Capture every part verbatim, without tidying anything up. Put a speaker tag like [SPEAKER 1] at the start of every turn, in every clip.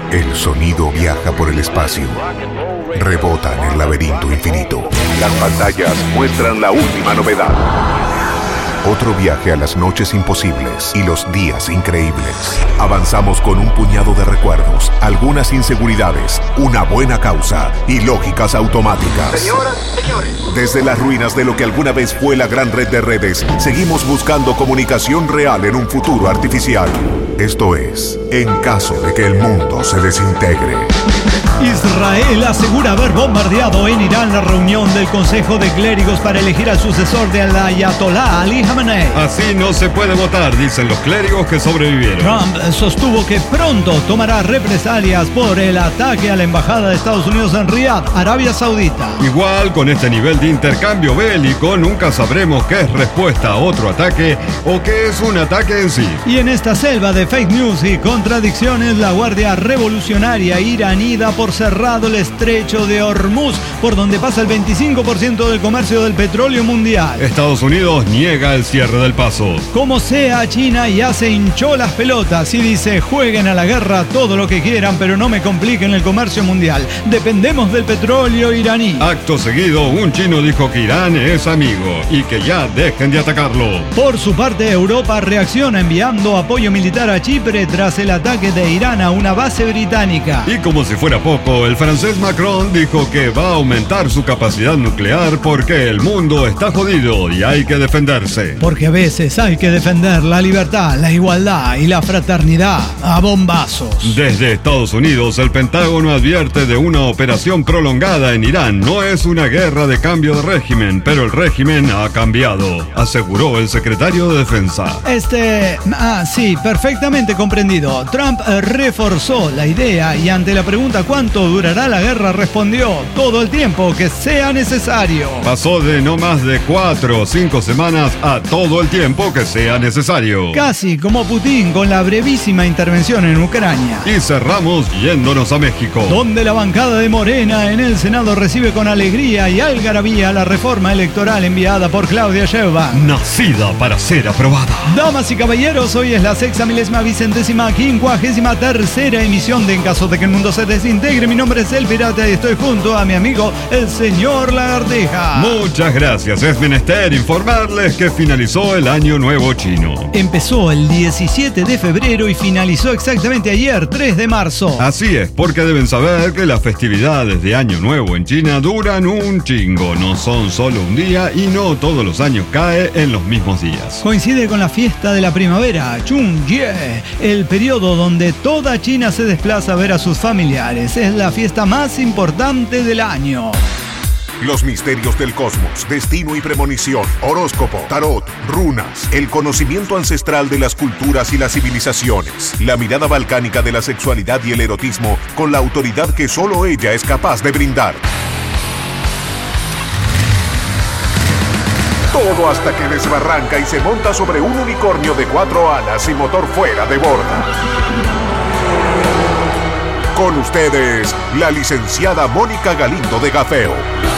[SPEAKER 1] El sonido viaja por el espacio, rebota en el laberinto infinito. Las pantallas muestran la última novedad. Otro viaje a las noches imposibles y los días increíbles. Avanzamos con un puñado de recuerdos, algunas inseguridades, una buena causa y lógicas automáticas.
[SPEAKER 2] Señoras, señores.
[SPEAKER 1] Desde las ruinas de lo que alguna vez fue la gran red de redes, seguimos buscando comunicación real en un futuro artificial. Esto es, en caso de que el mundo se desintegre.
[SPEAKER 3] Israel asegura haber bombardeado en Irán la reunión del Consejo de Clérigos para elegir al sucesor de al Ayatollah Ali Khamenei.
[SPEAKER 4] Así no se puede votar, dicen los clérigos que sobrevivieron.
[SPEAKER 3] Trump sostuvo que pronto tomará represalias por el ataque a la embajada de Estados Unidos en Riad, Arabia Saudita.
[SPEAKER 4] Igual, con este nivel de intercambio bélico, nunca sabremos qué es respuesta a otro ataque o qué es un ataque en sí.
[SPEAKER 3] Y en esta selva de fake news y contradicciones, la Guardia Revolucionaria iraní da por cerrado el estrecho de Hormuz, por donde pasa el veinticinco por ciento del comercio del petróleo mundial.
[SPEAKER 4] Estados Unidos niega el cierre del paso.
[SPEAKER 3] Como sea, China ya se hinchó las pelotas y dice: jueguen a la guerra todo lo que quieran, pero no me compliquen el comercio mundial. Dependemos del petróleo iraní.
[SPEAKER 4] Acto seguido, un chino dijo que Irán es amigo y que ya dejen de atacarlo.
[SPEAKER 3] Por su parte, Europa reacciona enviando apoyo militar a Chipre tras el ataque de Irán a una base británica.
[SPEAKER 4] Y como si fuera poco, el francés Macron dijo que va a aumentar su capacidad nuclear porque el mundo está jodido y hay que defenderse.
[SPEAKER 3] Porque a veces hay que defender la libertad, la igualdad y la fraternidad a bombazos.
[SPEAKER 4] Desde Estados Unidos, el Pentágono advierte de una operación prolongada en Irán. No es una guerra de cambio de régimen, pero el régimen ha cambiado, aseguró el secretario de Defensa.
[SPEAKER 3] Este... Ah, sí, perfectamente comprendido. Trump eh, reforzó la idea y ante la pregunta ¿cuánto durará la guerra? Respondió: todo el tiempo que sea necesario.
[SPEAKER 4] Pasó de no más de cuatro o cinco semanas a todo el tiempo que sea necesario.
[SPEAKER 3] Casi como Putin con la brevísima intervención en Ucrania.
[SPEAKER 4] Y cerramos yéndonos a México,
[SPEAKER 3] donde la bancada de Morena en el Senado recibe con alegría y algarabía la reforma electoral enviada por Claudia Sheinbaum,
[SPEAKER 4] nacida para ser aprobada.
[SPEAKER 3] Damas y caballeros, hoy es la sexta milésima vicentésima quincuagésima tercera emisión de En caso de que el mundo se desintegre. Mi nombre es El Pirata y estoy junto a mi amigo el señor Lagartija.
[SPEAKER 4] Muchas gracias. Es menester informarles que finalizó el Año Nuevo Chino.
[SPEAKER 3] Empezó el diecisiete de febrero y finalizó exactamente ayer, tres de marzo.
[SPEAKER 4] Así es, porque deben saber que las festividades de Año Nuevo en China duran un chingo. No son solo un día y no todos los años cae en los mismos días.
[SPEAKER 3] Coincide con la fiesta de la primavera, Chungjie, el periodo donde toda China se desplaza a ver a sus familiares. Es la fiesta más importante del año.
[SPEAKER 1] Los misterios del cosmos, destino y premonición, horóscopo, tarot, runas, el conocimiento ancestral de las culturas y las civilizaciones, la mirada balcánica de la sexualidad y el erotismo con la autoridad que solo ella es capaz de brindar. Todo hasta que desbarranca y se monta sobre un unicornio de cuatro alas y motor fuera de borda. Con ustedes, la licenciada Mónica Galindo de Gafeo.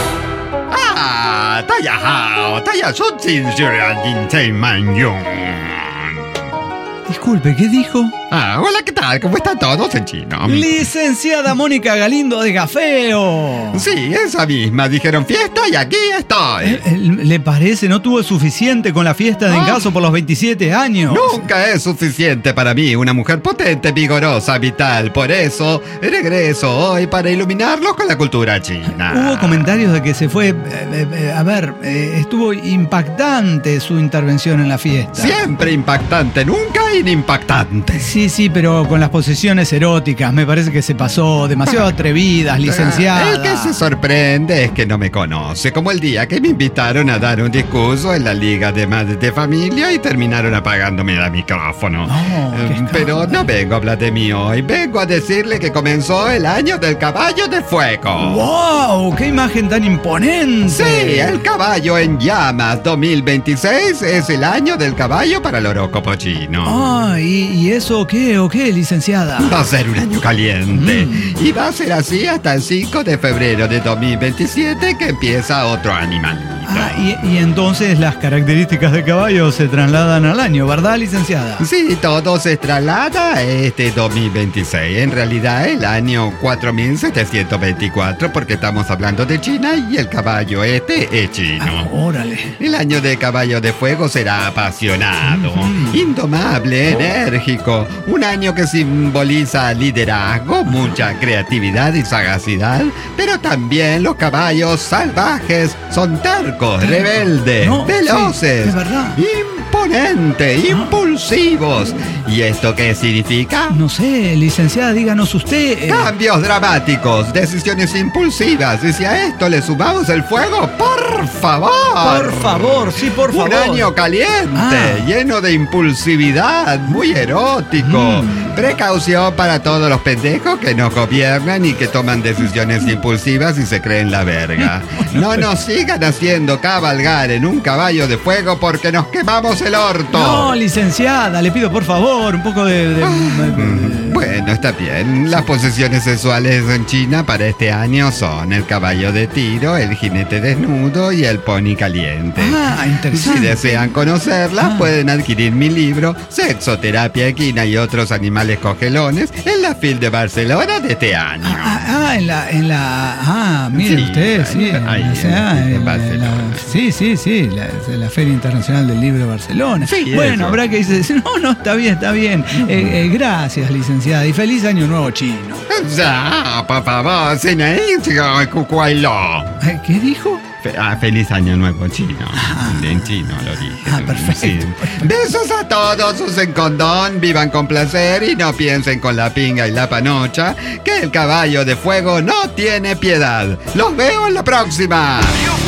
[SPEAKER 5] Ah, 大家好，大家说真是让人在慢用。
[SPEAKER 3] Disculpe, ¿qué dijo?
[SPEAKER 5] Ah, hola, ¿qué tal? ¿Cómo están todos en chino?
[SPEAKER 3] Licenciada Mónica Galindo de Gafeo.
[SPEAKER 5] Sí, esa misma. Dijeron fiesta y aquí estoy.
[SPEAKER 3] Eh, eh, ¿Le parece? ¿No tuvo suficiente con la fiesta de
[SPEAKER 5] Ah.
[SPEAKER 3] encaso por los veintisiete años?
[SPEAKER 5] Nunca es suficiente para mí una mujer potente, vigorosa, vital. Por eso regreso hoy para iluminarlos con la cultura china.
[SPEAKER 3] Hubo comentarios de que se fue... eh, eh, a ver, eh, estuvo impactante su intervención en la fiesta.
[SPEAKER 5] Siempre impactante, nunca inimpactante.
[SPEAKER 3] Sí, sí, pero con las posesiones eróticas me parece que se pasó demasiado atrevidas, licenciada.
[SPEAKER 5] El que se sorprende es que no me conoce, como el día que me invitaron a dar un discurso en la Liga de Madres de Familia y terminaron apagándome el micrófono.
[SPEAKER 3] No,
[SPEAKER 5] Eh, Pero no vengo a hablar de mí hoy, vengo a decirle que comenzó el año del caballo de fuego.
[SPEAKER 3] ¡Wow! ¡Qué imagen tan imponente!
[SPEAKER 5] Sí, el caballo en llamas dos mil veintiséis es el año del caballo para el horóscopo chino.
[SPEAKER 3] Ah, ¿y, y eso qué o qué, licenciada?
[SPEAKER 5] Va a ser un año caliente.
[SPEAKER 3] Mm.
[SPEAKER 5] Y va a ser así hasta el cinco de febrero de dos mil veintisiete que empieza otro animal.
[SPEAKER 3] Ah, y, y entonces las características de caballo se trasladan al año, ¿verdad, licenciada?
[SPEAKER 5] Sí, todo se traslada a este dos mil veintiséis. En realidad, el año cuatro mil setecientos veinticuatro, porque estamos hablando de China y el caballo este es chino.
[SPEAKER 3] Ah, órale.
[SPEAKER 5] El año de caballo de fuego será apasionado,
[SPEAKER 3] Mm.
[SPEAKER 5] indomable, enérgico. Un año que simboliza liderazgo, mucha creatividad y sagacidad. Pero también los caballos salvajes son tercos, rebeldes,
[SPEAKER 3] No,
[SPEAKER 5] veloces,
[SPEAKER 3] sí, es verdad.
[SPEAKER 5] imponentes, impulsivos. ¿Y esto qué significa?
[SPEAKER 3] No sé, licenciada, díganos usted. eh,
[SPEAKER 5] Cambios dramáticos, decisiones impulsivas. Y si a esto le sumamos el fuego, por favor.
[SPEAKER 3] Por favor, sí, por favor.
[SPEAKER 5] Un año caliente,
[SPEAKER 3] Ah.
[SPEAKER 5] lleno de impulsividad, muy erótico.
[SPEAKER 3] Mm.
[SPEAKER 5] Precaución para todos los pendejos que nos gobiernan y que toman decisiones impulsivas y se creen la verga. No nos sigan haciendo cabalgar en un caballo de fuego porque nos quemamos el orto.
[SPEAKER 3] No, licenciada, le pido por favor un poco de... de-
[SPEAKER 5] Mm, Bueno, está bien. Las posesiones sexuales en China para este año son el caballo de tiro, el jinete desnudo y el pony caliente.
[SPEAKER 3] Ah,
[SPEAKER 5] Si
[SPEAKER 3] interesante.
[SPEAKER 5] desean conocerlas,
[SPEAKER 3] Ah.
[SPEAKER 5] pueden adquirir mi libro Sexoterapia Equina y otros animales cogelones en la FIL de Barcelona de este año.
[SPEAKER 3] Ah, ah, en la, en la, ah, mire
[SPEAKER 5] Sí,
[SPEAKER 3] usted, sí,
[SPEAKER 5] ahí,
[SPEAKER 3] en la-
[SPEAKER 5] ahí,
[SPEAKER 3] o sea,
[SPEAKER 5] en- en
[SPEAKER 3] en la-
[SPEAKER 5] Barcelona.
[SPEAKER 3] sí, sí, sí, la, la Feria Internacional del Libro de Barcelona.
[SPEAKER 5] Sí,
[SPEAKER 3] bueno,
[SPEAKER 5] eso.
[SPEAKER 3] habrá que decir, no, no, está bien, está bien. Eh, eh, gracias, licenciada, y feliz año nuevo chino.
[SPEAKER 5] Ya, por favor, sin ahí, cucuailo.
[SPEAKER 3] Eh, ¿Qué dijo?
[SPEAKER 5] Fe- ah, feliz año nuevo chino. En chino lo dije.
[SPEAKER 3] Ah, perfecto.
[SPEAKER 5] Sí. Besos a todos, usen condón, vivan con placer y no piensen con la pinga y la panocha que el caballo de fuego no tiene piedad. Los veo en la próxima.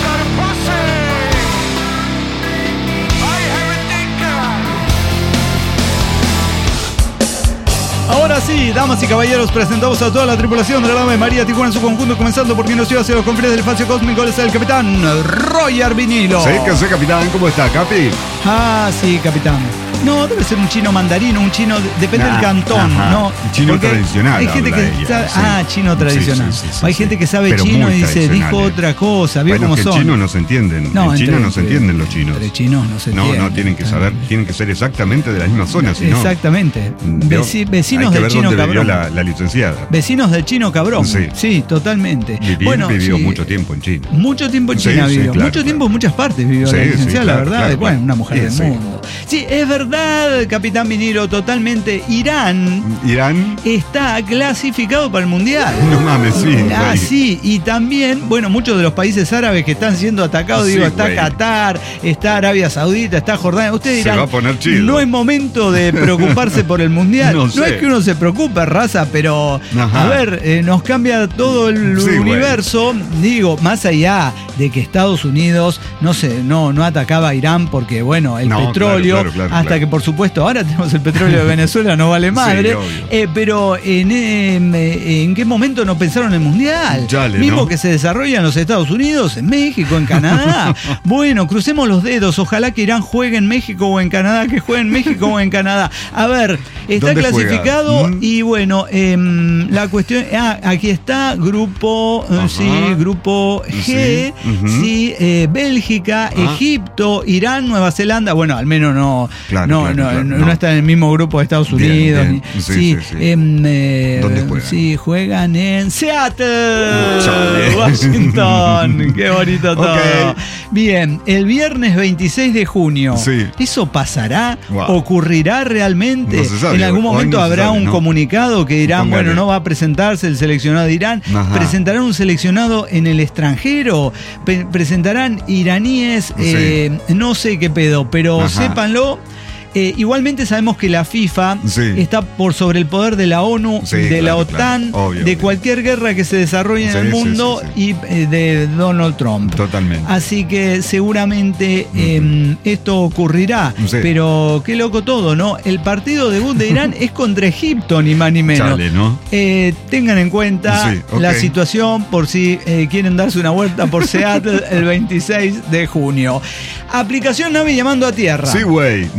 [SPEAKER 3] Ahora sí, damas y caballeros, presentamos a toda la tripulación de la nave María Tijuana en su conjunto, comenzando por quien nos lleva hacia los confines del espacio cósmico, es el capitán Roger Vinilo.
[SPEAKER 4] Sí, que sé, capitán, ¿cómo está, Capi?
[SPEAKER 3] Ah, sí, capitán. No, debe ser un chino mandarino, un chino, depende
[SPEAKER 4] Nah,
[SPEAKER 3] del cantón,
[SPEAKER 4] ajá.
[SPEAKER 3] ¿no?
[SPEAKER 4] Chino
[SPEAKER 3] Porque
[SPEAKER 4] tradicional
[SPEAKER 3] Hay gente
[SPEAKER 4] habla
[SPEAKER 3] que
[SPEAKER 4] ella,
[SPEAKER 3] sabe,
[SPEAKER 4] sí.
[SPEAKER 3] ah, chino tradicional.
[SPEAKER 4] Sí, sí, sí, sí,
[SPEAKER 3] hay
[SPEAKER 4] sí.
[SPEAKER 3] gente que sabe
[SPEAKER 4] Pero
[SPEAKER 3] chino
[SPEAKER 4] muy
[SPEAKER 3] y dice, dijo
[SPEAKER 4] tradicionales.
[SPEAKER 3] otra cosa, ¿vio
[SPEAKER 4] Bueno,
[SPEAKER 3] cómo
[SPEAKER 4] que
[SPEAKER 3] son?
[SPEAKER 4] en chino no se entienden.
[SPEAKER 3] No,
[SPEAKER 4] en China
[SPEAKER 3] entre-
[SPEAKER 4] no se entienden los chinos.
[SPEAKER 3] Entre chinos no se
[SPEAKER 4] No,
[SPEAKER 3] entienden.
[SPEAKER 4] no, tienen que saber, tienen que ser exactamente de la misma zona, si no.
[SPEAKER 3] Exactamente.
[SPEAKER 4] ¿vio?
[SPEAKER 3] Veci- vecinos
[SPEAKER 4] Hay que
[SPEAKER 3] del
[SPEAKER 4] ver
[SPEAKER 3] chino
[SPEAKER 4] dónde vivió
[SPEAKER 3] cabrón.
[SPEAKER 4] la, la licenciada.
[SPEAKER 3] Vecinos del chino cabrón.
[SPEAKER 4] Sí.
[SPEAKER 3] Sí, totalmente.
[SPEAKER 4] Vivir,
[SPEAKER 3] bueno,
[SPEAKER 4] vivió
[SPEAKER 3] sí,
[SPEAKER 4] mucho tiempo en China.
[SPEAKER 3] Mucho tiempo en
[SPEAKER 4] Sí,
[SPEAKER 3] China
[SPEAKER 4] sí,
[SPEAKER 3] vivió.
[SPEAKER 4] claro,
[SPEAKER 3] mucho tiempo
[SPEAKER 4] claro.
[SPEAKER 3] en muchas partes vivió
[SPEAKER 4] Sí,
[SPEAKER 3] la
[SPEAKER 4] sí,
[SPEAKER 3] licenciada,
[SPEAKER 4] claro,
[SPEAKER 3] la verdad.
[SPEAKER 4] claro,
[SPEAKER 3] bueno,
[SPEAKER 4] claro.
[SPEAKER 3] una mujer
[SPEAKER 4] Sí,
[SPEAKER 3] del
[SPEAKER 4] sí.
[SPEAKER 3] mundo. Sí, es verdad, capitán Vinilo, totalmente. Irán
[SPEAKER 4] Irán,
[SPEAKER 3] está clasificado para el mundial.
[SPEAKER 4] no mames, sí.
[SPEAKER 3] Ah,
[SPEAKER 4] güey.
[SPEAKER 3] sí, y también, bueno, muchos de los países árabes que están siendo atacados,
[SPEAKER 4] Sí,
[SPEAKER 3] digo, está
[SPEAKER 4] güey.
[SPEAKER 3] Qatar, está Arabia Saudita, está Jordania. Ustedes
[SPEAKER 4] Se
[SPEAKER 3] dirán,
[SPEAKER 4] va a poner chido.
[SPEAKER 3] no es momento de preocuparse por el mundial.
[SPEAKER 4] No
[SPEAKER 3] No,
[SPEAKER 4] sé.
[SPEAKER 3] es que uno se preocupe, raza, pero
[SPEAKER 4] Ajá.
[SPEAKER 3] a ver, eh, nos cambia todo el
[SPEAKER 4] Sí, güey.
[SPEAKER 3] universo. Digo, más allá de que Estados Unidos no sé, no, no atacaba a Irán porque, bueno, el
[SPEAKER 4] No,
[SPEAKER 3] petróleo,
[SPEAKER 4] claro, claro, claro,
[SPEAKER 3] hasta
[SPEAKER 4] claro.
[SPEAKER 3] que por supuesto ahora tenemos el petróleo de Venezuela, no vale madre.
[SPEAKER 4] obvio.
[SPEAKER 3] Eh, pero en, em, eh, ¿en qué momento no pensaron en el mundial?
[SPEAKER 4] Chale,
[SPEAKER 3] Mismo
[SPEAKER 4] ¿no?
[SPEAKER 3] que se desarrolla en los Estados Unidos, en México, en Canadá. Bueno, crucemos los dedos. Ojalá que Irán juegue en México o en Canadá, que juegue en México o en Canadá. A ver, está
[SPEAKER 4] ¿Dónde
[SPEAKER 3] clasificado
[SPEAKER 4] juega? Mm.
[SPEAKER 3] y bueno, em, la cuestión. Ah, aquí está, grupo, eh,
[SPEAKER 4] Ajá.
[SPEAKER 3] sí, grupo G,
[SPEAKER 4] Sí, ujú.
[SPEAKER 3] sí, eh, Bélgica,
[SPEAKER 4] Ah.
[SPEAKER 3] Egipto, Irán, Nueva Zelanda. Bueno, al menos no,
[SPEAKER 4] Claro,
[SPEAKER 3] no,
[SPEAKER 4] claro,
[SPEAKER 3] no,
[SPEAKER 4] claro,
[SPEAKER 3] no,
[SPEAKER 4] no.
[SPEAKER 3] no está en el mismo grupo de Estados
[SPEAKER 4] Bien,
[SPEAKER 3] Unidos.
[SPEAKER 4] bien.
[SPEAKER 3] ni-
[SPEAKER 4] Sí,
[SPEAKER 3] sí,
[SPEAKER 4] sí, sí.
[SPEAKER 3] em, eh,
[SPEAKER 4] ¿Dónde juegan?
[SPEAKER 3] Sí, juegan en Seattle,
[SPEAKER 4] Chale.
[SPEAKER 3] Washington. Qué bonito todo.
[SPEAKER 4] Ok.
[SPEAKER 3] Bien, el viernes veintiséis de junio.
[SPEAKER 4] Sí.
[SPEAKER 3] ¿Eso pasará?
[SPEAKER 4] Wow.
[SPEAKER 3] ¿Ocurrirá realmente?
[SPEAKER 4] No se sabe,
[SPEAKER 3] en algún
[SPEAKER 4] hoy
[SPEAKER 3] momento
[SPEAKER 4] no se
[SPEAKER 3] habrá
[SPEAKER 4] sabe,
[SPEAKER 3] un
[SPEAKER 4] ¿no?
[SPEAKER 3] comunicado que dirán,
[SPEAKER 4] Póngale.
[SPEAKER 3] bueno, no va a presentarse el seleccionado de Irán.
[SPEAKER 4] Ajá.
[SPEAKER 3] ¿Presentarán un seleccionado en el extranjero? Pe- ¿Presentarán iraníes?
[SPEAKER 4] Sí.
[SPEAKER 3] Eh, no sé qué pedo, pero
[SPEAKER 4] Ajá.
[SPEAKER 3] sépanlo. Eh, igualmente sabemos que la FIFA
[SPEAKER 4] Sí.
[SPEAKER 3] está por sobre el poder de la ONU,
[SPEAKER 4] Sí,
[SPEAKER 3] de la
[SPEAKER 4] claro,
[SPEAKER 3] OTAN,
[SPEAKER 4] claro. Obvio,
[SPEAKER 3] de
[SPEAKER 4] obvio.
[SPEAKER 3] cualquier guerra que se desarrolle en
[SPEAKER 4] Sí,
[SPEAKER 3] el
[SPEAKER 4] sí,
[SPEAKER 3] mundo
[SPEAKER 4] sí,
[SPEAKER 3] y eh, de Donald Trump.
[SPEAKER 4] Totalmente.
[SPEAKER 3] Así que seguramente eh, esto ocurrirá.
[SPEAKER 4] Sí.
[SPEAKER 3] Pero qué loco todo, ¿no? El partido debut de Irán es contra Egipto, ni más ni menos.
[SPEAKER 4] Chale, ¿no?
[SPEAKER 3] Eh, tengan en cuenta
[SPEAKER 4] Sí, ok.
[SPEAKER 3] la situación por si eh, quieren darse una vuelta por Seattle el veintiséis de junio. Aplicación Nave llamando a tierra.
[SPEAKER 4] Sí, güey, novedades.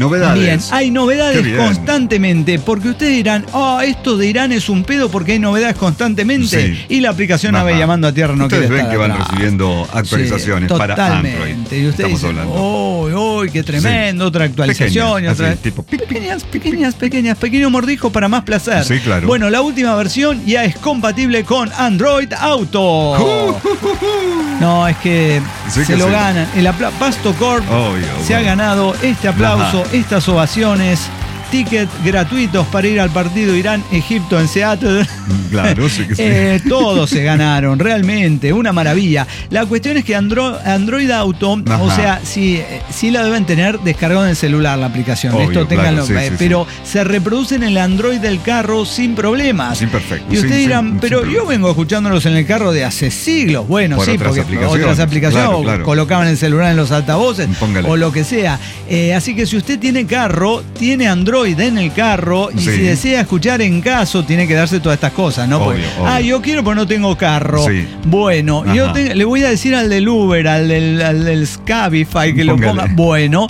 [SPEAKER 3] Bien, hay novedades constantemente, porque ustedes dirán, oh, esto de Irán es un pedo porque hay novedades constantemente, sí. y la aplicación Ave Llamando a Tierra no
[SPEAKER 4] ustedes
[SPEAKER 3] quiere
[SPEAKER 4] ven
[SPEAKER 3] estar
[SPEAKER 4] que van
[SPEAKER 3] atrás.
[SPEAKER 4] recibiendo actualizaciones
[SPEAKER 3] sí,
[SPEAKER 4] para Android.
[SPEAKER 3] Y ustedes dicen, oh, oh, qué tremendo, sí. otra actualización.
[SPEAKER 4] Pequeñas,
[SPEAKER 3] otra...
[SPEAKER 4] así, tipo, pic,
[SPEAKER 3] pequeñas, pequeñas, pequeñas, pequeño mordisco para más placer.
[SPEAKER 4] Sí, claro.
[SPEAKER 3] Bueno, la última versión ya es compatible con Android Auto.
[SPEAKER 4] Uh, uh, uh.
[SPEAKER 3] No, es que
[SPEAKER 4] sí
[SPEAKER 3] se
[SPEAKER 4] que
[SPEAKER 3] lo
[SPEAKER 4] sí.
[SPEAKER 3] ganan. El apla- Pasto Corp
[SPEAKER 4] oh, yo,
[SPEAKER 3] se
[SPEAKER 4] bueno.
[SPEAKER 3] ha ganado este aplauso, Ajá. estas ovaciones. Tickets gratuitos para ir al partido Irán-Egipto en Seattle.
[SPEAKER 4] Claro, sí que sí.
[SPEAKER 3] eh, todos se ganaron, realmente, una maravilla. La cuestión es que Andro- Android Auto, Ajá. o sea, sí, sí la deben tener descargado en el celular la aplicación.
[SPEAKER 4] Obvio,
[SPEAKER 3] Esto ténganlo,
[SPEAKER 4] claro, sí,
[SPEAKER 3] eh,
[SPEAKER 4] sí,
[SPEAKER 3] pero
[SPEAKER 4] sí.
[SPEAKER 3] se reproduce en el Android del carro sin problemas.
[SPEAKER 4] Sí, perfecto.
[SPEAKER 3] Y ustedes
[SPEAKER 4] sí,
[SPEAKER 3] dirán,
[SPEAKER 4] sí,
[SPEAKER 3] pero
[SPEAKER 4] sí,
[SPEAKER 3] yo vengo escuchándolos en el carro de hace siglos. Bueno,
[SPEAKER 4] Por
[SPEAKER 3] sí,
[SPEAKER 4] otras
[SPEAKER 3] porque
[SPEAKER 4] aplicaciones.
[SPEAKER 3] otras aplicaciones
[SPEAKER 4] Claro,
[SPEAKER 3] o
[SPEAKER 4] claro.
[SPEAKER 3] colocaban el celular en los altavoces
[SPEAKER 4] Póngale.
[SPEAKER 3] o lo que sea. Eh, así que si usted tiene carro, tiene Android en el carro. Y
[SPEAKER 4] sí.
[SPEAKER 3] si desea escuchar en caso, tiene que darse todas estas cosas, ¿no?
[SPEAKER 4] Obvio,
[SPEAKER 3] Porque,
[SPEAKER 4] obvio.
[SPEAKER 3] ah, yo quiero, pero no tengo carro.
[SPEAKER 4] Sí.
[SPEAKER 3] Bueno,
[SPEAKER 4] Ajá.
[SPEAKER 3] yo te, le voy a decir al del Uber, al del, al del Cabify, que
[SPEAKER 4] Póngale.
[SPEAKER 3] lo ponga. Bueno,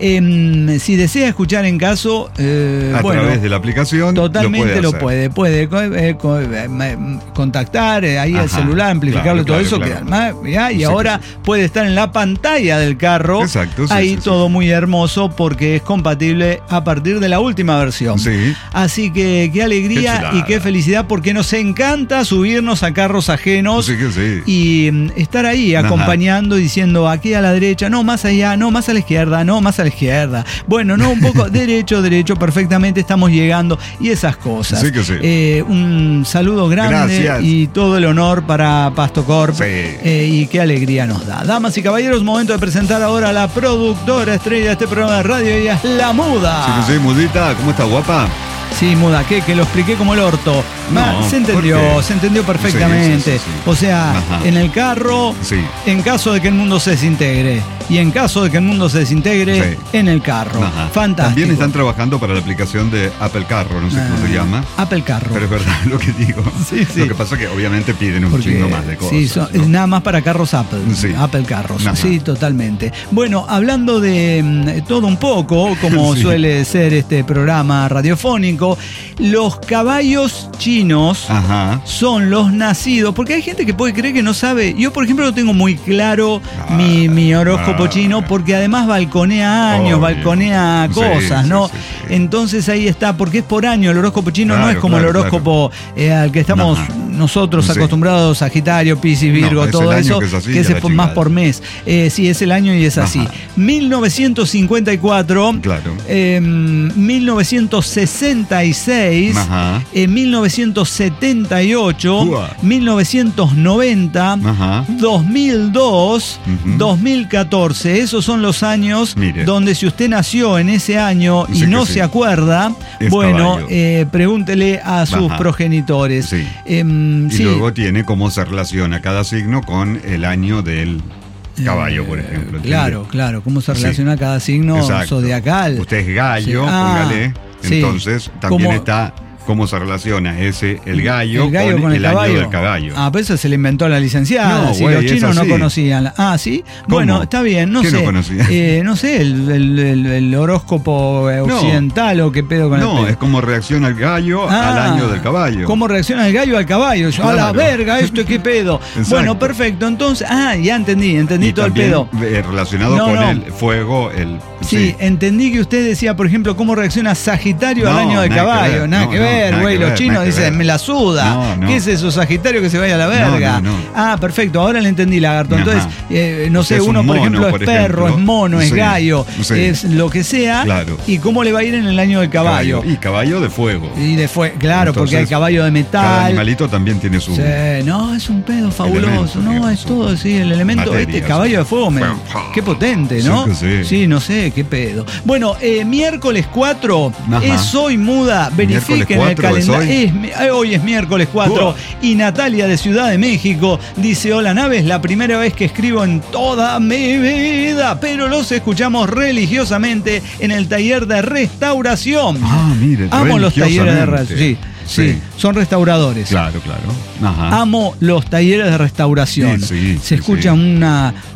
[SPEAKER 3] eh, si desea escuchar en caso, eh,
[SPEAKER 4] a
[SPEAKER 3] bueno,
[SPEAKER 4] través de la aplicación,
[SPEAKER 3] totalmente
[SPEAKER 4] lo
[SPEAKER 3] lo
[SPEAKER 4] puede.
[SPEAKER 3] puede. Puede eh, co- eh, contactar eh, ahí
[SPEAKER 4] Ajá.
[SPEAKER 3] el celular, amplificarlo,
[SPEAKER 4] Claro,
[SPEAKER 3] todo
[SPEAKER 4] claro,
[SPEAKER 3] eso.
[SPEAKER 4] claro.
[SPEAKER 3] Que, ya, y
[SPEAKER 4] Sí,
[SPEAKER 3] ahora
[SPEAKER 4] sí, sí.
[SPEAKER 3] puede estar en la pantalla del carro.
[SPEAKER 4] Exacto, sí,
[SPEAKER 3] ahí
[SPEAKER 4] sí, sí.
[SPEAKER 3] todo muy hermoso porque es compatible a partir de la última versión.
[SPEAKER 4] Sí.
[SPEAKER 3] Así que qué alegría
[SPEAKER 4] Qué
[SPEAKER 3] y qué felicidad porque nos encanta subirnos a carros ajenos
[SPEAKER 4] Sí que sí.
[SPEAKER 3] y mm, estar ahí
[SPEAKER 4] Ajá.
[SPEAKER 3] acompañando, diciendo aquí a la derecha, no, más allá, no, más a la izquierda, no, más a la izquierda. Bueno, no, un poco derecho, derecho, perfectamente estamos llegando y esas cosas.
[SPEAKER 4] Sí que sí.
[SPEAKER 3] Eh, un saludo grande
[SPEAKER 4] Gracias.
[SPEAKER 3] y todo el honor para Pasto Corp.
[SPEAKER 4] Sí.
[SPEAKER 3] Eh, y qué alegría nos da. Damas y caballeros, momento de presentar ahora a la productora estrella de este programa de radio, ella es La Muda.
[SPEAKER 4] Sí que sí, Mudita, ¿cómo está, guapa?
[SPEAKER 3] Sí, Muda, ¿qué? Que lo expliqué como el orto. Ma,
[SPEAKER 4] No,
[SPEAKER 3] se entendió,
[SPEAKER 4] ¿por qué?
[SPEAKER 3] se entendió perfectamente.
[SPEAKER 4] Sí, sí, sí, sí.
[SPEAKER 3] O sea,
[SPEAKER 4] Ajá.
[SPEAKER 3] en el carro,
[SPEAKER 4] Sí.
[SPEAKER 3] en caso de que el mundo se desintegre. Y en caso de que el mundo se desintegre,
[SPEAKER 4] Sí.
[SPEAKER 3] en el carro.
[SPEAKER 4] Ajá.
[SPEAKER 3] Fantástico.
[SPEAKER 4] También están trabajando para la aplicación de Apple Carro, no sé
[SPEAKER 3] Ah,
[SPEAKER 4] cómo se llama.
[SPEAKER 3] Apple Carro.
[SPEAKER 4] Pero es verdad lo que digo.
[SPEAKER 3] Sí, sí.
[SPEAKER 4] Lo que pasa es que obviamente piden un
[SPEAKER 3] Porque,
[SPEAKER 4] chingo más de cosas.
[SPEAKER 3] sí, son-
[SPEAKER 4] ¿no?
[SPEAKER 3] nada más para carros Apple.
[SPEAKER 4] Sí.
[SPEAKER 3] Apple Carros.
[SPEAKER 4] Ajá.
[SPEAKER 3] Sí, totalmente. Bueno, hablando de mm, todo un poco, como
[SPEAKER 4] Sí.
[SPEAKER 3] suele ser este programa radiofónico, los caballos chinos
[SPEAKER 4] Ajá.
[SPEAKER 3] son los nacidos, porque hay gente que puede creer que no sabe. Yo, por ejemplo, no tengo muy claro
[SPEAKER 4] Ah,
[SPEAKER 3] mi, mi horóscopo
[SPEAKER 4] ah.
[SPEAKER 3] chino, porque además balconea años,
[SPEAKER 4] Obvio.
[SPEAKER 3] balconea
[SPEAKER 4] Sí,
[SPEAKER 3] cosas,
[SPEAKER 4] sí,
[SPEAKER 3] ¿no?
[SPEAKER 4] sí, sí.
[SPEAKER 3] Entonces ahí está, porque es por año. El horóscopo chino no
[SPEAKER 4] Claro,
[SPEAKER 3] es como
[SPEAKER 4] claro,
[SPEAKER 3] el horóscopo eh, al que estamos
[SPEAKER 4] Ajá.
[SPEAKER 3] nosotros
[SPEAKER 4] Sí.
[SPEAKER 3] acostumbrados, Sagitario, Piscis,
[SPEAKER 4] No,
[SPEAKER 3] Virgo,
[SPEAKER 4] es
[SPEAKER 3] todo
[SPEAKER 4] el año
[SPEAKER 3] eso,
[SPEAKER 4] que es así,
[SPEAKER 3] que
[SPEAKER 4] a
[SPEAKER 3] es
[SPEAKER 4] la
[SPEAKER 3] por- más
[SPEAKER 4] chingada.
[SPEAKER 3] por mes. Eh, sí, es el año y es así.
[SPEAKER 4] Ajá.
[SPEAKER 3] mil novecientos cincuenta y cuatro,
[SPEAKER 4] Claro.
[SPEAKER 3] eh, mil novecientos sesenta y seis,
[SPEAKER 4] Ajá.
[SPEAKER 3] en mil novecientos setenta y ocho,
[SPEAKER 4] Ua.
[SPEAKER 3] mil novecientos noventa,
[SPEAKER 4] Ajá.
[SPEAKER 3] dos mil dos,
[SPEAKER 4] Ujú.
[SPEAKER 3] dos mil catorce. Esos son los años
[SPEAKER 4] Mire.
[SPEAKER 3] donde si usted nació en ese año y
[SPEAKER 4] Sí que
[SPEAKER 3] no
[SPEAKER 4] sí.
[SPEAKER 3] se acuerda,
[SPEAKER 4] Es
[SPEAKER 3] bueno,
[SPEAKER 4] caballo.
[SPEAKER 3] eh, pregúntele a sus
[SPEAKER 4] Ajá.
[SPEAKER 3] progenitores.
[SPEAKER 4] Sí.
[SPEAKER 3] Em,
[SPEAKER 4] Y
[SPEAKER 3] sí.
[SPEAKER 4] luego tiene cómo se relaciona cada signo con el año del caballo, por
[SPEAKER 3] Eh,
[SPEAKER 4] ejemplo. ¿entiende?
[SPEAKER 3] Claro, claro. ¿Cómo se
[SPEAKER 4] Sí.
[SPEAKER 3] relaciona cada signo
[SPEAKER 4] Exacto.
[SPEAKER 3] zodiacal?
[SPEAKER 4] Usted es gallo,
[SPEAKER 3] Sí. Ah,
[SPEAKER 4] póngale.
[SPEAKER 3] sí.
[SPEAKER 4] Entonces también
[SPEAKER 3] ¿Cómo-
[SPEAKER 4] está cómo se relaciona ese, el gallo,
[SPEAKER 3] el gallo
[SPEAKER 4] con,
[SPEAKER 3] con el,
[SPEAKER 4] el
[SPEAKER 3] caballo.
[SPEAKER 4] año del caballo.
[SPEAKER 3] Ah, pues eso se le inventó la licenciada.
[SPEAKER 4] No,
[SPEAKER 3] si
[SPEAKER 4] güey,
[SPEAKER 3] los
[SPEAKER 4] es
[SPEAKER 3] chinos no
[SPEAKER 4] así.
[SPEAKER 3] conocían. la- Ah, sí.
[SPEAKER 4] ¿Cómo?
[SPEAKER 3] Bueno, está bien, no
[SPEAKER 4] ¿Qué
[SPEAKER 3] sé.
[SPEAKER 4] no conocían?
[SPEAKER 3] Eh, no sé, el, el- el- el horóscopo eh,
[SPEAKER 4] No.
[SPEAKER 3] occidental o qué pedo con el
[SPEAKER 4] No,
[SPEAKER 3] pedo.
[SPEAKER 4] es como reacciona el gallo
[SPEAKER 3] Ah,
[SPEAKER 4] al año del caballo.
[SPEAKER 3] ¿Cómo reacciona el gallo al caballo? Yo, A la
[SPEAKER 4] Claro.
[SPEAKER 3] verga, esto qué pedo.
[SPEAKER 4] Exacto.
[SPEAKER 3] Bueno, perfecto. Entonces, ah, ya entendí, entendí
[SPEAKER 4] Y
[SPEAKER 3] todo el
[SPEAKER 4] también,
[SPEAKER 3] pedo.
[SPEAKER 4] eh, relacionado
[SPEAKER 3] No,
[SPEAKER 4] con
[SPEAKER 3] no.
[SPEAKER 4] el fuego, el...
[SPEAKER 3] Sí, entendí que usted decía, por ejemplo, cómo reacciona Sagitario al
[SPEAKER 4] No,
[SPEAKER 3] año del
[SPEAKER 4] nada que
[SPEAKER 3] caballo.
[SPEAKER 4] ver,
[SPEAKER 3] Nada
[SPEAKER 4] no,
[SPEAKER 3] que
[SPEAKER 4] no,
[SPEAKER 3] ver,
[SPEAKER 4] nada
[SPEAKER 3] güey.
[SPEAKER 4] que
[SPEAKER 3] Los
[SPEAKER 4] ver,
[SPEAKER 3] chinos
[SPEAKER 4] nada que
[SPEAKER 3] dicen,
[SPEAKER 4] ver.
[SPEAKER 3] me la suda.
[SPEAKER 4] No, no.
[SPEAKER 3] ¿Qué es eso, Sagitario, que se vaya a la verga?
[SPEAKER 4] No, no, no.
[SPEAKER 3] Ah, perfecto, ahora le entendí, lagarto.
[SPEAKER 4] Ajá.
[SPEAKER 3] Entonces, eh, no
[SPEAKER 4] Usted
[SPEAKER 3] sé,
[SPEAKER 4] es un
[SPEAKER 3] uno, por
[SPEAKER 4] mono,
[SPEAKER 3] ejemplo,
[SPEAKER 4] por
[SPEAKER 3] es perro,
[SPEAKER 4] ejemplo.
[SPEAKER 3] es mono, es
[SPEAKER 4] Sí,
[SPEAKER 3] gallo,
[SPEAKER 4] sí.
[SPEAKER 3] es lo que sea.
[SPEAKER 4] Claro.
[SPEAKER 3] ¿Y cómo le va a ir en el año del caballo?
[SPEAKER 4] Y caballo de fuego.
[SPEAKER 3] Y de fue, claro, porque hay
[SPEAKER 4] Entonces,
[SPEAKER 3] caballo de metal.
[SPEAKER 4] Cada animalito también tiene su...
[SPEAKER 3] Sí, no, es un pedo fabuloso.
[SPEAKER 4] Elemento,
[SPEAKER 3] No,
[SPEAKER 4] digamos,
[SPEAKER 3] es todo, sí, el elemento.
[SPEAKER 4] materia,
[SPEAKER 3] este caballo
[SPEAKER 4] sí.
[SPEAKER 3] de fuego, me-
[SPEAKER 4] Fuego.
[SPEAKER 3] qué potente,
[SPEAKER 4] Sí
[SPEAKER 3] ¿no?
[SPEAKER 4] que sí.
[SPEAKER 3] no sé, qué pedo. Bueno, eh, miércoles cuatro
[SPEAKER 4] Ajá.
[SPEAKER 3] es hoy, Muda. Verifiquen el
[SPEAKER 4] cuatro es
[SPEAKER 3] calendario.
[SPEAKER 4] hoy.
[SPEAKER 3] Es mi- eh, hoy es miércoles cuatro.
[SPEAKER 4] Uah.
[SPEAKER 3] Y Natalia de Ciudad de México dice: hola, Naves, la primera vez que escribo en toda mi vida, pero los escuchamos religiosamente en el taller de restauración.
[SPEAKER 4] Ah, mire,
[SPEAKER 3] Amo los talleres de restauración. Sí, sí,
[SPEAKER 4] Sí.
[SPEAKER 3] son restauradores.
[SPEAKER 4] Claro, claro. Ajá.
[SPEAKER 3] Amo los talleres de restauración.
[SPEAKER 4] Sí, sí,
[SPEAKER 3] Se
[SPEAKER 4] sí,
[SPEAKER 3] escucha
[SPEAKER 4] sí.
[SPEAKER 3] una,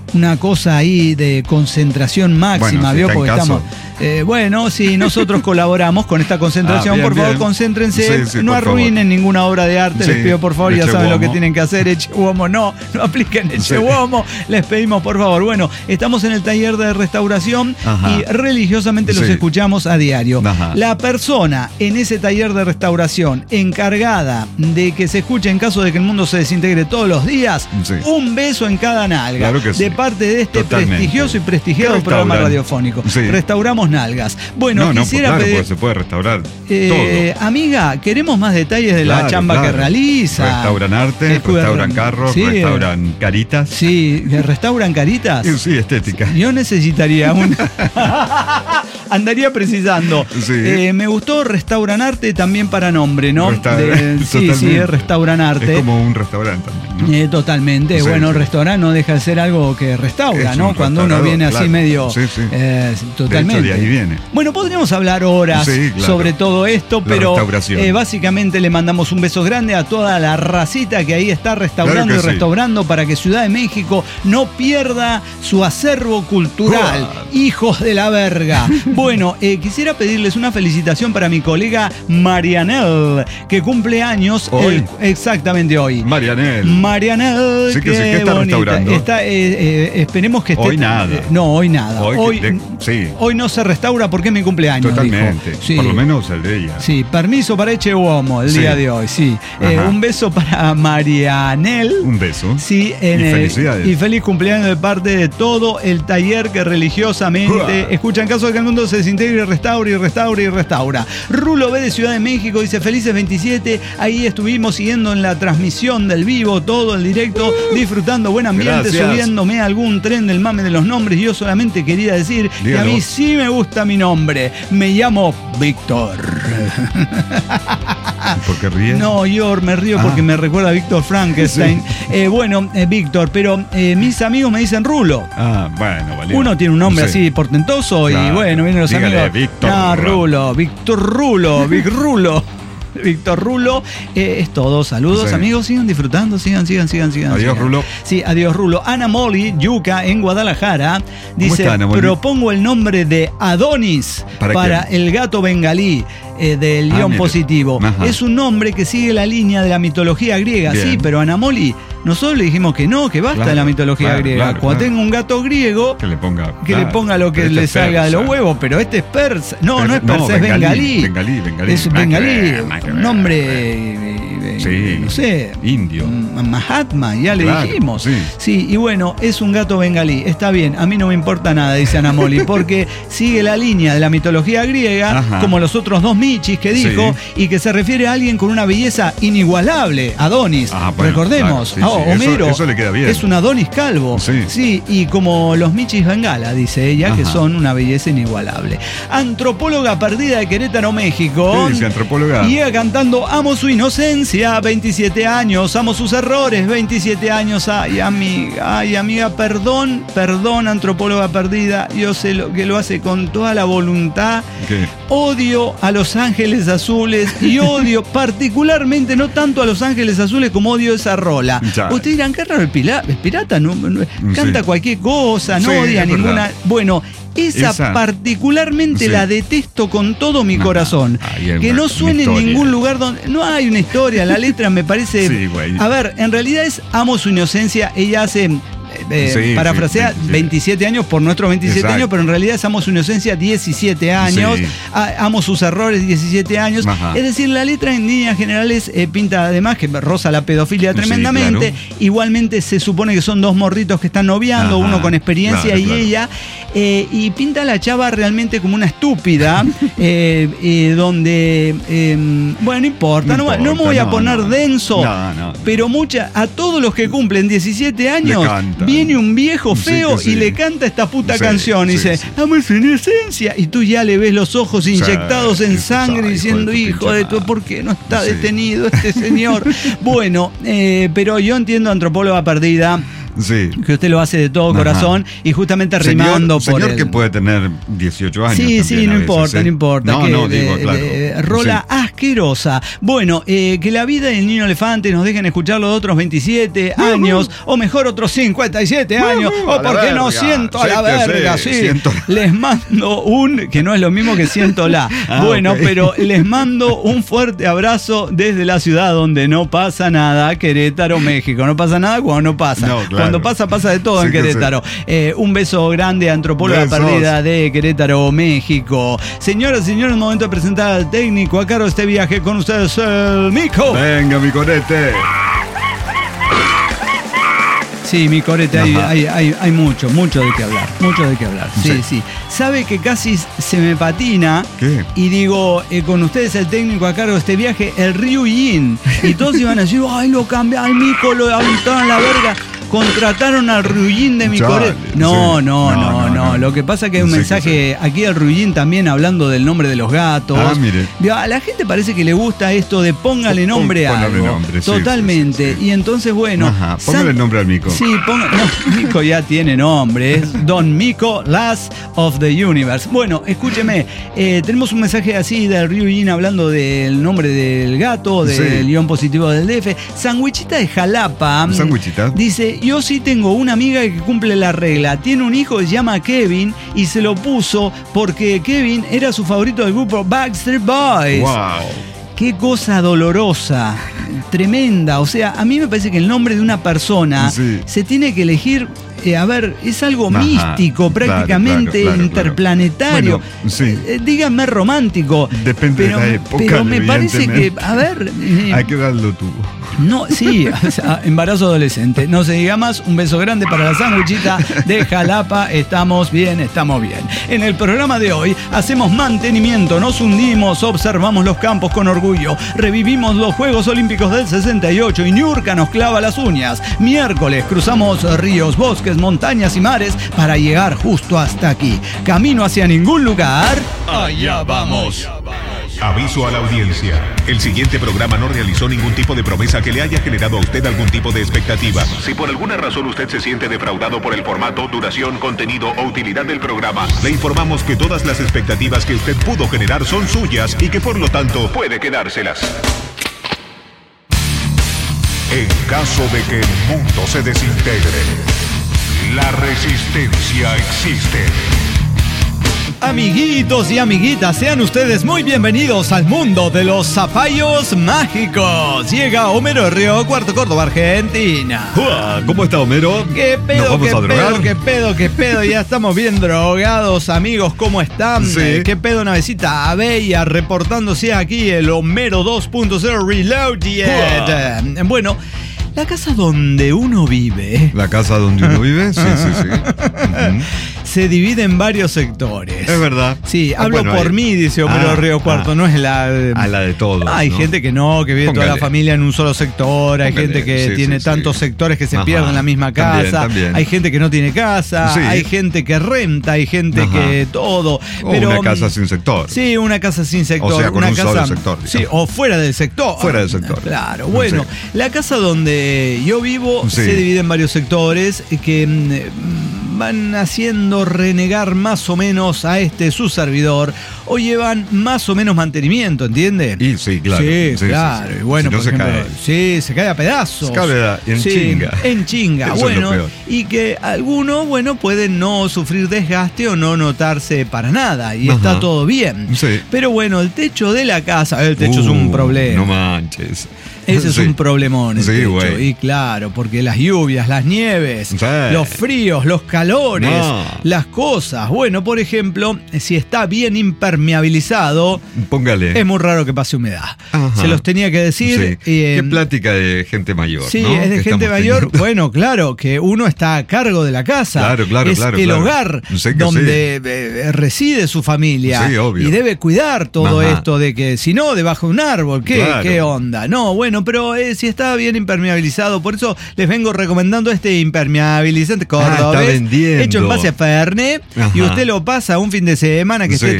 [SPEAKER 3] una cosa ahí de concentración máxima,
[SPEAKER 5] bueno, si
[SPEAKER 3] ¿vio?
[SPEAKER 5] está
[SPEAKER 3] Porque
[SPEAKER 5] en caso.
[SPEAKER 3] estamos... Eh, bueno, sí, nosotros colaboramos con esta concentración. Ah, bien, por favor, bien. concéntrense, sí, sí, no arruinen favor. ninguna obra de arte, sí, les pido por favor, ya saben uomo. lo que tienen que hacer, eche uomo, no, no apliquen eche uomo, sí. les pedimos por favor. Bueno, estamos en el taller de restauración Ajá. y religiosamente los sí. escuchamos a diario. Ajá. La persona en ese taller de restauración encargada de que se escuche en caso de que el mundo se desintegre todos los días, sí. un beso en cada nalga, claro que sí. de parte de este Totalmente. prestigioso y prestigiado programa radiofónico. Sí. Restauramos nalgas. Bueno,
[SPEAKER 5] no, no,
[SPEAKER 3] quisiera
[SPEAKER 5] claro,
[SPEAKER 3] pedir...
[SPEAKER 5] porque se puede restaurar
[SPEAKER 3] eh, todo. Amiga, queremos más detalles de
[SPEAKER 5] claro,
[SPEAKER 3] la chamba claro. que realiza.
[SPEAKER 5] Restauran arte, eh, restauran carros, sí, restauran caritas.
[SPEAKER 3] Sí, ¿restauran caritas?
[SPEAKER 5] Sí, sí, estética.
[SPEAKER 3] Yo necesitaría un... Andaría precisando. Sí. Eh, me gustó restauran arte también para nombre, ¿no?
[SPEAKER 5] Resta...
[SPEAKER 3] De... Sí, sí, restauran arte.
[SPEAKER 5] Es como un restaurante también, ¿no?
[SPEAKER 3] Eh, totalmente. Sí, bueno, sí. restaurante no deja de ser algo que restaura, es ¿no? Cuando uno viene claro. así medio... Sí, sí. Eh, totalmente.
[SPEAKER 5] De hecho, de ahí viene.
[SPEAKER 3] Bueno, podríamos hablar horas sí, claro. sobre todo esto, pero eh, básicamente le mandamos un beso grande a toda la racita que ahí está restaurando claro y sí. restaurando para que Ciudad de México no pierda su acervo cultural. Oh. Hijos de la verga. Bueno, eh, quisiera pedirles una felicitación para mi colega Marianel, que cumple años
[SPEAKER 5] hoy.
[SPEAKER 3] El, exactamente hoy.
[SPEAKER 5] Marianel.
[SPEAKER 3] Marianel,
[SPEAKER 5] sí, que, sí, que está bonita. Restaurando.
[SPEAKER 3] Está, eh, eh, esperemos que esté.
[SPEAKER 5] Hoy nada.
[SPEAKER 3] Eh, no, hoy nada.
[SPEAKER 5] Hoy,
[SPEAKER 3] hoy,
[SPEAKER 5] de, sí.
[SPEAKER 3] hoy no se restaura porque es mi cumpleaños.
[SPEAKER 5] Totalmente.
[SPEAKER 3] Sí.
[SPEAKER 5] Por lo menos el de ella.
[SPEAKER 3] Sí, permiso para Eche Uomo el sí. día de hoy, sí. Eh, un beso para Marianel.
[SPEAKER 5] Un beso.
[SPEAKER 3] Sí, en
[SPEAKER 5] y
[SPEAKER 3] el,
[SPEAKER 5] felicidades.
[SPEAKER 3] Y feliz cumpleaños de parte de todo el taller que religiosamente Uah. escucha en caso de que el mundo se desintegre, restaure y restaure y restaura. Rulo B de Ciudad de México dice felices veintisiete. Ahí estuvimos siguiendo en la transmisión del vivo, todo el directo, disfrutando buen ambiente, Gracias. subiéndome a algún tren del mame de los nombres. Yo solamente quería decir Dígalo. que a mí sí me gusta mi nombre. Me llamo Víctor.
[SPEAKER 5] ¿Por qué ríes?
[SPEAKER 3] No, yo me río ah. porque me recuerda a Víctor Frankenstein. Sí. Eh, bueno, eh, Víctor, pero eh, mis amigos me dicen Rulo.
[SPEAKER 5] Ah, bueno, vale.
[SPEAKER 3] Uno tiene un nombre sí. así portentoso claro. y bueno, vienen los
[SPEAKER 5] Dígale,
[SPEAKER 3] amigos.
[SPEAKER 5] Víctor
[SPEAKER 3] No, Rulo, Víctor Rulo, Vic Rulo. Víctor Rulo, eh, es todo. Saludos, sí. amigos. Sigan disfrutando, sigan, sigan, sigan, sigan.
[SPEAKER 5] Adiós,
[SPEAKER 3] sigan.
[SPEAKER 5] Rulo.
[SPEAKER 3] Sí, adiós, Rulo. Ana Molly, Yuca, en Guadalajara, dice: está, Ana Molly? Propongo el nombre de Adonis para, para el gato bengalí. Eh, del león ah, positivo. Ajá. Es un nombre que sigue la línea de la mitología griega, Bien. sí, pero Ana Molly, nosotros le dijimos que no, que basta claro, de la mitología claro, griega. Claro, Cuando claro. tenga un gato griego,
[SPEAKER 5] que le ponga,
[SPEAKER 3] que claro, le, ponga lo que le este salga de los huevos, pero este es persa. No, pero, no es persa, no, es bengalí.
[SPEAKER 5] Bengalí, bengalí.
[SPEAKER 3] Es bengalí, un nombre,
[SPEAKER 5] sí,
[SPEAKER 3] no sé,
[SPEAKER 5] indio.
[SPEAKER 3] Mahatma, ya le
[SPEAKER 5] claro,
[SPEAKER 3] dijimos.
[SPEAKER 5] Sí.
[SPEAKER 3] sí, y bueno, es un gato bengalí. Está bien, a mí no me importa nada, dice Ana Molly, porque sigue la línea de la mitología griega, Ajá. como los otros dos michis que dijo, sí. y que se refiere a alguien con una belleza inigualable, Adonis. Ah, bueno, recordemos, claro, sí, sí. Oh, Homero
[SPEAKER 5] eso, eso le queda bien.
[SPEAKER 3] Es un Adonis calvo.
[SPEAKER 5] Sí.
[SPEAKER 3] sí, y como los michis bengala, dice ella, Ajá. que son una belleza inigualable. Antropóloga perdida de Querétaro, México.
[SPEAKER 5] ¿Qué dice antropóloga?
[SPEAKER 3] Y ella cantando Amo su inocencia, veintisiete años, amo sus errores, veintisiete años. Ay, amiga, ay, amiga, perdón, perdón, antropóloga perdida. Yo sé lo, que lo hace con toda la voluntad.
[SPEAKER 5] ¿Qué?
[SPEAKER 3] Odio a Los Ángeles Azules y odio particularmente, no tanto a Los Ángeles Azules como odio esa rola. Ya. Ustedes dirán, qué raro, el, pila, el pirata no, no, canta sí. cualquier cosa, no sí, odia ninguna. Verdad. Bueno, esa, esa particularmente sí. la detesto con todo mi no, corazón. Que no suene en ningún lugar donde... No hay una historia, la letra me parece... Sí, a ver, en realidad es Amo su inocencia, ella hace... Eh, sí, parafrasea, sí, sí, sí. veintisiete años por nuestros veintisiete Exacto. años, pero en realidad es Amo su inocencia diecisiete años, sí. Amo sus errores diecisiete años. Ajá. Es decir, la letra en líneas generales eh, pinta además que roza la pedofilia tremendamente. Sí, claro. Igualmente se supone que son dos morritos que están noviando, Ajá. uno con experiencia claro, y claro. ella, eh, y pinta a la chava realmente como una estúpida, eh, eh, donde, eh, bueno, no importa, no, importa, no me voy a poner no, denso, no, no. pero mucha, a todos los que cumplen diecisiete años, viene un viejo feo sí, sí. y le canta esta puta sí, canción y sí, dice, sí. amo su inocencia. Y tú ya le ves los ojos inyectados sí, en sangre sí, diciendo, hijo de tu, ¿por qué no está sí. detenido este señor? Bueno, eh, pero yo entiendo antropóloga perdida.
[SPEAKER 5] Sí.
[SPEAKER 3] Que usted lo hace de todo
[SPEAKER 5] Ajá.
[SPEAKER 3] corazón y justamente rimando
[SPEAKER 5] señor,
[SPEAKER 3] por
[SPEAKER 5] señor
[SPEAKER 3] el...
[SPEAKER 5] que puede tener dieciocho años.
[SPEAKER 3] Sí, sí, no
[SPEAKER 5] a veces,
[SPEAKER 3] importa,
[SPEAKER 5] ¿eh?
[SPEAKER 3] no importa.
[SPEAKER 5] No,
[SPEAKER 3] que,
[SPEAKER 5] no, digo,
[SPEAKER 3] de,
[SPEAKER 5] claro.
[SPEAKER 3] de, rola
[SPEAKER 5] Sí.
[SPEAKER 3] asquerosa. Bueno, eh, que la vida del niño elefante nos dejen escucharlo de otros veintisiete años, o mejor otros cincuenta y siete años,
[SPEAKER 5] Uh-huh.
[SPEAKER 3] o
[SPEAKER 5] A la
[SPEAKER 3] porque no
[SPEAKER 5] verga.
[SPEAKER 3] siento a la
[SPEAKER 5] Siéntese,
[SPEAKER 3] verga, sí.
[SPEAKER 5] siento-
[SPEAKER 3] Les mando un, que no es lo mismo que siento la.
[SPEAKER 5] Ah,
[SPEAKER 3] bueno,
[SPEAKER 5] ok.
[SPEAKER 3] pero les mando un fuerte abrazo desde la ciudad donde no pasa nada, Querétaro, México. No pasa nada cuando no pasa.
[SPEAKER 5] No, claro.
[SPEAKER 3] Cuando pasa, pasa de todo
[SPEAKER 5] Sí
[SPEAKER 3] en
[SPEAKER 5] que
[SPEAKER 3] Querétaro. Eh, un beso grande, antropóloga
[SPEAKER 5] Besos.
[SPEAKER 3] perdida de Querétaro, México. Señoras y señores, momento de presentar al técnico a cargo de este viaje con ustedes, el Mico.
[SPEAKER 5] Venga, mi conete.
[SPEAKER 3] Sí, mi corete, hay,
[SPEAKER 5] Ajá.
[SPEAKER 3] hay, hay, hay mucho, mucho de qué hablar, mucho de qué hablar. Sí, sí.
[SPEAKER 5] Sí.
[SPEAKER 3] Sabe que casi se me patina.
[SPEAKER 5] ¿Qué?
[SPEAKER 3] Y digo, eh, con ustedes el técnico a cargo de este viaje, el Ryu Yin. Y todos iban a decir, ay, lo cambiaron, al Mico lo aventaron a la verga. Contrataron al Ruyin de mi
[SPEAKER 5] Chale,
[SPEAKER 3] corete. No,
[SPEAKER 5] sí.
[SPEAKER 3] no,
[SPEAKER 5] No,
[SPEAKER 3] no, no,
[SPEAKER 5] no, no.
[SPEAKER 3] Lo que pasa es que hay un
[SPEAKER 5] Sí,
[SPEAKER 3] mensaje aquí del Ruyin también hablando del nombre de los gatos.
[SPEAKER 5] Ah, mire.
[SPEAKER 3] Digo, a la gente parece que le gusta esto de póngale
[SPEAKER 5] Pon-
[SPEAKER 3] nombre a
[SPEAKER 5] póngale
[SPEAKER 3] algo.
[SPEAKER 5] nombre, sí,
[SPEAKER 3] Totalmente.
[SPEAKER 5] sí, sí, sí.
[SPEAKER 3] Y entonces, bueno.
[SPEAKER 5] Ajá, póngale
[SPEAKER 3] San-
[SPEAKER 5] nombre al Mico.
[SPEAKER 3] Sí, ponga, no, Mico ya tiene nombre, es Don Mico, Last of the Universe. Bueno, escúcheme, eh, tenemos un mensaje así del Ryujin hablando del nombre del gato, del
[SPEAKER 5] Sí.
[SPEAKER 3] guión positivo del D F. Sandwichita de Jalapa.
[SPEAKER 5] Sandwichita.
[SPEAKER 3] Dice, yo sí tengo una amiga que cumple la regla. Tiene un hijo que se llama Kevin y se lo puso porque Kevin era su favorito del grupo Backstreet Boys.
[SPEAKER 5] Wow.
[SPEAKER 3] Qué cosa dolorosa, tremenda. O sea, a mí me parece que el nombre de una persona
[SPEAKER 5] Sí.
[SPEAKER 3] se tiene que elegir, eh, a ver, es algo
[SPEAKER 5] Ajá,
[SPEAKER 3] místico,
[SPEAKER 5] claro,
[SPEAKER 3] prácticamente
[SPEAKER 5] claro, claro,
[SPEAKER 3] interplanetario.
[SPEAKER 5] claro. Bueno, sí.
[SPEAKER 3] Eh, díganme romántico.
[SPEAKER 5] Depende
[SPEAKER 3] pero,
[SPEAKER 5] de la época,
[SPEAKER 3] Pero me parece que,
[SPEAKER 5] evidentemente.
[SPEAKER 3] a ver... eh,
[SPEAKER 5] ¿A qué edad lo tuvo?
[SPEAKER 3] no, sí, o sea, embarazo adolescente. No se diga más, un beso grande para la sandwichita de Jalapa. Estamos bien, estamos bien. En el programa de hoy hacemos mantenimiento, nos hundimos, observamos los campos con orgullo, revivimos los Juegos Olímpicos del sesenta y ocho y Niurka nos clava las uñas. Miércoles cruzamos ríos, bosques, montañas y mares para llegar justo hasta aquí. Camino hacia ningún lugar. Allá vamos.
[SPEAKER 1] Aviso a la audiencia. El siguiente programa no realizó ningún tipo de promesa que le haya generado a usted algún tipo de expectativa. Si por alguna razón usted se siente defraudado por el formato, duración, contenido o utilidad del programa, le informamos que todas las expectativas que usted pudo generar son suyas y que por lo tanto puede quedárselas. En caso de que el mundo se desintegre, la resistencia existe.
[SPEAKER 3] Amiguitos y amiguitas, sean ustedes muy bienvenidos al mundo de los zapallos mágicos. Llega Homero Río, Cuarto Córdoba, Argentina.
[SPEAKER 5] Uah, ¿Cómo está Homero?
[SPEAKER 3] ¿Qué
[SPEAKER 5] ¿Nos
[SPEAKER 3] pedo,
[SPEAKER 5] vamos
[SPEAKER 3] qué
[SPEAKER 5] a drogar?
[SPEAKER 3] pedo, qué pedo, qué pedo? Ya estamos bien drogados, amigos, ¿cómo están?
[SPEAKER 5] Sí.
[SPEAKER 3] Eh, ¿Qué pedo, navecita Abella? Reportándose aquí el Homero dos punto cero Reloaded.
[SPEAKER 5] Uah.
[SPEAKER 3] Eh, Bueno, la casa donde uno vive
[SPEAKER 5] ¿La casa donde uno vive? Sí, sí, sí. Ujú.
[SPEAKER 3] se divide en varios sectores.
[SPEAKER 5] Es verdad.
[SPEAKER 3] Sí,
[SPEAKER 5] Ah,
[SPEAKER 3] hablo
[SPEAKER 5] bueno,
[SPEAKER 3] por
[SPEAKER 5] ahí-
[SPEAKER 3] mí, dice Homero
[SPEAKER 5] Ah,
[SPEAKER 3] Río Cuarto,
[SPEAKER 5] ah.
[SPEAKER 3] no es la...
[SPEAKER 5] A la de todos.
[SPEAKER 3] Hay
[SPEAKER 5] ¿no?
[SPEAKER 3] gente que no, que vive toda
[SPEAKER 5] Póngale.
[SPEAKER 3] la familia en un solo sector, hay
[SPEAKER 5] Póngale,
[SPEAKER 3] gente que
[SPEAKER 5] sí,
[SPEAKER 3] tiene
[SPEAKER 5] sí,
[SPEAKER 3] tantos
[SPEAKER 5] sí.
[SPEAKER 3] sectores que se
[SPEAKER 5] Ajá.
[SPEAKER 3] pierden en la misma
[SPEAKER 5] También,
[SPEAKER 3] casa,
[SPEAKER 5] también.
[SPEAKER 3] hay gente que no tiene casa,
[SPEAKER 5] Sí.
[SPEAKER 3] hay gente que renta, hay gente
[SPEAKER 5] Ajá.
[SPEAKER 3] que todo.
[SPEAKER 5] O
[SPEAKER 3] pero,
[SPEAKER 5] una casa sin sector.
[SPEAKER 3] Sí, una casa sin sector.
[SPEAKER 5] O sea, con
[SPEAKER 3] una
[SPEAKER 5] un
[SPEAKER 3] casa,
[SPEAKER 5] solo sector,
[SPEAKER 3] Sí,
[SPEAKER 5] digamos.
[SPEAKER 3] o fuera del sector.
[SPEAKER 5] Fuera del sector.
[SPEAKER 3] Claro, bueno,
[SPEAKER 5] Sí.
[SPEAKER 3] la casa donde yo vivo
[SPEAKER 5] Sí.
[SPEAKER 3] se divide en varios sectores que mm, van haciendo renegar más o menos a este su servidor o llevan más o menos mantenimiento, ¿entiende?
[SPEAKER 5] Y sí, claro.
[SPEAKER 3] Sí,
[SPEAKER 5] Sí, sí,
[SPEAKER 3] claro.
[SPEAKER 5] sí.
[SPEAKER 3] Y bueno,
[SPEAKER 5] Si no
[SPEAKER 3] por
[SPEAKER 5] se
[SPEAKER 3] ejemplo,
[SPEAKER 5] cae.
[SPEAKER 3] sí, se cae a pedazos.
[SPEAKER 5] Se cae en
[SPEAKER 3] Sí,
[SPEAKER 5] chinga.
[SPEAKER 3] En chinga,
[SPEAKER 5] Eso es lo
[SPEAKER 3] bueno.
[SPEAKER 5] peor.
[SPEAKER 3] Y que algunos, bueno, pueden no sufrir desgaste o no notarse para nada. Y
[SPEAKER 5] Ajá.
[SPEAKER 3] está todo bien.
[SPEAKER 5] Sí.
[SPEAKER 3] Pero bueno, el techo de la casa, el techo es un
[SPEAKER 5] Uh,
[SPEAKER 3] problema.
[SPEAKER 5] No manches.
[SPEAKER 3] Ese es
[SPEAKER 5] Sí.
[SPEAKER 3] un problemón. El
[SPEAKER 5] Sí,
[SPEAKER 3] techo.
[SPEAKER 5] güey.
[SPEAKER 3] Y claro, porque las lluvias, las nieves,
[SPEAKER 5] Sí.
[SPEAKER 3] los fríos, los calores,
[SPEAKER 5] No.
[SPEAKER 3] las cosas. Bueno, por ejemplo, si está bien impermeabilizado,
[SPEAKER 5] Póngale.
[SPEAKER 3] es muy raro que pase humedad.
[SPEAKER 5] Ajá.
[SPEAKER 3] Se los tenía que decir.
[SPEAKER 5] Sí.
[SPEAKER 3] eh,
[SPEAKER 5] Qué plática de gente mayor.
[SPEAKER 3] Sí,
[SPEAKER 5] ¿no?
[SPEAKER 3] es de
[SPEAKER 5] Que
[SPEAKER 3] gente
[SPEAKER 5] estamos
[SPEAKER 3] mayor.
[SPEAKER 5] teniendo.
[SPEAKER 3] Bueno, claro, que uno está a cargo de la casa.
[SPEAKER 5] Claro, claro,
[SPEAKER 3] es
[SPEAKER 5] claro,
[SPEAKER 3] el
[SPEAKER 5] claro.
[SPEAKER 3] hogar
[SPEAKER 5] Sé que
[SPEAKER 3] donde eh, reside su familia.
[SPEAKER 5] Sí, obvio.
[SPEAKER 3] Y debe cuidar todo
[SPEAKER 5] Ajá.
[SPEAKER 3] esto de que si no, debajo de un árbol, ¿qué,
[SPEAKER 5] Claro.
[SPEAKER 3] qué onda? No, bueno, pero eh, si está bien impermeabilizado, por eso les vengo recomendando este impermeabilizante
[SPEAKER 5] Ah, está
[SPEAKER 3] cordobés
[SPEAKER 5] vendiendo.
[SPEAKER 3] hecho en base a Fernet.
[SPEAKER 5] Ajá.
[SPEAKER 3] Y usted lo pasa un fin de semana que
[SPEAKER 5] Sí.
[SPEAKER 3] esté tranquilo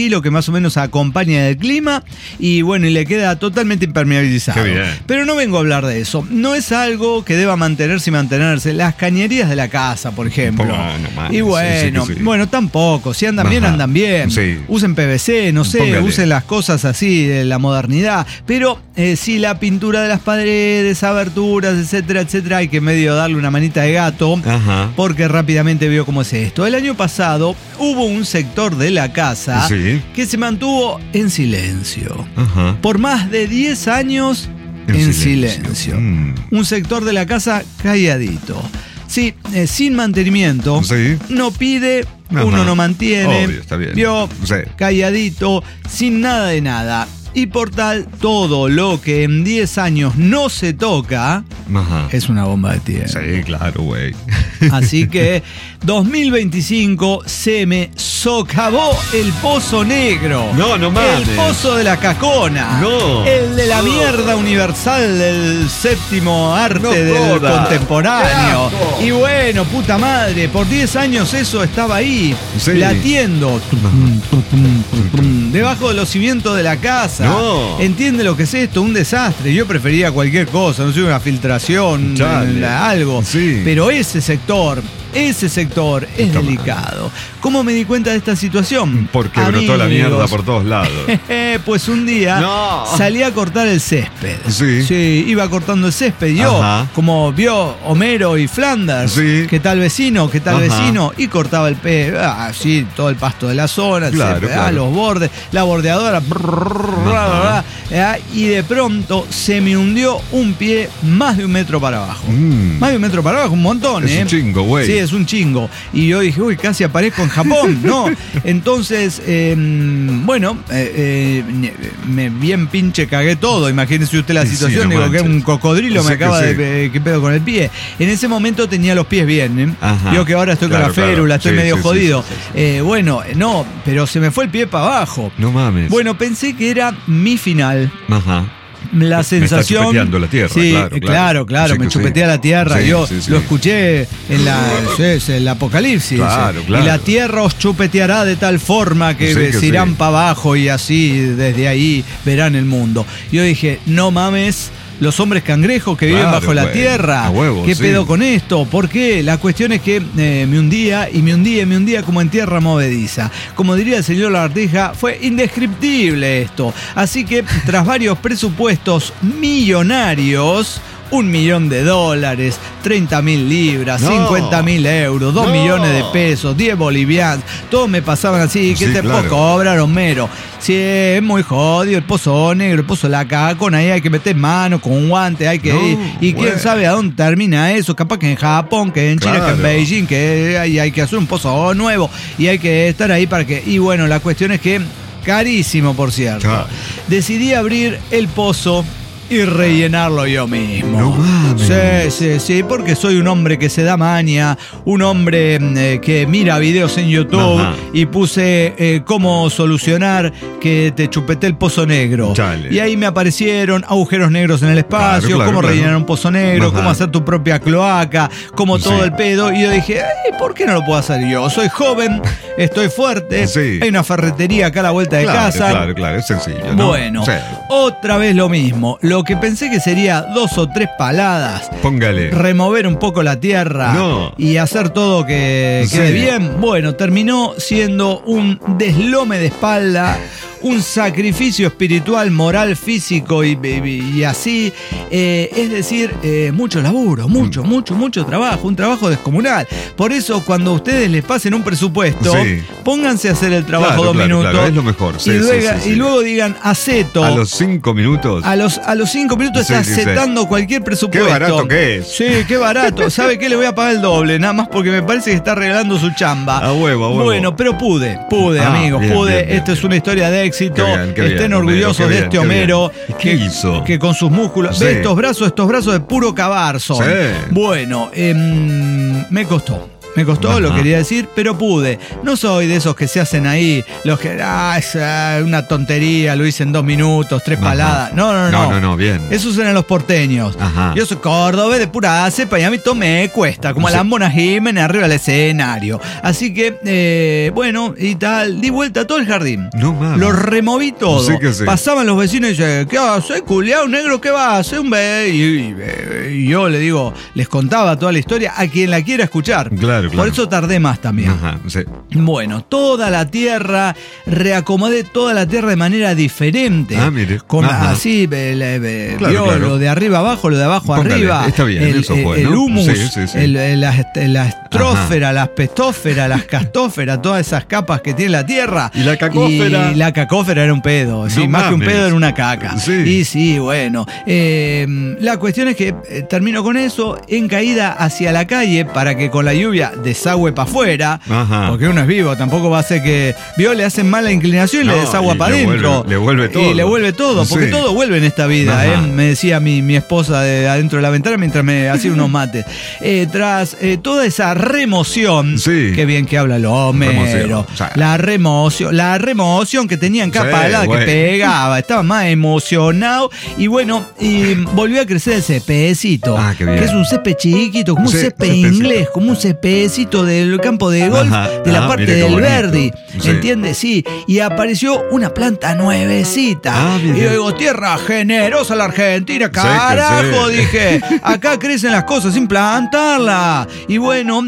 [SPEAKER 3] estilo que más o menos acompaña el clima y bueno, y le queda totalmente impermeabilizado.
[SPEAKER 4] Qué bien.
[SPEAKER 3] Pero no vengo a hablar de eso. No es algo que deba mantenerse y mantenerse. Las cañerías de la casa, por ejemplo.
[SPEAKER 4] Bueno, man,
[SPEAKER 3] y bueno,
[SPEAKER 4] sí, sí, sí.
[SPEAKER 3] bueno, tampoco. Si andan bien,
[SPEAKER 4] Ajá.
[SPEAKER 3] andan bien.
[SPEAKER 4] Sí.
[SPEAKER 3] Usen P V C, no sé,
[SPEAKER 4] Póngale.
[SPEAKER 3] usen las cosas así de la modernidad. Pero eh, sí, la pintura de las paredes, aberturas, etcétera, etcétera, hay que medio darle una manita de gato.
[SPEAKER 4] Ajá.
[SPEAKER 3] Porque rápidamente veo cómo es esto. El año pasado hubo un sector de la casa
[SPEAKER 4] Sí.
[SPEAKER 3] que se mantuvo en silencio.
[SPEAKER 4] Ajá.
[SPEAKER 3] Por más de diez años en,
[SPEAKER 4] En
[SPEAKER 3] silencio.
[SPEAKER 4] silencio. Mm.
[SPEAKER 3] Un sector de la casa calladito. Sí, eh, sin mantenimiento.
[SPEAKER 4] Sí.
[SPEAKER 3] No pide,
[SPEAKER 4] Ajá.
[SPEAKER 3] uno no mantiene.
[SPEAKER 4] Obvio, está bien.
[SPEAKER 3] Vio,
[SPEAKER 4] Sí.
[SPEAKER 3] calladito, sin nada de nada. Y por tal, todo lo que en diez años no se toca
[SPEAKER 4] Ajá.
[SPEAKER 3] es una bomba de tiempo.
[SPEAKER 4] Sí, claro, güey.
[SPEAKER 3] Así que dos mil veinticinco se me socavó el pozo negro.
[SPEAKER 4] No, no mames.
[SPEAKER 3] El pozo de la cacona.
[SPEAKER 4] No.
[SPEAKER 3] El de la mierda universal del séptimo arte
[SPEAKER 4] No
[SPEAKER 3] del
[SPEAKER 4] jodas.
[SPEAKER 3] contemporáneo.
[SPEAKER 4] ¡Qué asco!
[SPEAKER 3] Y bueno, puta madre, por diez años eso estaba ahí,
[SPEAKER 4] Sí.
[SPEAKER 3] latiendo. Tum, tum, tum, tum, tum, debajo de los cimientos de la casa.
[SPEAKER 4] No.
[SPEAKER 3] ¿Entiende lo que es esto? Un desastre. Yo prefería cualquier cosa, no sé, una filtración,
[SPEAKER 4] Chale.
[SPEAKER 3] algo.
[SPEAKER 4] Sí.
[SPEAKER 3] Pero ese sector, ese sector es
[SPEAKER 4] Está
[SPEAKER 3] delicado. ¿Cómo me di cuenta de esta situación?
[SPEAKER 4] Porque brotó la
[SPEAKER 3] Amigos,
[SPEAKER 4] mierda por todos lados.
[SPEAKER 3] pues un día
[SPEAKER 4] No.
[SPEAKER 3] salí a cortar el césped.
[SPEAKER 4] Sí.
[SPEAKER 3] iba cortando el césped. Yo,
[SPEAKER 4] Ajá.
[SPEAKER 3] como vio Homero y Flanders,
[SPEAKER 4] Sí.
[SPEAKER 3] ¿qué tal vecino? ¿Qué tal
[SPEAKER 4] Ajá.
[SPEAKER 3] vecino? Y cortaba el pez, así, todo el pasto de la zona, el
[SPEAKER 4] Claro,
[SPEAKER 3] césped,
[SPEAKER 4] claro.
[SPEAKER 3] ah, los bordes, la bordeadora,
[SPEAKER 4] Ajá.
[SPEAKER 3] ah, y de pronto se me hundió un pie más de un metro para abajo.
[SPEAKER 4] Mm.
[SPEAKER 3] Más de un metro para abajo, un montón,
[SPEAKER 4] Es
[SPEAKER 3] ¿eh?
[SPEAKER 4] un chingo, güey.
[SPEAKER 3] Sí, es un chingo. Y yo dije, uy, casi aparezco en Japón, ¿no? Entonces, eh, bueno, eh, eh, me bien pinche cagué todo. Imagínese usted la
[SPEAKER 4] Sí,
[SPEAKER 3] situación.
[SPEAKER 4] no
[SPEAKER 3] Digo, que
[SPEAKER 4] manches.
[SPEAKER 3] un cocodrilo
[SPEAKER 4] Sí
[SPEAKER 3] me
[SPEAKER 4] que
[SPEAKER 3] acaba
[SPEAKER 4] sí.
[SPEAKER 3] de. eh, ¿Qué pedo con el pie? En ese momento tenía los pies bien, ¿eh?
[SPEAKER 4] Ajá.
[SPEAKER 3] Yo que ahora estoy
[SPEAKER 4] Claro,
[SPEAKER 3] con la
[SPEAKER 4] claro.
[SPEAKER 3] férula, estoy
[SPEAKER 4] Sí,
[SPEAKER 3] medio
[SPEAKER 4] sí, sí,
[SPEAKER 3] jodido.
[SPEAKER 4] sí, sí, sí.
[SPEAKER 3] Eh, bueno, no, pero se me fue el pie para abajo.
[SPEAKER 4] No mames.
[SPEAKER 3] Bueno, pensé que era mi final.
[SPEAKER 4] Ajá.
[SPEAKER 3] La
[SPEAKER 4] Me
[SPEAKER 3] sensación.
[SPEAKER 4] está chupeteando la tierra,
[SPEAKER 3] Sí,
[SPEAKER 4] claro,
[SPEAKER 3] eh,
[SPEAKER 4] claro.
[SPEAKER 3] claro, claro,
[SPEAKER 4] Sí
[SPEAKER 3] me
[SPEAKER 4] que sí.
[SPEAKER 3] chupetea la tierra.
[SPEAKER 4] Sí,
[SPEAKER 3] Yo
[SPEAKER 4] sí, sí.
[SPEAKER 3] lo escuché en la sí, es el Apocalipsis.
[SPEAKER 4] Claro,
[SPEAKER 3] dice,
[SPEAKER 4] claro.
[SPEAKER 3] Y la tierra os chupeteará de tal forma que,
[SPEAKER 4] Sí que
[SPEAKER 3] se irán
[SPEAKER 4] sí.
[SPEAKER 3] para abajo y así desde ahí verán el mundo. Yo dije, no mames. Los hombres cangrejos que viven
[SPEAKER 4] Claro,
[SPEAKER 3] bajo la
[SPEAKER 4] güey.
[SPEAKER 3] tierra.
[SPEAKER 4] A huevo,
[SPEAKER 3] ¿Qué
[SPEAKER 4] sí.
[SPEAKER 3] pedo con esto? ¿Por qué? La cuestión es que eh, me hundía y me hundía y me hundía como en tierra movediza. Como diría el señor Lagartija, fue indescriptible esto. Así que tras varios presupuestos millonarios, un millón de dólares, treinta mil libras,
[SPEAKER 4] No.
[SPEAKER 3] cincuenta mil euros, dos
[SPEAKER 4] No.
[SPEAKER 3] millones de pesos, diez bolivianos, todos me pasaban así, ¿qué
[SPEAKER 4] Sí,
[SPEAKER 3] te
[SPEAKER 4] claro.
[SPEAKER 3] puedo cobrar, Homero? Sí, es muy jodido, el pozo negro, el pozo de la cacona, ahí hay que meter mano con un guante, hay que
[SPEAKER 4] No,
[SPEAKER 3] ir, y quién
[SPEAKER 4] güey.
[SPEAKER 3] sabe a dónde termina eso, capaz que en Japón, que en China, que en
[SPEAKER 4] Claro.
[SPEAKER 3] Beijing, que hay, hay que hacer un pozo nuevo, y hay que estar ahí para que, y bueno, la cuestión es que, carísimo por cierto,
[SPEAKER 4] Claro.
[SPEAKER 3] decidí abrir el pozo y rellenarlo yo mismo.
[SPEAKER 4] No mames.
[SPEAKER 3] Sí, sí, sí, porque soy un hombre que se da maña, un hombre eh, que mira videos en YouTube.
[SPEAKER 4] Ajá.
[SPEAKER 3] Y puse eh, cómo solucionar que te chupete el pozo negro.
[SPEAKER 4] Chale.
[SPEAKER 3] Y ahí me aparecieron agujeros negros en el espacio,
[SPEAKER 4] Claro, claro,
[SPEAKER 3] cómo
[SPEAKER 4] claro.
[SPEAKER 3] rellenar un pozo negro,
[SPEAKER 4] Ajá.
[SPEAKER 3] cómo hacer tu propia cloaca, cómo todo
[SPEAKER 4] Sí.
[SPEAKER 3] el pedo. Y yo dije, "Ay, ¿por qué no lo puedo hacer yo? Soy joven, estoy fuerte,
[SPEAKER 4] Sí.
[SPEAKER 3] hay una ferretería acá a la vuelta de
[SPEAKER 4] Claro,
[SPEAKER 3] casa.
[SPEAKER 4] claro, claro, es sencillo, ¿no?
[SPEAKER 3] Bueno,
[SPEAKER 4] Sí.
[SPEAKER 3] otra vez lo mismo. Lo que pensé que sería dos o tres paladas,
[SPEAKER 4] Póngale.
[SPEAKER 3] remover un poco la tierra
[SPEAKER 4] No.
[SPEAKER 3] y hacer todo que
[SPEAKER 4] Sí.
[SPEAKER 3] quede bien, bueno, terminó siendo un deslome de espalda, un sacrificio espiritual, moral, físico y, y- y así. Eh, es decir, eh, mucho laburo, mucho, mucho, mucho trabajo, un trabajo descomunal. Por eso, cuando ustedes les pasen un presupuesto,
[SPEAKER 4] Sí.
[SPEAKER 3] pónganse a hacer el trabajo
[SPEAKER 4] Claro,
[SPEAKER 3] dos
[SPEAKER 4] claro,
[SPEAKER 3] minutos.
[SPEAKER 4] claro, es lo mejor. Sí,
[SPEAKER 3] y,
[SPEAKER 4] sí,
[SPEAKER 3] luego,
[SPEAKER 4] sí, sí.
[SPEAKER 3] y luego digan, aceto.
[SPEAKER 4] A los cinco minutos.
[SPEAKER 3] A los, a los cinco minutos
[SPEAKER 4] Sí,
[SPEAKER 3] está
[SPEAKER 4] sí, sí.
[SPEAKER 3] aceptando cualquier presupuesto.
[SPEAKER 4] Qué barato que es.
[SPEAKER 3] Sí, qué barato. ¿Sabe qué? Le voy a pagar el doble, nada más porque me parece que está regalando su chamba.
[SPEAKER 4] A huevo, a huevo.
[SPEAKER 3] Bueno, pero pude, pude,
[SPEAKER 4] Ah,
[SPEAKER 3] amigos,
[SPEAKER 4] bien,
[SPEAKER 3] pude.
[SPEAKER 4] bien, bien,
[SPEAKER 3] Esto es
[SPEAKER 4] bien.
[SPEAKER 3] una historia de éxito.
[SPEAKER 4] Qué bien, qué bien,
[SPEAKER 3] Estén
[SPEAKER 4] Homero,
[SPEAKER 3] orgullosos
[SPEAKER 4] qué
[SPEAKER 3] de
[SPEAKER 4] bien,
[SPEAKER 3] este
[SPEAKER 4] qué bien.
[SPEAKER 3] Homero
[SPEAKER 4] ¿Y qué
[SPEAKER 3] que,
[SPEAKER 4] hizo?
[SPEAKER 3] que con sus músculos.
[SPEAKER 4] Sí.
[SPEAKER 3] Ve estos brazos, estos brazos de puro cabar son.
[SPEAKER 4] Sí.
[SPEAKER 3] Bueno, em, me costó. Me costó,
[SPEAKER 5] Ajá.
[SPEAKER 3] lo quería decir, pero pude. No soy de esos que se hacen ahí, los que, ah, es ah, una tontería, lo hice en dos minutos, tres
[SPEAKER 5] Ajá.
[SPEAKER 3] paladas. No, no, no.
[SPEAKER 5] No, no, no, bien.
[SPEAKER 3] Esos eran los porteños.
[SPEAKER 5] Ajá.
[SPEAKER 3] Yo soy cordobés de pura cepa y a mí todo me cuesta, como a
[SPEAKER 5] Sí.
[SPEAKER 3] la Mona Jiménez arriba del escenario. Así que, eh, bueno, y tal, di vuelta a todo el jardín.
[SPEAKER 5] No mames.
[SPEAKER 3] Lo removí todo.
[SPEAKER 5] Sí que sí.
[SPEAKER 3] Pasaban los vecinos y dicen, ¿qué haces, culiao, negro? ¿Qué vas a hacer, un be-?" Y, y- y yo le digo, les contaba toda la historia a quien la quiera escuchar.
[SPEAKER 5] Claro, claro.
[SPEAKER 3] Por eso tardé más también.
[SPEAKER 5] Ajá, sí.
[SPEAKER 3] Bueno, toda la tierra, reacomodé toda la tierra de manera diferente.
[SPEAKER 5] Ah, mire.
[SPEAKER 3] Con
[SPEAKER 5] Ajá.
[SPEAKER 3] así, el, el- el-
[SPEAKER 5] Claro,
[SPEAKER 3] vio,
[SPEAKER 5] claro.
[SPEAKER 3] lo de arriba abajo, lo de abajo
[SPEAKER 5] Póngale,
[SPEAKER 3] arriba.
[SPEAKER 5] está bien,
[SPEAKER 3] el,
[SPEAKER 5] eso fue,
[SPEAKER 3] el
[SPEAKER 5] ¿no?
[SPEAKER 3] humus,
[SPEAKER 5] Sí, sí, sí.
[SPEAKER 3] el- el- la, est- la estrósfera, la aspetósfera, las castóferas, todas esas capas que tiene la tierra.
[SPEAKER 5] ¿Y la cacófera?
[SPEAKER 3] Y la cacófera era un pedo, sí,
[SPEAKER 5] No
[SPEAKER 3] más que un
[SPEAKER 5] mames.
[SPEAKER 3] pedo era una caca.
[SPEAKER 5] Sí.
[SPEAKER 3] Y sí, bueno. eh, la cuestión es que eh, termino con eso en caída hacia la calle para que con la lluvia desagüe para afuera.
[SPEAKER 5] Ajá.
[SPEAKER 3] Porque uno es vivo, tampoco va a hacer que. Vio, le hacen mala inclinación y
[SPEAKER 5] No,
[SPEAKER 3] le desagua
[SPEAKER 5] y
[SPEAKER 3] para
[SPEAKER 5] le
[SPEAKER 3] adentro.
[SPEAKER 5] vuelve- le vuelve todo.
[SPEAKER 3] Y le vuelve todo, porque
[SPEAKER 5] Sí.
[SPEAKER 3] todo vuelve en esta vida,
[SPEAKER 5] Ajá.
[SPEAKER 3] ¿eh? Me decía mi, mi esposa de adentro de la ventana mientras me hacía unos mates. Eh, tras eh, toda esa remoción,
[SPEAKER 5] Sí.
[SPEAKER 3] qué bien que habla el Homero.
[SPEAKER 5] Remoción, o sea.
[SPEAKER 3] La remoción, la remoción que tenía en capa
[SPEAKER 5] Sí,
[SPEAKER 3] helada
[SPEAKER 5] güey.
[SPEAKER 3] que pegaba, estaba más emocionado. Y bueno, y volvió a crecer el cepecito.
[SPEAKER 5] Ah, qué bien.
[SPEAKER 3] Que es un cepe chiquito, como
[SPEAKER 5] Sí,
[SPEAKER 3] un cepe
[SPEAKER 5] cepecito.
[SPEAKER 3] inglés, como un cepecito del campo de golf,
[SPEAKER 5] Ajá.
[SPEAKER 3] de la
[SPEAKER 5] Ah,
[SPEAKER 3] parte
[SPEAKER 5] mire qué
[SPEAKER 3] del
[SPEAKER 5] bonito.
[SPEAKER 3] Verdi.
[SPEAKER 5] Sí.
[SPEAKER 3] ¿Entiendes? Sí. Y apareció una planta nuevecita.
[SPEAKER 5] Ah,
[SPEAKER 3] y
[SPEAKER 5] mire.
[SPEAKER 3] yo digo, tierra generosa la Argentina,
[SPEAKER 5] que
[SPEAKER 3] carajo,
[SPEAKER 5] sí.
[SPEAKER 3] dije. Acá crecen las cosas sin plantarla. Y bueno,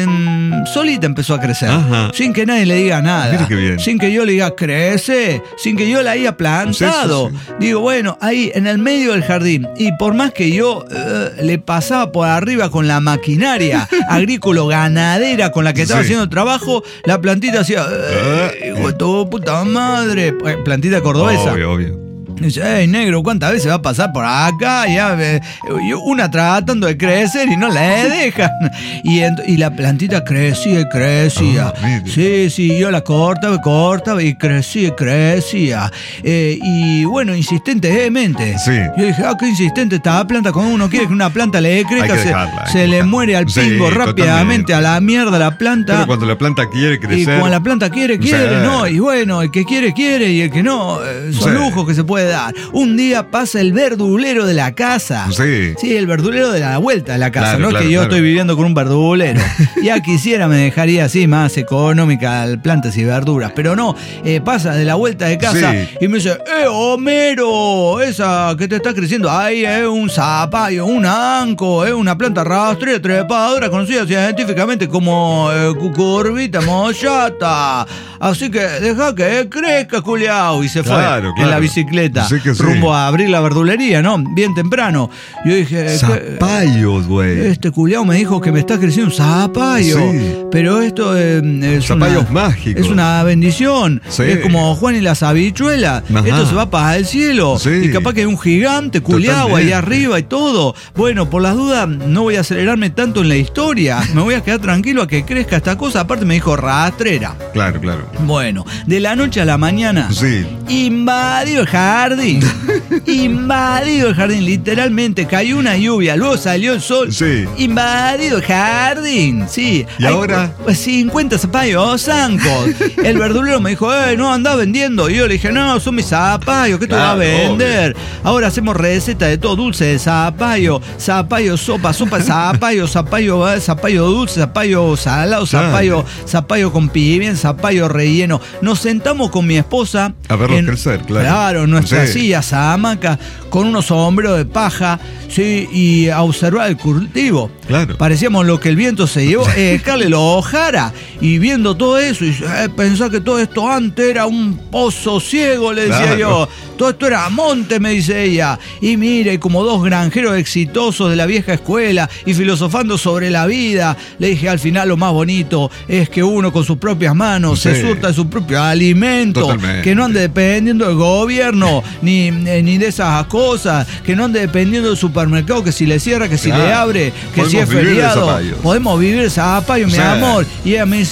[SPEAKER 3] em, solita empezó a crecer.
[SPEAKER 5] Ajá.
[SPEAKER 3] Sin que nadie le diga nada.
[SPEAKER 5] Mire qué bien.
[SPEAKER 3] Sin que yo le diga, crece. Sin que yo la haya plantado.
[SPEAKER 5] Sí, sí,
[SPEAKER 3] Digo, bueno, ahí en el medio del jardín. Y por más que yo eh, le pasaba por arriba con la maquinaria agrícola-ganadera con la que estaba
[SPEAKER 5] Sí.
[SPEAKER 3] haciendo trabajo, la plantita hacía, eh, hijo de tu puta madre. Eh, Plantita cordobesa.
[SPEAKER 5] Obvio, obvio.
[SPEAKER 3] Dice, hey, negro, ¿cuántas veces va a pasar por acá? Ya, eh, y una tratando de crecer y no la dejan. Y, ent- y la plantita crecía y crecía.
[SPEAKER 5] Ah, mire.
[SPEAKER 3] Sí, sí, yo la cortaba y cortaba y crecía y crecía. Eh, y bueno, insistentemente.
[SPEAKER 5] Sí.
[SPEAKER 3] Yo dije, ah, qué insistente esta planta. Cuando uno quiere que una planta le crezca,
[SPEAKER 5] Hay que
[SPEAKER 3] se,
[SPEAKER 5] dejarla, hay
[SPEAKER 3] se
[SPEAKER 5] que
[SPEAKER 3] le
[SPEAKER 5] dejarla.
[SPEAKER 3] muere al
[SPEAKER 5] Sí,
[SPEAKER 3] pingo
[SPEAKER 5] totalmente.
[SPEAKER 3] rápidamente a la mierda la planta.
[SPEAKER 5] Pero cuando la planta quiere
[SPEAKER 3] Y
[SPEAKER 5] crecer.
[SPEAKER 3] como la planta quiere, quiere,
[SPEAKER 5] Sí.
[SPEAKER 3] ¿no? Y bueno, el que quiere, quiere, y el que no, eh, son
[SPEAKER 5] Sí.
[SPEAKER 3] lujos que se puede dar. Un día pasa el verdulero de la casa.
[SPEAKER 5] Sí.
[SPEAKER 3] Sí, el verdulero de la vuelta de la casa.
[SPEAKER 5] Claro,
[SPEAKER 3] no es
[SPEAKER 5] claro,
[SPEAKER 3] que yo
[SPEAKER 5] claro.
[SPEAKER 3] estoy viviendo con un verdulero. Ya quisiera, me dejaría así más económica plantas y verduras. Pero no, eh, pasa de la vuelta de casa
[SPEAKER 5] Sí.
[SPEAKER 3] y me dice, ¡eh, Homero! Esa que te está creciendo ahí es un zapallo, un anco, es una planta rastrera trepadora conocida científicamente como eh, cucurbita mollata. Así que deja que crezca, culiao. Y se fue
[SPEAKER 5] Claro,
[SPEAKER 3] en
[SPEAKER 5] claro.
[SPEAKER 3] la bicicleta
[SPEAKER 5] Sí que sí.
[SPEAKER 3] rumbo a abrir la verdulería, ¿no? Bien temprano. Yo dije, ¿qué?
[SPEAKER 5] Zapallos, güey.
[SPEAKER 3] Este culiao me dijo que me está creciendo un zapallo.
[SPEAKER 5] Sí.
[SPEAKER 3] Pero esto eh, es,
[SPEAKER 5] Zapallos
[SPEAKER 3] una,
[SPEAKER 5] mágicos.
[SPEAKER 3] es una bendición.
[SPEAKER 5] Sí.
[SPEAKER 3] Es como Juan y las habichuelas.
[SPEAKER 5] Ajá.
[SPEAKER 3] Esto se va para el cielo.
[SPEAKER 5] Sí.
[SPEAKER 3] Y capaz que hay un gigante culiao ahí
[SPEAKER 5] Totalmente.
[SPEAKER 3] arriba y todo. Bueno, por las dudas, no voy a acelerarme tanto en la historia. Me voy a quedar tranquilo a que crezca esta cosa. Aparte me dijo rastrera.
[SPEAKER 5] Claro, claro.
[SPEAKER 3] Bueno, de la noche a la mañana.
[SPEAKER 5] Sí.
[SPEAKER 3] Invadió el jardín. Invadido el jardín, literalmente. Cayó una lluvia, luego salió el sol.
[SPEAKER 5] Sí.
[SPEAKER 3] Invadido el jardín, sí.
[SPEAKER 5] ¿Y
[SPEAKER 3] Hay
[SPEAKER 5] ahora?
[SPEAKER 3] cincuenta zapallos zancos. El verdulero me dijo, eh, no andás vendiendo. Y yo le dije, no, son mis zapallos, ¿qué te
[SPEAKER 5] Claro,
[SPEAKER 3] vas a vender? Ahora hacemos receta de todo, dulce de zapallo, zapallo sopa, sopa de zapallo, zapallo, eh, zapallo dulce, zapallo salado,
[SPEAKER 5] Claro.
[SPEAKER 3] zapallo, zapallo con pimienta, zapallo relleno. Nos sentamos con mi esposa.
[SPEAKER 5] A verlos crecer, claro.
[SPEAKER 3] Claro, en nuestras
[SPEAKER 5] Sí.
[SPEAKER 3] sillas a hamaca, con unos sombreros de paja, sí, y a observar el cultivo.
[SPEAKER 5] Claro.
[SPEAKER 3] Parecíamos lo que el viento se llevó, eh, Carle lo ojara, y viendo todo eso, y eh, pensá que todo esto antes era un pozo ciego, le decía
[SPEAKER 5] Claro.
[SPEAKER 3] yo. Todo esto era monte, me dice ella. Y mire, como dos granjeros exitosos de la vieja escuela y filosofando sobre la vida, le dije, al final lo más bonito es que uno con sus propias manos
[SPEAKER 5] Sí.
[SPEAKER 3] se surta de su propio alimento,
[SPEAKER 5] Totalmente.
[SPEAKER 3] que no ande dependiendo del gobierno, ni, eh, ni de esas cosas, que no ande dependiendo del supermercado, que si le cierra, que si
[SPEAKER 5] Claro.
[SPEAKER 3] le abre, que
[SPEAKER 5] Podemos
[SPEAKER 3] si es
[SPEAKER 5] vivir de
[SPEAKER 3] feriado.
[SPEAKER 5] zapallos.
[SPEAKER 3] Podemos vivir de zapallo, mi
[SPEAKER 5] Sí.
[SPEAKER 3] amor. Y ella me dice,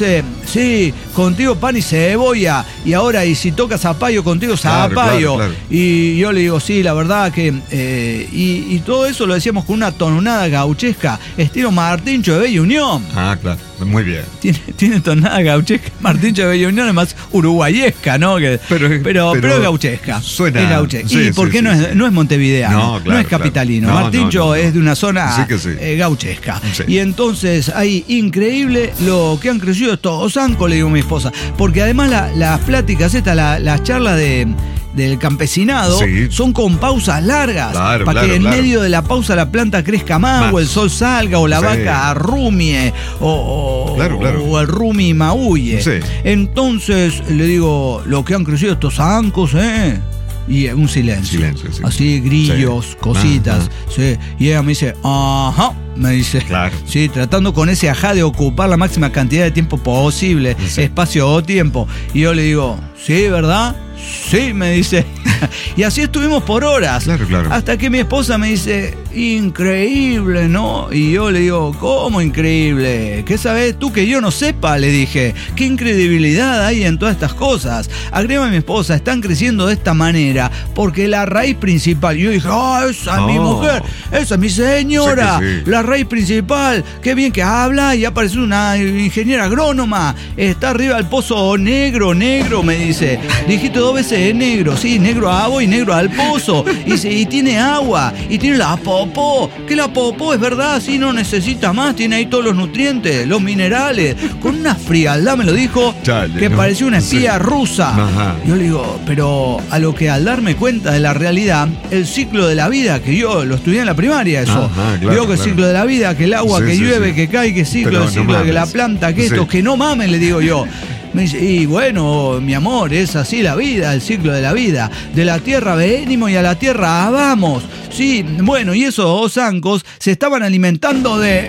[SPEAKER 3] sí, contigo pan y cebolla, y ahora, y si toca zapallo, contigo
[SPEAKER 5] Claro,
[SPEAKER 3] zapallo.
[SPEAKER 5] claro, claro.
[SPEAKER 3] Y yo le digo, sí, la verdad que... eh, y, y todo eso lo decíamos con una tonada gauchesca, estilo Martincho de Bella Unión.
[SPEAKER 5] Ah, claro, muy bien.
[SPEAKER 3] Tiene, tiene tonada gauchesca. Martincho de Bella Unión es más uruguayesca, ¿no? Que,
[SPEAKER 5] Pero-
[SPEAKER 3] pero, pero,
[SPEAKER 5] pero
[SPEAKER 3] es gauchesca.
[SPEAKER 5] suena-
[SPEAKER 3] Es gauchesca.
[SPEAKER 5] sí,
[SPEAKER 3] ¿Y
[SPEAKER 5] sí,
[SPEAKER 3] por qué
[SPEAKER 5] sí,
[SPEAKER 3] no,
[SPEAKER 5] sí.
[SPEAKER 3] es, no es montevideano?
[SPEAKER 5] No, claro,
[SPEAKER 3] no es capitalino.
[SPEAKER 5] claro. No,
[SPEAKER 3] Martincho
[SPEAKER 5] no, no, no.
[SPEAKER 3] es de una zona
[SPEAKER 5] Sí que sí.
[SPEAKER 3] eh, gauchesca.
[SPEAKER 5] Sí.
[SPEAKER 3] Y entonces, ahí, increíble lo que han crecido estos zancos, le digo a mi esposa. Porque además la- las pláticas estas, la- las charlas de... del campesinado,
[SPEAKER 5] Sí.
[SPEAKER 3] son con pausas largas,
[SPEAKER 5] Claro,
[SPEAKER 3] para
[SPEAKER 5] claro,
[SPEAKER 3] que en
[SPEAKER 5] claro.
[SPEAKER 3] medio de la pausa la planta crezca más,
[SPEAKER 5] Más.
[SPEAKER 3] o el sol salga, o la
[SPEAKER 5] Sí.
[SPEAKER 3] vaca arrumie, o, o-
[SPEAKER 5] Claro, claro.
[SPEAKER 3] o el rumi maulle.
[SPEAKER 5] Sí.
[SPEAKER 3] Entonces le digo, lo que han crecido estos zancos, ¿eh? Y un silencio.
[SPEAKER 5] Silencio, sí.
[SPEAKER 3] Así, grillos,
[SPEAKER 5] Sí.
[SPEAKER 3] cositas.
[SPEAKER 5] Ajá.
[SPEAKER 3] Sí. Y ella me dice, ajá, me dice.
[SPEAKER 5] Claro.
[SPEAKER 3] Sí, tratando con ese ajá de ocupar la máxima cantidad de tiempo posible,
[SPEAKER 5] Sí.
[SPEAKER 3] espacio o tiempo. Y yo le digo, sí, ¿verdad? Sí, me dice. Y así estuvimos por horas.
[SPEAKER 5] Claro, claro.
[SPEAKER 3] Hasta que mi esposa me dice, increíble, ¿no? Y yo le digo, ¿cómo increíble? ¿Qué sabes tú que yo no sepa? Le dije, ¿qué incredibilidad hay en todas estas cosas? Agrega mi esposa, están creciendo de esta manera porque la raíz principal, yo dije, ah, esa es mi
[SPEAKER 5] Oh.
[SPEAKER 3] mujer, esa es mi señora,
[SPEAKER 5] Sí que sí.
[SPEAKER 3] la raíz principal, qué bien que habla, y aparece una ingeniera agrónoma, está arriba del pozo negro, negro, me dice, dijiste dos veces es negro, sí, negro a agua y negro al pozo, y, dice, y tiene agua, y tiene la popó, que la popó es verdad, sí, no necesita más, tiene ahí todos los nutrientes, los minerales, con una frialdad me lo dijo,
[SPEAKER 5] Chale,
[SPEAKER 3] que
[SPEAKER 5] ¿no?
[SPEAKER 3] parecía una espía
[SPEAKER 5] Sí.
[SPEAKER 3] rusa.
[SPEAKER 5] Ajá.
[SPEAKER 3] Yo le digo, pero a lo que al darme cuenta de la realidad, el ciclo de la vida, que yo lo estudié en la primaria, eso.
[SPEAKER 5] Ajá, claro,
[SPEAKER 3] Digo que el
[SPEAKER 5] claro.
[SPEAKER 3] ciclo de la vida, que el agua
[SPEAKER 5] Sí,
[SPEAKER 3] que
[SPEAKER 5] sí,
[SPEAKER 3] llueve,
[SPEAKER 5] sí.
[SPEAKER 3] que cae, que ciclo,
[SPEAKER 5] Pero
[SPEAKER 3] el
[SPEAKER 5] no
[SPEAKER 3] ciclo de que la
[SPEAKER 5] mames.
[SPEAKER 3] planta, que esto,
[SPEAKER 5] Sí.
[SPEAKER 3] que no mamen, le digo yo. Me dice, y bueno, mi amor, es así la vida, el ciclo de la vida. De la tierra venimos y a la tierra vamos. Sí, bueno, y esos zancos se estaban alimentando de...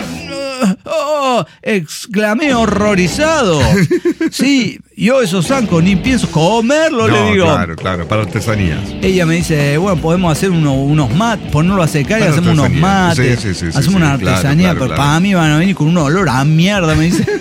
[SPEAKER 3] ¡Oh! Exclamé horrorizado. Sí, yo esos zancos ni pienso comerlo,
[SPEAKER 5] No,
[SPEAKER 3] le digo.
[SPEAKER 5] claro, claro, para artesanías.
[SPEAKER 3] Ella me dice, bueno, podemos hacer uno- unos mates, ponerlo a secar y
[SPEAKER 5] Para
[SPEAKER 3] hacemos unos
[SPEAKER 5] artesanía.
[SPEAKER 3] mates.
[SPEAKER 5] Sí, sí, sí, sí,
[SPEAKER 3] hacemos
[SPEAKER 5] sí,
[SPEAKER 3] una
[SPEAKER 5] claro,
[SPEAKER 3] artesanía,
[SPEAKER 5] claro,
[SPEAKER 3] pero
[SPEAKER 5] claro.
[SPEAKER 3] para mí van a venir con un olor a mierda, me dice.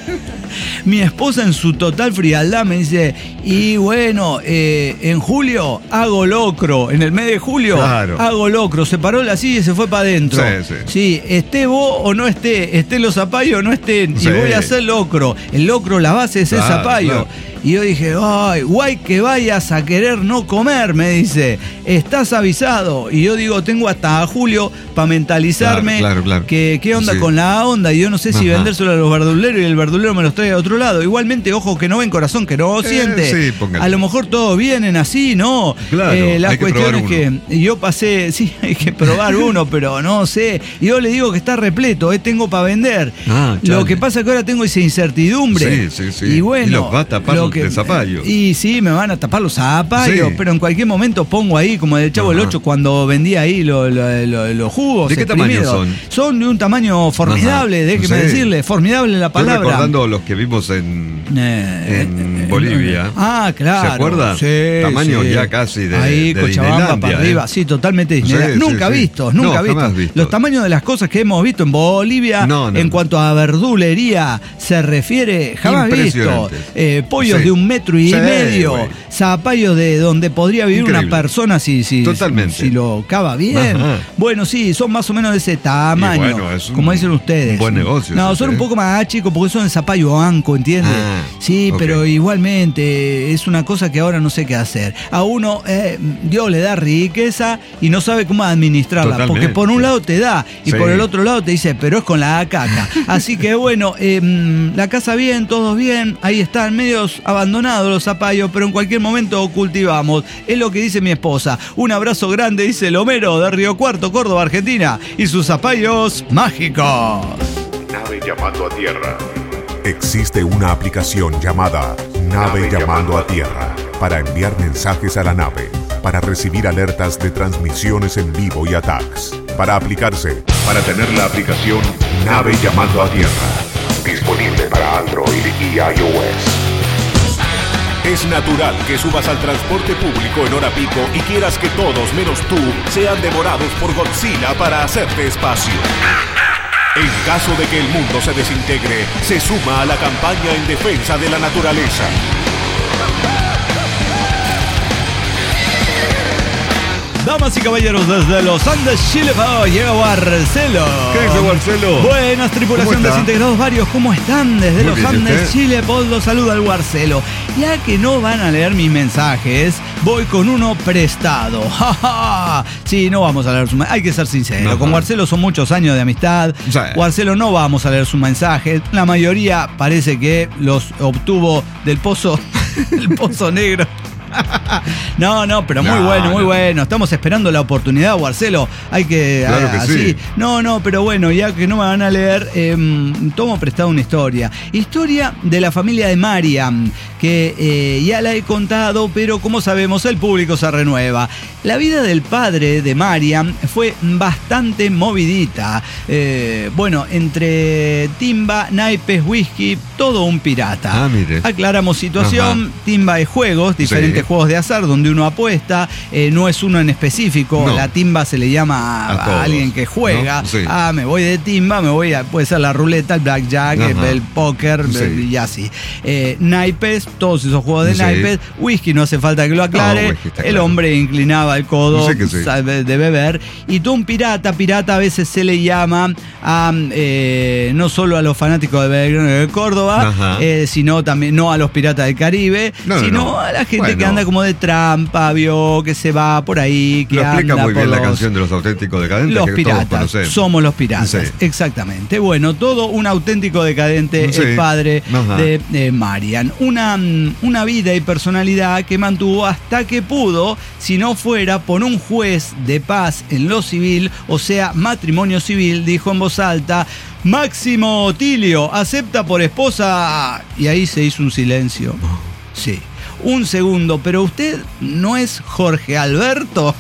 [SPEAKER 3] Mi esposa en su total frialdad me dice, y bueno, eh, en julio hago locro, en el mes de julio
[SPEAKER 5] Claro.
[SPEAKER 3] hago locro, se paró la silla y se fue para adentro.
[SPEAKER 5] Sí, sí.
[SPEAKER 3] Sí, esté vos o no esté, esté los zapallos o no estén,
[SPEAKER 5] Sí.
[SPEAKER 3] y voy a hacer locro. El locro, la base es el
[SPEAKER 5] Claro,
[SPEAKER 3] zapallo.
[SPEAKER 5] claro.
[SPEAKER 3] Y yo dije, ay, guay que vayas a querer no comer, me dice. Estás avisado. Y yo digo, tengo hasta julio para mentalizarme
[SPEAKER 5] Claro, claro, claro.
[SPEAKER 3] que qué onda
[SPEAKER 5] Sí.
[SPEAKER 3] con la onda. Y yo no sé si
[SPEAKER 5] Ajá.
[SPEAKER 3] vendérselo a los verduleros y el verdulero me los trae a otro lado. Igualmente, ojo que no ven, corazón que no
[SPEAKER 5] Eh,
[SPEAKER 3] siente.
[SPEAKER 5] sí, póngale.
[SPEAKER 3] A lo mejor todos vienen así, ¿no?
[SPEAKER 5] Claro,
[SPEAKER 3] Eh, la
[SPEAKER 5] hay que
[SPEAKER 3] cuestión
[SPEAKER 5] probar
[SPEAKER 3] es que yo pasé, sí, hay que probar uno, pero no sé. Y yo le digo que está repleto, eh, tengo para vender.
[SPEAKER 5] Ah,
[SPEAKER 3] Lo
[SPEAKER 5] chale.
[SPEAKER 3] que pasa es que ahora tengo esa incertidumbre.
[SPEAKER 5] Sí, sí, sí.
[SPEAKER 3] Y bueno.
[SPEAKER 5] Y los va a tapar
[SPEAKER 3] lo
[SPEAKER 5] de zapallo.
[SPEAKER 3] Y sí, me van a tapar los zapallos,
[SPEAKER 5] Sí.
[SPEAKER 3] pero en cualquier momento pongo ahí, como el Chavo del
[SPEAKER 5] Ajá.
[SPEAKER 3] Ocho cuando vendía ahí lo- lo- lo- los jugos.
[SPEAKER 5] ¿De qué tamaño
[SPEAKER 3] exprimidos.
[SPEAKER 5] son?
[SPEAKER 3] Son de un tamaño formidable,
[SPEAKER 5] Ajá.
[SPEAKER 3] déjeme
[SPEAKER 5] Sí.
[SPEAKER 3] decirle, formidable la
[SPEAKER 5] Estoy
[SPEAKER 3] palabra.
[SPEAKER 5] recordando los que vimos en,
[SPEAKER 3] Eh,
[SPEAKER 5] en
[SPEAKER 3] eh,
[SPEAKER 5] Bolivia.
[SPEAKER 3] Ah, claro.
[SPEAKER 5] ¿Se acuerda?
[SPEAKER 3] Sí,
[SPEAKER 5] Tamaño
[SPEAKER 3] sí.
[SPEAKER 5] ya casi de-
[SPEAKER 3] Ahí,
[SPEAKER 5] de
[SPEAKER 3] Cochabamba
[SPEAKER 5] Disneylandia,
[SPEAKER 3] para arriba.
[SPEAKER 5] ¿eh?
[SPEAKER 3] Sí, totalmente Disneylandia.
[SPEAKER 5] Sí, sí,
[SPEAKER 3] Nunca
[SPEAKER 5] sí.
[SPEAKER 3] vistos, nunca
[SPEAKER 5] No,
[SPEAKER 3] vistos.
[SPEAKER 5] jamás vistos.
[SPEAKER 3] Los tamaños de las cosas que hemos visto en Bolivia,
[SPEAKER 5] No, no,
[SPEAKER 3] en
[SPEAKER 5] no.
[SPEAKER 3] cuanto a verdulería se refiere, jamás visto.
[SPEAKER 5] Impresionante.
[SPEAKER 3] Eh, pollos
[SPEAKER 5] Sí.
[SPEAKER 3] de un metro y
[SPEAKER 5] Sí,
[SPEAKER 3] medio,
[SPEAKER 5] güey.
[SPEAKER 3] zapallos de donde podría vivir
[SPEAKER 5] Increíble.
[SPEAKER 3] una persona si, si,
[SPEAKER 5] Totalmente.
[SPEAKER 3] si lo cava bien.
[SPEAKER 5] Ajá.
[SPEAKER 3] Bueno, sí, son más o menos de ese tamaño,
[SPEAKER 5] Y bueno, es un-
[SPEAKER 3] como dicen ustedes.
[SPEAKER 5] un buen negocio
[SPEAKER 3] No,
[SPEAKER 5] ese,
[SPEAKER 3] son un
[SPEAKER 5] ¿eh?
[SPEAKER 3] poco más chicos porque son de zapallo anco, ¿entiendes?
[SPEAKER 5] Ah,
[SPEAKER 3] sí,
[SPEAKER 5] ok.
[SPEAKER 3] pero igualmente es una cosa que ahora no sé qué hacer. A uno eh, Dios le da riqueza y no sabe cómo administrarla,
[SPEAKER 5] Totalmente.
[SPEAKER 3] porque por un lado te da y
[SPEAKER 5] Sí.
[SPEAKER 3] por el otro lado te dice, pero es con la caca. Así que bueno, eh, la casa bien, todos bien, ahí están medios abandonados los zapallos, pero en cualquier momento cultivamos. Es lo que dice mi esposa. Un abrazo grande, dice el Homero de Río Cuarto, Córdoba, Argentina, y sus zapallos mágicos.
[SPEAKER 1] Nave llamando a tierra. Existe una aplicación llamada Nave llamando a tierra para enviar mensajes a la nave, para recibir alertas de transmisiones en vivo y attacks. Para aplicarse, para tener la aplicación Nave llamando a tierra. Disponible para Android y iOS. Es natural que subas al transporte público en hora pico y quieras que todos menos tú sean devorados por Godzilla para hacerte espacio. En caso de que el mundo se desintegre, se suma a la campaña en defensa de la naturaleza.
[SPEAKER 3] Damas y caballeros, desde los Andes, Chile, oh, llega Warcelo.
[SPEAKER 4] ¿Qué dice Warcelo?
[SPEAKER 3] Buenas, tripulación desintegrados varios, ¿cómo están? Desde
[SPEAKER 4] Muy
[SPEAKER 3] los
[SPEAKER 4] bien,
[SPEAKER 3] Andes,
[SPEAKER 4] ¿usted?
[SPEAKER 3] Chile, pues los saluda el Warcelo. Ya que no van a leer mis mensajes, voy con uno prestado. ¡Ja, ja! Sí, no vamos a leer su mensaje. Hay que ser sincero.
[SPEAKER 4] Ajá.
[SPEAKER 3] Con Warcelo son muchos años de amistad.
[SPEAKER 4] Sí.
[SPEAKER 3] Warcelo no vamos a leer sus mensajes. La mayoría parece que los obtuvo del pozo, del pozo negro. No, no, pero muy
[SPEAKER 4] No,
[SPEAKER 3] bueno, muy
[SPEAKER 4] no.
[SPEAKER 3] bueno. Estamos esperando la oportunidad, Warcelo. Hay que.
[SPEAKER 4] Claro que
[SPEAKER 3] así.
[SPEAKER 4] sí.
[SPEAKER 3] No, no, pero bueno, ya que no me van a leer, eh, tomo prestado una historia. Historia de la familia de Mariam, que eh, ya la he contado, pero como sabemos, el público se renueva. La vida del padre de Mariam fue bastante movidita. Eh, bueno, entre timba, naipes, whisky, todo un pirata.
[SPEAKER 4] Ah, mire.
[SPEAKER 3] Aclaramos situación.
[SPEAKER 4] Ajá.
[SPEAKER 3] Timba es juegos, diferentes
[SPEAKER 4] Sí.
[SPEAKER 3] juegos de azar donde uno apuesta, eh, no es uno en específico.
[SPEAKER 4] No.
[SPEAKER 3] La timba se le llama a,
[SPEAKER 4] A
[SPEAKER 3] a
[SPEAKER 4] todos,
[SPEAKER 3] alguien que juega.
[SPEAKER 4] ¿no? Sí.
[SPEAKER 3] Ah, me voy de timba, me voy a, puede ser la ruleta, el blackjack,
[SPEAKER 4] Ajá.
[SPEAKER 3] el póker,
[SPEAKER 4] Sí.
[SPEAKER 3] y así. Eh, naipes, todos esos juegos de
[SPEAKER 5] Sí.
[SPEAKER 3] naipes. Whisky, no hace falta que lo aclare.
[SPEAKER 5] No, whisky está
[SPEAKER 3] el
[SPEAKER 5] claro.
[SPEAKER 3] hombre inclinaba el codo
[SPEAKER 4] Sí que sí.
[SPEAKER 3] sabe, de beber. Y tú un pirata, pirata a veces se le llama a eh, no solo a los fanáticos de Belgrano y de Córdoba,
[SPEAKER 4] Ajá.
[SPEAKER 3] eh, sino también no a los piratas del Caribe,
[SPEAKER 5] No, no,
[SPEAKER 3] sino
[SPEAKER 5] no.
[SPEAKER 3] a la gente
[SPEAKER 5] Bueno.
[SPEAKER 3] que anda como de trampa, vio, que se va por ahí, que
[SPEAKER 4] Lo explica
[SPEAKER 3] anda
[SPEAKER 4] muy bien
[SPEAKER 3] por
[SPEAKER 4] la
[SPEAKER 3] los-
[SPEAKER 4] canción de los auténticos decadentes
[SPEAKER 3] los
[SPEAKER 4] que todos
[SPEAKER 3] piratas,
[SPEAKER 4] conocemos.
[SPEAKER 3] somos los piratas,
[SPEAKER 4] Sí.
[SPEAKER 3] exactamente. Bueno, todo un auténtico decadente,
[SPEAKER 4] Sí.
[SPEAKER 3] el padre
[SPEAKER 4] Ajá.
[SPEAKER 3] de, de Marian. Una, mm, una vida y personalidad que mantuvo hasta que pudo, si no fuera por un juez de paz en lo civil, o sea, matrimonio civil, dijo en voz alta: Máximo Otilio, acepta por esposa. Y ahí se hizo un silencio. Sí. Un segundo, pero usted no es Jorge Alberto.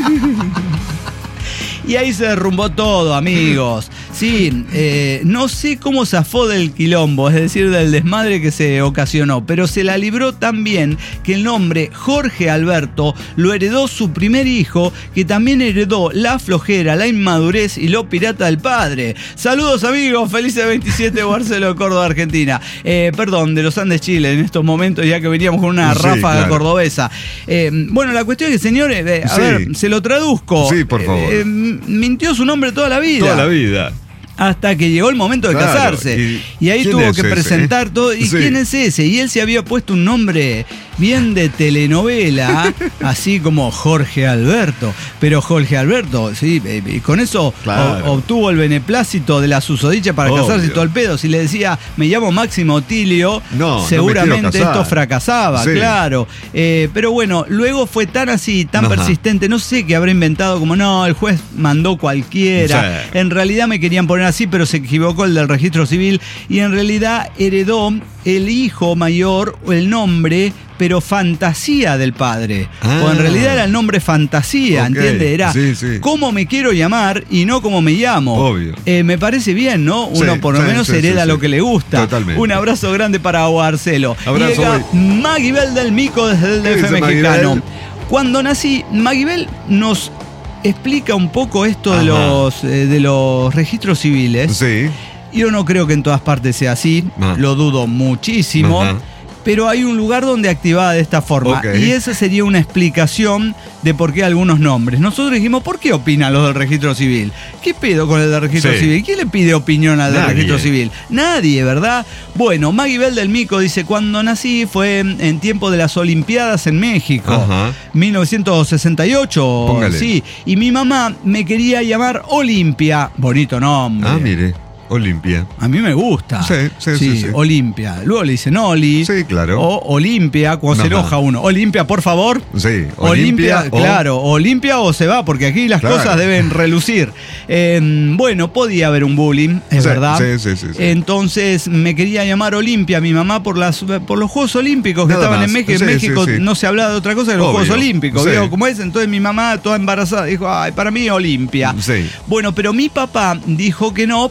[SPEAKER 3] Y ahí se derrumbó todo, amigos. Sí, eh, no sé cómo zafó del quilombo, es decir, del desmadre que se ocasionó, pero se la libró tan bien que el nombre Jorge Alberto lo heredó su primer hijo, que también heredó la flojera, la inmadurez y lo pirata del padre. Saludos, amigos, felices veintisiete de Barcelona, de Córdoba, Argentina. Eh, perdón, de los Andes, Chile, en estos momentos, ya que veníamos con una
[SPEAKER 4] Sí,
[SPEAKER 3] ráfaga
[SPEAKER 4] claro.
[SPEAKER 3] cordobesa. Eh, bueno, la cuestión es que, señores, eh, a
[SPEAKER 4] Sí.
[SPEAKER 3] ver, se lo traduzco.
[SPEAKER 4] Sí, por favor.
[SPEAKER 3] Eh, eh, mintió su nombre toda la vida.
[SPEAKER 4] Toda la vida.
[SPEAKER 3] Hasta que llegó el momento de
[SPEAKER 4] Claro,
[SPEAKER 3] casarse.
[SPEAKER 4] y-
[SPEAKER 3] Y, ahí
[SPEAKER 4] ¿quién
[SPEAKER 3] tuvo
[SPEAKER 4] es
[SPEAKER 3] que
[SPEAKER 4] ese?
[SPEAKER 3] presentar todo. ¿Y
[SPEAKER 4] Sí.
[SPEAKER 3] quién es ese? Y él se había puesto un nombre bien de telenovela, así como Jorge Alberto. Pero Jorge Alberto, sí, eh, y con eso
[SPEAKER 4] Claro.
[SPEAKER 3] o- obtuvo el beneplácito de la susodicha para
[SPEAKER 4] Obvio.
[SPEAKER 3] casarse y todo el pedo. Si le decía, me llamo Máximo Otilio,
[SPEAKER 4] No, no me
[SPEAKER 3] seguramente
[SPEAKER 4] quiero casar.
[SPEAKER 3] esto fracasaba,
[SPEAKER 4] Sí.
[SPEAKER 3] claro. Eh, pero bueno, luego fue tan así, tan
[SPEAKER 4] Ajá.
[SPEAKER 3] persistente, no sé qué habrá inventado, como no, el juez mandó cualquiera.
[SPEAKER 4] Sí.
[SPEAKER 3] En realidad me querían poner así, pero se equivocó el del registro civil y en realidad heredó el hijo mayor el nombre, pero fantasía del padre.
[SPEAKER 4] Ah.
[SPEAKER 3] O en realidad era el nombre fantasía,
[SPEAKER 4] Ok,
[SPEAKER 3] ¿entiendes? Era
[SPEAKER 4] sí, sí.
[SPEAKER 3] cómo me quiero llamar y no cómo me llamo.
[SPEAKER 4] Obvio.
[SPEAKER 3] Eh, me parece bien, ¿no? Uno
[SPEAKER 4] Sí,
[SPEAKER 3] por lo
[SPEAKER 4] sí,
[SPEAKER 3] menos
[SPEAKER 4] sí,
[SPEAKER 3] hereda
[SPEAKER 4] sí,
[SPEAKER 3] lo
[SPEAKER 4] sí.
[SPEAKER 3] que le gusta.
[SPEAKER 4] Totalmente.
[SPEAKER 3] Un abrazo grande para Barcelo.
[SPEAKER 4] Abrazo,
[SPEAKER 3] Llega
[SPEAKER 4] güey.
[SPEAKER 3] Maguibel del Mico desde el
[SPEAKER 4] ¿Qué
[SPEAKER 3] D F
[SPEAKER 4] dice
[SPEAKER 3] mexicano.
[SPEAKER 4] Maguibel?
[SPEAKER 3] Cuando nací, Maguibel nos explica un poco esto de
[SPEAKER 4] Ajá.
[SPEAKER 3] los, eh, de los registros civiles.
[SPEAKER 4] Sí.
[SPEAKER 3] Yo no creo que en todas partes sea así,
[SPEAKER 4] Ah.
[SPEAKER 3] lo dudo muchísimo,
[SPEAKER 4] Ajá.
[SPEAKER 3] pero hay un lugar donde activada de esta forma.
[SPEAKER 4] Ok.
[SPEAKER 3] Y esa sería una explicación de por qué algunos nombres. Nosotros dijimos, ¿por qué opinan los del registro civil? ¿Qué pedo con el del registro
[SPEAKER 4] Sí.
[SPEAKER 3] civil? ¿Quién le pide opinión al del
[SPEAKER 4] Nadie.
[SPEAKER 3] registro civil? Nadie, ¿verdad? Bueno, Maguibel del Mico dice, cuando nací fue en tiempo de las Olimpiadas en México.
[SPEAKER 4] Ajá.
[SPEAKER 3] mil novecientos sesenta y ocho,
[SPEAKER 4] Póngale.
[SPEAKER 3] sí. Y mi mamá me quería llamar Olimpia. Bonito nombre.
[SPEAKER 4] Ah, mire. Olimpia.
[SPEAKER 3] A mí me gusta.
[SPEAKER 4] Sí, sí, sí, sí.
[SPEAKER 3] Olimpia. Luego le dicen Oli.
[SPEAKER 4] Sí, claro.
[SPEAKER 3] O Olimpia, cuando se
[SPEAKER 4] Ajá.
[SPEAKER 3] enoja uno. Olimpia, por favor.
[SPEAKER 4] Sí.
[SPEAKER 3] Olimpia,
[SPEAKER 4] o-
[SPEAKER 3] claro, Olimpia o se va, porque aquí las
[SPEAKER 4] Claro.
[SPEAKER 3] cosas deben relucir. Eh, bueno, podía haber un bullying, es
[SPEAKER 4] Sí,
[SPEAKER 3] verdad.
[SPEAKER 4] sí, sí, sí, sí.
[SPEAKER 3] Entonces me quería llamar Olimpia, mi mamá, por las por los Juegos Olímpicos que
[SPEAKER 4] Nada
[SPEAKER 3] estaban en
[SPEAKER 4] más.
[SPEAKER 3] México. En
[SPEAKER 4] Sí,
[SPEAKER 3] México
[SPEAKER 4] sí, sí.
[SPEAKER 3] no se hablaba de otra cosa que los
[SPEAKER 4] Obvio.
[SPEAKER 3] Juegos Olímpicos.
[SPEAKER 4] Sí.
[SPEAKER 3] ¿Vio cómo es? Entonces mi mamá, toda embarazada, dijo, ay, para mí Olimpia.
[SPEAKER 4] Sí.
[SPEAKER 3] Bueno, pero mi papá dijo que no porque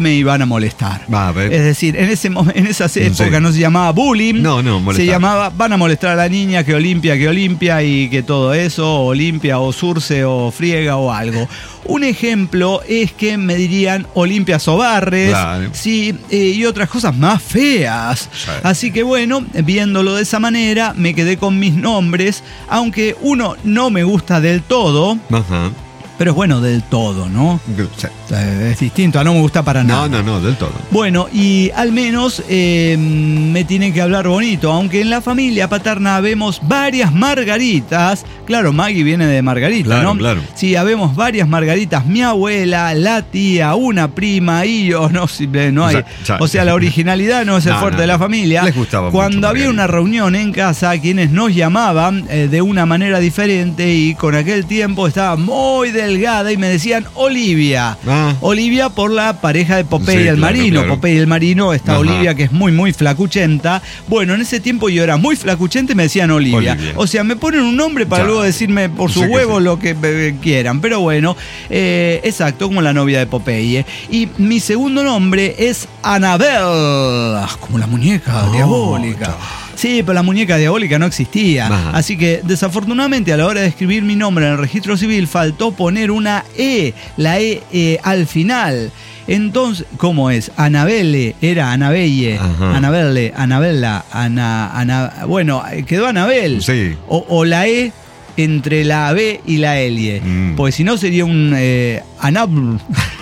[SPEAKER 3] me iban a molestar.
[SPEAKER 5] Va, a ver.
[SPEAKER 3] Es decir, en ese mo- en esas épocas
[SPEAKER 5] Sí.
[SPEAKER 3] no se llamaba bullying.
[SPEAKER 5] No, no, molestar.
[SPEAKER 3] Se llamaba, van a molestar a la niña, que Olimpia, que Olimpia y que todo eso, Olimpia o Surce o Friega o algo. Un ejemplo es que me dirían Olimpia Sobarres,
[SPEAKER 5] Claro.
[SPEAKER 3] sí, eh, y otras cosas más feas.
[SPEAKER 5] Sí.
[SPEAKER 3] Así que bueno, viéndolo de esa manera, me quedé con mis nombres, aunque uno no me gusta del todo,
[SPEAKER 5] Ajá.
[SPEAKER 3] pero es bueno del todo, ¿no?
[SPEAKER 5] Sí.
[SPEAKER 3] Eh, Es distinto, a no me gusta para nada.
[SPEAKER 5] No, no, no, del todo.
[SPEAKER 3] Bueno, y al menos eh, me tienen que hablar bonito, aunque en la familia paterna vemos varias Margaritas. Claro, Maggie viene de Margarita,
[SPEAKER 5] Claro,
[SPEAKER 3] ¿no?
[SPEAKER 5] claro.
[SPEAKER 3] Sí, habemos varias Margaritas, mi abuela, la tía, una prima y yo, no, si- no hay.
[SPEAKER 5] O sea, ya-
[SPEAKER 3] O sea, la originalidad no es el
[SPEAKER 5] No,
[SPEAKER 3] fuerte
[SPEAKER 5] no,
[SPEAKER 3] de la
[SPEAKER 5] no.
[SPEAKER 3] familia.
[SPEAKER 5] Les gustaba mucho
[SPEAKER 3] Cuando había
[SPEAKER 5] Margarita.
[SPEAKER 3] una reunión en casa, quienes nos llamaban eh, de una manera diferente y con aquel tiempo estaba muy delgada y me decían Olivia.
[SPEAKER 5] Ah.
[SPEAKER 3] Olivia por la pareja de Popeye
[SPEAKER 5] Sí,
[SPEAKER 3] y el
[SPEAKER 5] claro,
[SPEAKER 3] Marino.
[SPEAKER 5] claro.
[SPEAKER 3] Popeye y el Marino, está
[SPEAKER 5] Ajá.
[SPEAKER 3] Olivia que es muy, muy flacuchenta. Bueno, en ese tiempo yo era muy flacuchenta y me decían Olivia.
[SPEAKER 5] Olivia.
[SPEAKER 3] O sea, me ponen un nombre para
[SPEAKER 5] Ya.
[SPEAKER 3] luego decirme por su
[SPEAKER 5] Sí que
[SPEAKER 3] huevo
[SPEAKER 5] sí.
[SPEAKER 3] lo que eh, quieran. Pero bueno, eh, exacto, como la novia de Popeye. Y mi segundo nombre es Annabelle, ah, como la muñeca
[SPEAKER 5] Oh,
[SPEAKER 3] diabólica.
[SPEAKER 5] ya.
[SPEAKER 3] Sí, pero la muñeca diabólica no existía.
[SPEAKER 5] Ajá.
[SPEAKER 3] Así que desafortunadamente a la hora de escribir mi nombre en el registro civil faltó poner una E, la E eh, al final. Entonces, ¿cómo es? Anabelle, era Anabelle,
[SPEAKER 5] Ajá.
[SPEAKER 3] Anabelle, Anabella, Ana, Ana, bueno, eh, quedó Anabel.
[SPEAKER 5] Sí.
[SPEAKER 3] O, o la E entre la B y la L.
[SPEAKER 5] Mm.
[SPEAKER 3] Porque si no sería un eh, Anab.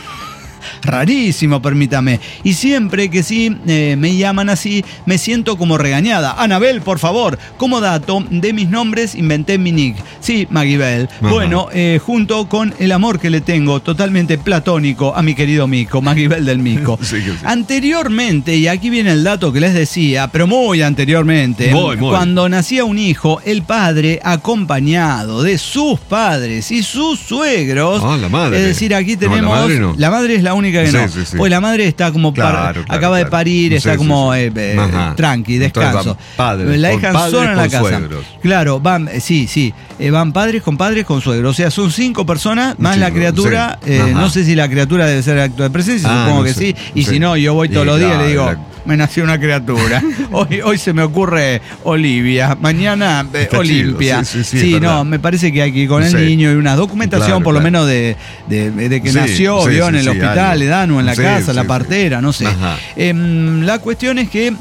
[SPEAKER 3] Rarísimo, permítame. Y siempre que sí eh, me llaman así, me siento como regañada. Anabel, por favor. Como dato de mis nombres, inventé mi nick. Sí, Maggie Bell.
[SPEAKER 5] Ajá.
[SPEAKER 3] Bueno, eh, junto con el amor que le tengo, totalmente platónico, a mi querido Mico, Maggie Bell del Mico.
[SPEAKER 5] Sí que sí.
[SPEAKER 3] Anteriormente, y aquí viene el dato que les decía, pero muy anteriormente,
[SPEAKER 5] Muy, muy.
[SPEAKER 3] cuando nacía un hijo, el padre, acompañado de sus padres y sus suegros,
[SPEAKER 5] Ah, la madre.
[SPEAKER 3] es decir, aquí
[SPEAKER 5] No, la
[SPEAKER 3] tenemos,
[SPEAKER 5] madre no.
[SPEAKER 3] la madre es la única que
[SPEAKER 5] Sí,
[SPEAKER 3] no,
[SPEAKER 5] sí, sí.
[SPEAKER 3] pues la madre está como par-
[SPEAKER 5] Claro, claro,
[SPEAKER 3] acaba de
[SPEAKER 5] claro.
[SPEAKER 3] parir,
[SPEAKER 5] Sí,
[SPEAKER 3] está
[SPEAKER 5] sí,
[SPEAKER 3] como
[SPEAKER 5] sí.
[SPEAKER 3] eh, eh,
[SPEAKER 5] Ajá.
[SPEAKER 3] tranqui,
[SPEAKER 5] Entonces
[SPEAKER 3] descanso.
[SPEAKER 5] van padres
[SPEAKER 3] la
[SPEAKER 5] con
[SPEAKER 3] dejan
[SPEAKER 5] padres
[SPEAKER 3] sola en la
[SPEAKER 5] con
[SPEAKER 3] casa.
[SPEAKER 5] suegros.
[SPEAKER 3] Claro, van, eh, sí, sí, eh, van padres con padres con suegros, o sea, son cinco personas más la
[SPEAKER 5] Chico,
[SPEAKER 3] criatura,
[SPEAKER 5] sí.
[SPEAKER 3] eh,
[SPEAKER 5] Ajá.
[SPEAKER 3] no sé si la criatura debe ser acto de presencia,
[SPEAKER 5] Ah,
[SPEAKER 3] supongo
[SPEAKER 5] no
[SPEAKER 3] que
[SPEAKER 5] sé.
[SPEAKER 3] sí, y
[SPEAKER 5] Sí.
[SPEAKER 3] si no, yo voy todos
[SPEAKER 5] Y
[SPEAKER 3] los días y le digo,
[SPEAKER 5] claro, la-
[SPEAKER 3] me nació una criatura. Hoy, hoy se me ocurre Olivia, mañana eh,
[SPEAKER 5] Está
[SPEAKER 3] Olimpia.
[SPEAKER 5] chido, sí, sí, sí, es
[SPEAKER 3] no,
[SPEAKER 5] verdad.
[SPEAKER 3] me parece que hay que ir con el
[SPEAKER 5] Sí.
[SPEAKER 3] niño y una documentación
[SPEAKER 5] Claro,
[SPEAKER 3] por lo
[SPEAKER 5] claro.
[SPEAKER 3] menos de, de- de que
[SPEAKER 5] Sí,
[SPEAKER 3] nació,
[SPEAKER 5] sí,
[SPEAKER 3] vio
[SPEAKER 5] sí,
[SPEAKER 3] en el
[SPEAKER 5] sí,
[SPEAKER 3] hospital,
[SPEAKER 5] algo.
[SPEAKER 3] le dan o en la
[SPEAKER 5] Sí,
[SPEAKER 3] casa,
[SPEAKER 5] sí,
[SPEAKER 3] la
[SPEAKER 5] sí.
[SPEAKER 3] partera, no sé.
[SPEAKER 5] Ajá.
[SPEAKER 3] Em, la cuestión es que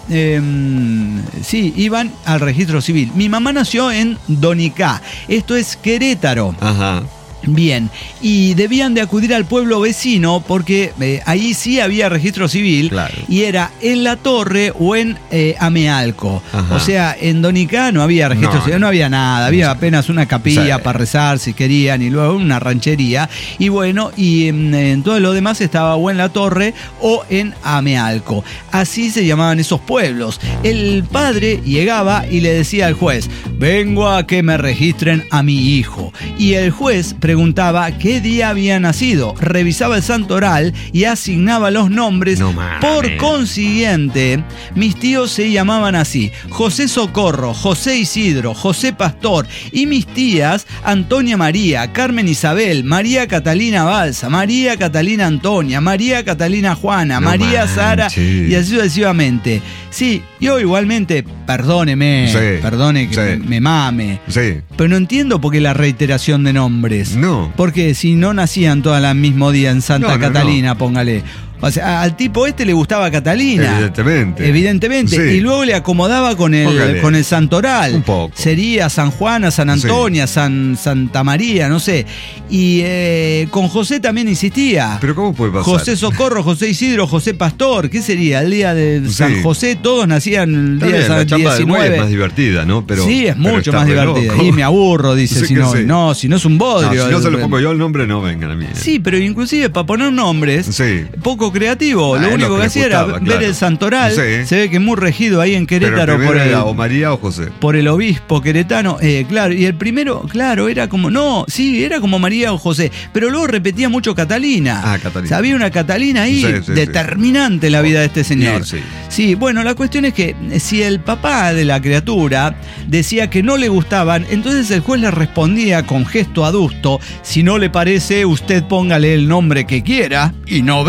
[SPEAKER 3] em, sí, iban al registro civil. Mi mamá nació en Donicá, esto es Querétaro.
[SPEAKER 5] Ajá.
[SPEAKER 3] Bien, y debían de acudir al pueblo vecino porque eh, ahí sí había registro civil,
[SPEAKER 5] Claro.
[SPEAKER 3] y era en La Torre o en eh, Amealco.
[SPEAKER 5] Ajá.
[SPEAKER 3] O sea, en Donicá no había registro
[SPEAKER 5] No,
[SPEAKER 3] civil, no,
[SPEAKER 5] no.
[SPEAKER 3] había nada, había apenas una capilla
[SPEAKER 5] Sí.
[SPEAKER 3] para rezar si querían y luego una ranchería. Y bueno, y en, en todo lo demás estaba o en La Torre o en Amealco. Así se llamaban esos pueblos. El padre llegaba y le decía al juez, vengo a que me registren a mi hijo. Y el juez preguntaba qué día había nacido, revisaba el santoral y asignaba los nombres.
[SPEAKER 5] No mames.
[SPEAKER 3] Por consiguiente, mis tíos se llamaban así: José Socorro, José Isidro, José Pastor, y mis tías Antonia María, Carmen Isabel, María Catalina Balsa, María Catalina Antonia, María Catalina Juana,
[SPEAKER 5] No
[SPEAKER 3] María Sara,
[SPEAKER 5] manches.
[SPEAKER 3] y así sucesivamente. Sí, yo igualmente, perdóneme,
[SPEAKER 5] Sí,
[SPEAKER 3] perdone que
[SPEAKER 5] sí.
[SPEAKER 3] me, me mame.
[SPEAKER 5] Sí.
[SPEAKER 3] Pero no entiendo por qué la reiteración de nombres.
[SPEAKER 5] No.
[SPEAKER 3] Porque si no nacían todas al mismo día en Santa
[SPEAKER 5] No, no,
[SPEAKER 3] Catalina, póngale. O sea, al tipo este le gustaba Catalina.
[SPEAKER 5] Evidentemente.
[SPEAKER 3] Evidentemente.
[SPEAKER 5] Sí.
[SPEAKER 3] Y luego le acomodaba con el,
[SPEAKER 5] Póngale.
[SPEAKER 3] con el santoral.
[SPEAKER 5] Un poco.
[SPEAKER 3] Sería San Juana, San Antonia, San, Santa María, no sé. Y eh, con José también insistía.
[SPEAKER 5] Pero ¿cómo puede pasar?
[SPEAKER 3] José Socorro, José Isidro, José Pastor. ¿Qué sería? El día de San
[SPEAKER 5] Sí.
[SPEAKER 3] José, todos nacían el
[SPEAKER 5] Está
[SPEAKER 3] día de
[SPEAKER 5] bien,
[SPEAKER 3] San
[SPEAKER 5] la chamba del güey
[SPEAKER 3] diecinueve.
[SPEAKER 5] es más divertida, ¿no? Pero,
[SPEAKER 3] sí, es
[SPEAKER 5] pero
[SPEAKER 3] mucho
[SPEAKER 5] está
[SPEAKER 3] más
[SPEAKER 5] re
[SPEAKER 3] divertida.
[SPEAKER 5] loco.
[SPEAKER 3] Y me aburro, dice.
[SPEAKER 5] Sí
[SPEAKER 3] si
[SPEAKER 5] que
[SPEAKER 3] no,
[SPEAKER 5] sí.
[SPEAKER 3] no, si no es un
[SPEAKER 5] No,
[SPEAKER 3] bodrio.
[SPEAKER 5] si no se lo
[SPEAKER 3] el-
[SPEAKER 5] pongo yo el nombre, no vengan a mí. ¿eh?
[SPEAKER 3] Sí, pero inclusive para poner nombres,
[SPEAKER 5] Sí.
[SPEAKER 3] poco creativo.
[SPEAKER 5] Ah,
[SPEAKER 3] lo
[SPEAKER 5] es
[SPEAKER 3] único
[SPEAKER 5] lo
[SPEAKER 3] que,
[SPEAKER 5] que
[SPEAKER 3] hacía
[SPEAKER 5] le
[SPEAKER 3] era
[SPEAKER 5] gustaba,
[SPEAKER 3] ver
[SPEAKER 5] claro.
[SPEAKER 3] el santoral.
[SPEAKER 5] Sí.
[SPEAKER 3] Se ve que muy regido ahí en
[SPEAKER 5] Pero
[SPEAKER 3] Querétaro
[SPEAKER 5] primero
[SPEAKER 3] por el,
[SPEAKER 5] era o María o José.
[SPEAKER 3] por el obispo queretano. Eh, claro, y el primero, claro, era como, no, sí, era como María o José. Pero luego repetía mucho Catalina.
[SPEAKER 5] Ah, Catalina.
[SPEAKER 3] O sea, había una Catalina ahí
[SPEAKER 5] Sí, sí, sí.
[SPEAKER 3] determinante en la vida de este señor.
[SPEAKER 5] Sí, sí.
[SPEAKER 3] Sí, bueno, la cuestión es que eh, si el papá de la criatura decía que no le gustaban, entonces el juez le respondía con gesto adusto: si no le parece, usted póngale el nombre que quiera y no venga.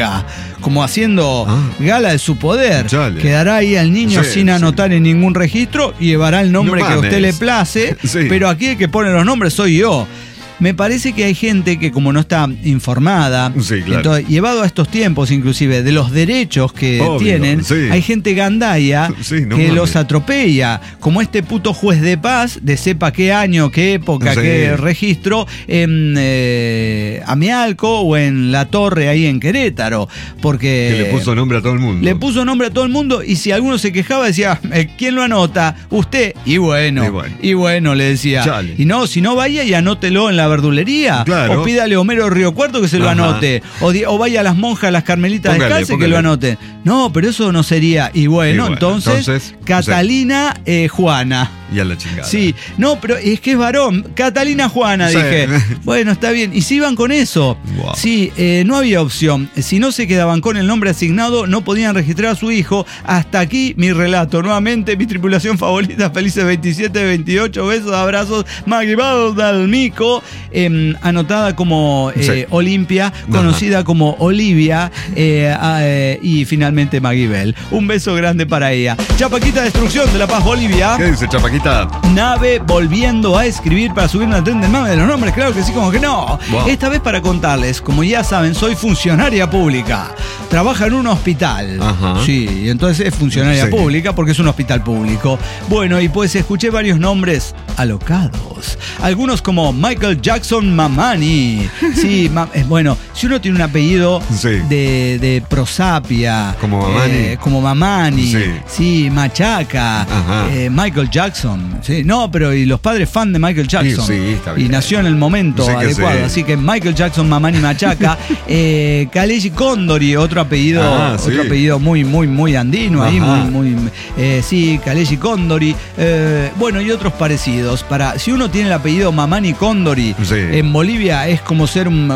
[SPEAKER 3] pública, como haciendo
[SPEAKER 4] Ah.
[SPEAKER 3] gala de su poder.
[SPEAKER 4] Chale.
[SPEAKER 3] Quedará ahí al niño
[SPEAKER 4] Sí,
[SPEAKER 3] sin
[SPEAKER 4] sí.
[SPEAKER 3] anotar en ningún registro y llevará el nombre
[SPEAKER 4] No
[SPEAKER 3] que a
[SPEAKER 4] mames.
[SPEAKER 3] usted le place,
[SPEAKER 4] Sí.
[SPEAKER 3] pero aquí el que pone los nombres soy yo. Me parece que hay gente que como no está informada,
[SPEAKER 4] Sí, claro.
[SPEAKER 3] entonces, llevado a estos tiempos inclusive de los derechos que
[SPEAKER 4] Obvio,
[SPEAKER 3] tienen,
[SPEAKER 4] sí.
[SPEAKER 3] hay gente gandaya
[SPEAKER 4] Sí, no
[SPEAKER 3] que
[SPEAKER 4] mames.
[SPEAKER 3] los atropella, como este puto juez de paz de sepa qué año, qué época,
[SPEAKER 4] Sí.
[SPEAKER 3] qué registro en eh, Amialco o en La Torre ahí en Querétaro, porque
[SPEAKER 4] Que le puso nombre a todo el mundo.
[SPEAKER 3] le puso nombre a todo el mundo y si alguno se quejaba decía, eh, ¿quién lo anota? Usted. Y bueno,
[SPEAKER 4] Y bueno.
[SPEAKER 3] y bueno, le decía.
[SPEAKER 4] Chale.
[SPEAKER 3] Y no, si no vaya y anótelo en la verdulería.
[SPEAKER 4] Claro.
[SPEAKER 3] O pídale a Homero Río Cuarto que se lo
[SPEAKER 4] Ajá.
[SPEAKER 3] anote. O, di- o vaya a las monjas, a las carmelitas
[SPEAKER 4] Póngale,
[SPEAKER 3] descalzas que
[SPEAKER 4] póngale.
[SPEAKER 3] lo anoten. No, pero eso no sería. Y bueno,
[SPEAKER 4] Y bueno,
[SPEAKER 3] entonces,
[SPEAKER 4] entonces,
[SPEAKER 3] Catalina eh, Juana.
[SPEAKER 4] Y a la chingada.
[SPEAKER 3] Sí, no, pero es que es varón. Catalina Juana,
[SPEAKER 4] Sí.
[SPEAKER 3] dije. Bueno, está bien. Y si iban con eso.
[SPEAKER 4] Wow.
[SPEAKER 3] Sí, eh, no había opción. Si no se quedaban con el nombre asignado, no podían registrar a su hijo. Hasta aquí mi relato. Nuevamente, mi tripulación favorita. Felices veintisiete, veintiocho. Besos, abrazos. Maggie Mico. Eh, anotada como eh,
[SPEAKER 4] Sí.
[SPEAKER 3] Olimpia, conocida como Olivia. eh, ah, eh, y finalmente Maggie Bell. Un beso grande para ella. Chapaquita Destrucción de La Paz, Bolivia.
[SPEAKER 4] ¿Qué dice Chapaquita?
[SPEAKER 3] Nave volviendo a escribir para subir al tren del mame de los nombres, claro que sí, como que no.
[SPEAKER 4] Wow.
[SPEAKER 3] Esta vez para contarles, como ya saben, soy funcionaria pública. Trabaja en un hospital.
[SPEAKER 4] Ajá.
[SPEAKER 3] Sí, y entonces es funcionaria
[SPEAKER 4] Sí.
[SPEAKER 3] pública porque es un hospital público. Bueno, y pues escuché varios nombres alocados. Algunos como Michael Jackson Mamani. Sí, ma- eh, bueno, si uno tiene un apellido
[SPEAKER 4] Sí.
[SPEAKER 3] de, de prosapia.
[SPEAKER 4] Como Mamani.
[SPEAKER 3] eh, como Mamani.
[SPEAKER 4] Sí.
[SPEAKER 3] Sí, Machaca.
[SPEAKER 4] Ajá.
[SPEAKER 3] eh, Michael Jackson. Sí, no, pero y los padres fan de Michael Jackson.
[SPEAKER 4] Sí, sí, está
[SPEAKER 3] Y
[SPEAKER 4] bien.
[SPEAKER 3] nació en el momento
[SPEAKER 4] Sí que
[SPEAKER 3] adecuado.
[SPEAKER 4] sí.
[SPEAKER 3] Así que Michael Jackson, Mamani Machaca. eh, Kaleji Condori, otro apellido,
[SPEAKER 4] Ah, sí.
[SPEAKER 3] otro apellido muy, muy, muy andino ahí,
[SPEAKER 4] Ajá.
[SPEAKER 3] muy, muy. eh, sí, Kaleji Condori. eh, bueno, y otros parecidos. Para, si uno tiene el apellido Mamani Condori,
[SPEAKER 4] Sí.
[SPEAKER 3] en Bolivia es como ser un,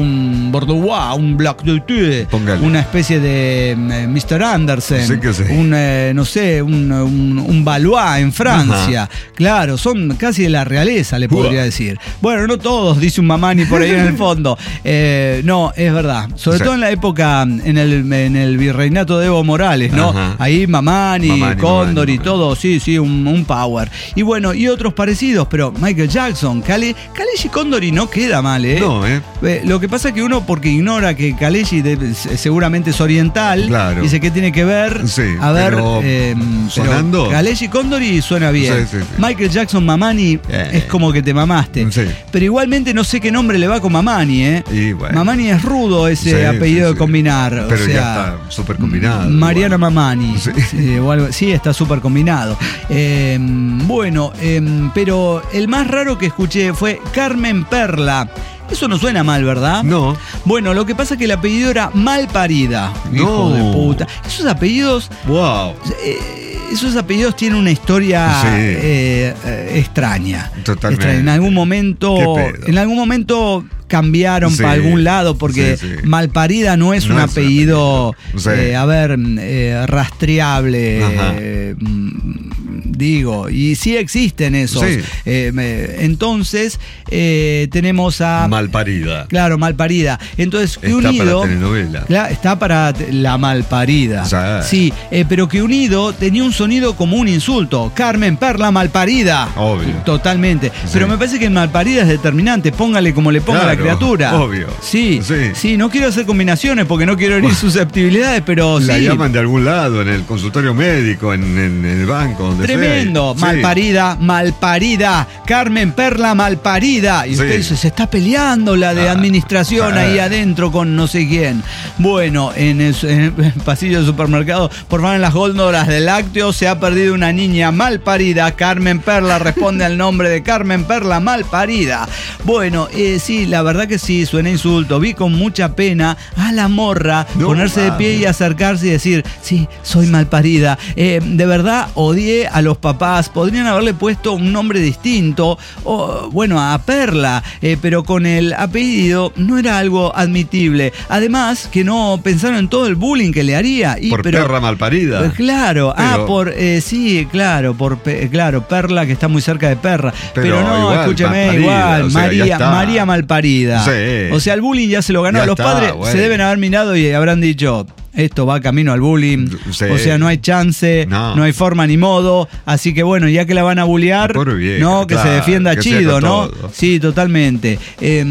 [SPEAKER 3] un bordeaux, un black de
[SPEAKER 4] Póngale.
[SPEAKER 3] una especie de eh, mister Anderson,
[SPEAKER 4] Sí que sí.
[SPEAKER 3] un, eh, no sé, un, un, un Valois en Francia. Claro, son casi de la realeza, le podría
[SPEAKER 4] Uah.
[SPEAKER 3] decir. Bueno, no todos, dice un Mamani por ahí en el fondo. Eh, no, es verdad. Sobre
[SPEAKER 4] Sí.
[SPEAKER 3] todo en la época, en el, en el virreinato de Evo Morales, ¿no?
[SPEAKER 4] Ajá.
[SPEAKER 3] Ahí Mamani,
[SPEAKER 4] Mamani,
[SPEAKER 3] Cóndor
[SPEAKER 4] Mamani,
[SPEAKER 3] y todo, sí, sí, un, un power. Y bueno, y otros parecidos, pero Michael Jackson, Kale, Kaleji Condori no queda mal, ¿eh?
[SPEAKER 4] No, ¿eh?
[SPEAKER 3] Eh, Lo que pasa es que uno, porque ignora que Kaleji de- seguramente es oriental,
[SPEAKER 4] Claro.
[SPEAKER 3] dice que tiene que ver.
[SPEAKER 4] Sí,
[SPEAKER 3] a ver,
[SPEAKER 4] pero
[SPEAKER 3] eh, pero
[SPEAKER 4] sonando.
[SPEAKER 3] Kaleji Condori suena bien.
[SPEAKER 4] Sí, sí, sí.
[SPEAKER 3] Michael Jackson Mamani
[SPEAKER 4] Eh.
[SPEAKER 3] es como que te mamaste.
[SPEAKER 4] Sí.
[SPEAKER 3] Pero igualmente no sé qué nombre le va con Mamani, ¿eh?
[SPEAKER 4] Y bueno.
[SPEAKER 3] Mamani es rudo ese
[SPEAKER 4] Sí,
[SPEAKER 3] apellido
[SPEAKER 4] sí,
[SPEAKER 3] de
[SPEAKER 4] sí.
[SPEAKER 3] combinar.
[SPEAKER 4] Pero
[SPEAKER 3] o
[SPEAKER 4] ya
[SPEAKER 3] sea,
[SPEAKER 4] está súper combinado.
[SPEAKER 3] Mariana
[SPEAKER 4] igual.
[SPEAKER 3] Mamani.
[SPEAKER 4] Sí.
[SPEAKER 3] Sí, o algo- sí, está súper combinado. Eh, bueno, eh, pero el más raro que escuché fue Carmen Perla. Eso no suena mal, ¿verdad?
[SPEAKER 4] No.
[SPEAKER 3] Bueno, lo que pasa es que el apellido era Malparida. Hijo
[SPEAKER 4] No.
[SPEAKER 3] de puta. Esos apellidos.
[SPEAKER 4] Wow.
[SPEAKER 3] eh, esos apellidos tienen una historia
[SPEAKER 4] Sí.
[SPEAKER 3] eh, eh, extraña.
[SPEAKER 4] Totalmente.
[SPEAKER 3] Extraña. En algún momento.
[SPEAKER 4] Qué pedo.
[SPEAKER 3] En algún mommomento cambiaron
[SPEAKER 4] Sí.
[SPEAKER 3] para algún lado porque
[SPEAKER 4] Sí, sí.
[SPEAKER 3] Malparida no es
[SPEAKER 4] No
[SPEAKER 3] un
[SPEAKER 4] es un
[SPEAKER 3] apellido,
[SPEAKER 4] apellido. Sí.
[SPEAKER 3] eh, a ver, eh, rastreable.
[SPEAKER 4] Ajá.
[SPEAKER 3] eh, mm, digo, y sí existen esos.
[SPEAKER 4] Sí.
[SPEAKER 3] Eh, me- entonces, eh, tenemos a.
[SPEAKER 4] Malparida.
[SPEAKER 3] Claro, Malparida. Entonces, que
[SPEAKER 4] Está
[SPEAKER 3] unido.
[SPEAKER 4] para telenovela.
[SPEAKER 3] Cla- está para te- la Malparida.
[SPEAKER 4] Sí.
[SPEAKER 3] Sí, eh, pero que unido tenía un sonido como un insulto. Carmen Perla Malparida.
[SPEAKER 4] Obvio.
[SPEAKER 3] Totalmente.
[SPEAKER 4] Sí.
[SPEAKER 3] Pero me parece que Malparida es determinante. Póngale como le ponga a la
[SPEAKER 4] Claro,
[SPEAKER 3] criatura.
[SPEAKER 4] obvio.
[SPEAKER 3] Sí, sí,
[SPEAKER 4] Sí.
[SPEAKER 3] no quiero hacer combinaciones porque no quiero herir susceptibilidades, pero
[SPEAKER 4] La
[SPEAKER 3] sí.
[SPEAKER 4] llaman de algún lado, en el consultorio médico, en, en el banco, donde sea.
[SPEAKER 3] Tremendo,
[SPEAKER 4] Sí.
[SPEAKER 3] Malparida, Malparida, Carmen Perla Malparida. Y
[SPEAKER 4] Sí.
[SPEAKER 3] usted dice, se está peleando la de
[SPEAKER 4] Ah,
[SPEAKER 3] administración
[SPEAKER 4] ah.
[SPEAKER 3] ahí adentro con no sé quién. Bueno, en el, en el pasillo del supermercado, por favor, en las góldoras de lácteos se ha perdido una niña malparida. Carmen Perla responde al nombre de Carmen Perla Malparida. Bueno, eh, sí, la verdad que sí, suena insulto. Vi con mucha pena a la morra
[SPEAKER 4] No
[SPEAKER 3] ponerse de
[SPEAKER 4] mames.
[SPEAKER 3] pie y acercarse y decir, sí, soy malparida. Eh, de verdad, odié a los papás. Podrían haberle puesto un nombre distinto, o bueno, a Perla, eh, pero con el apellido no era algo admitible. Además, que no no pensaron en todo el bullying que le haría. Y,
[SPEAKER 4] por
[SPEAKER 3] pero,
[SPEAKER 4] perra malparida.
[SPEAKER 3] Pues claro,
[SPEAKER 4] pero,
[SPEAKER 3] ah, por, eh, sí, claro, por, claro, Perla, que está muy cerca de Perra. Pero, pero no, igual, escúcheme, igual, o sea, María, María malparida.
[SPEAKER 4] Sí.
[SPEAKER 3] O sea, el bullying ya se lo ganó.
[SPEAKER 4] Ya
[SPEAKER 3] Los
[SPEAKER 4] está,
[SPEAKER 3] padres
[SPEAKER 4] güey.
[SPEAKER 3] se deben haber mirado y habrán dicho... Esto va camino al bullying,
[SPEAKER 4] sí.
[SPEAKER 3] O sea, no hay chance, no. no hay forma ni modo, así que bueno, ya que la van a bullear,
[SPEAKER 4] vieja,
[SPEAKER 3] no, que
[SPEAKER 4] claro,
[SPEAKER 3] se defienda
[SPEAKER 4] que
[SPEAKER 3] chido, ¿no?
[SPEAKER 4] Todo.
[SPEAKER 3] Sí, totalmente. Eh,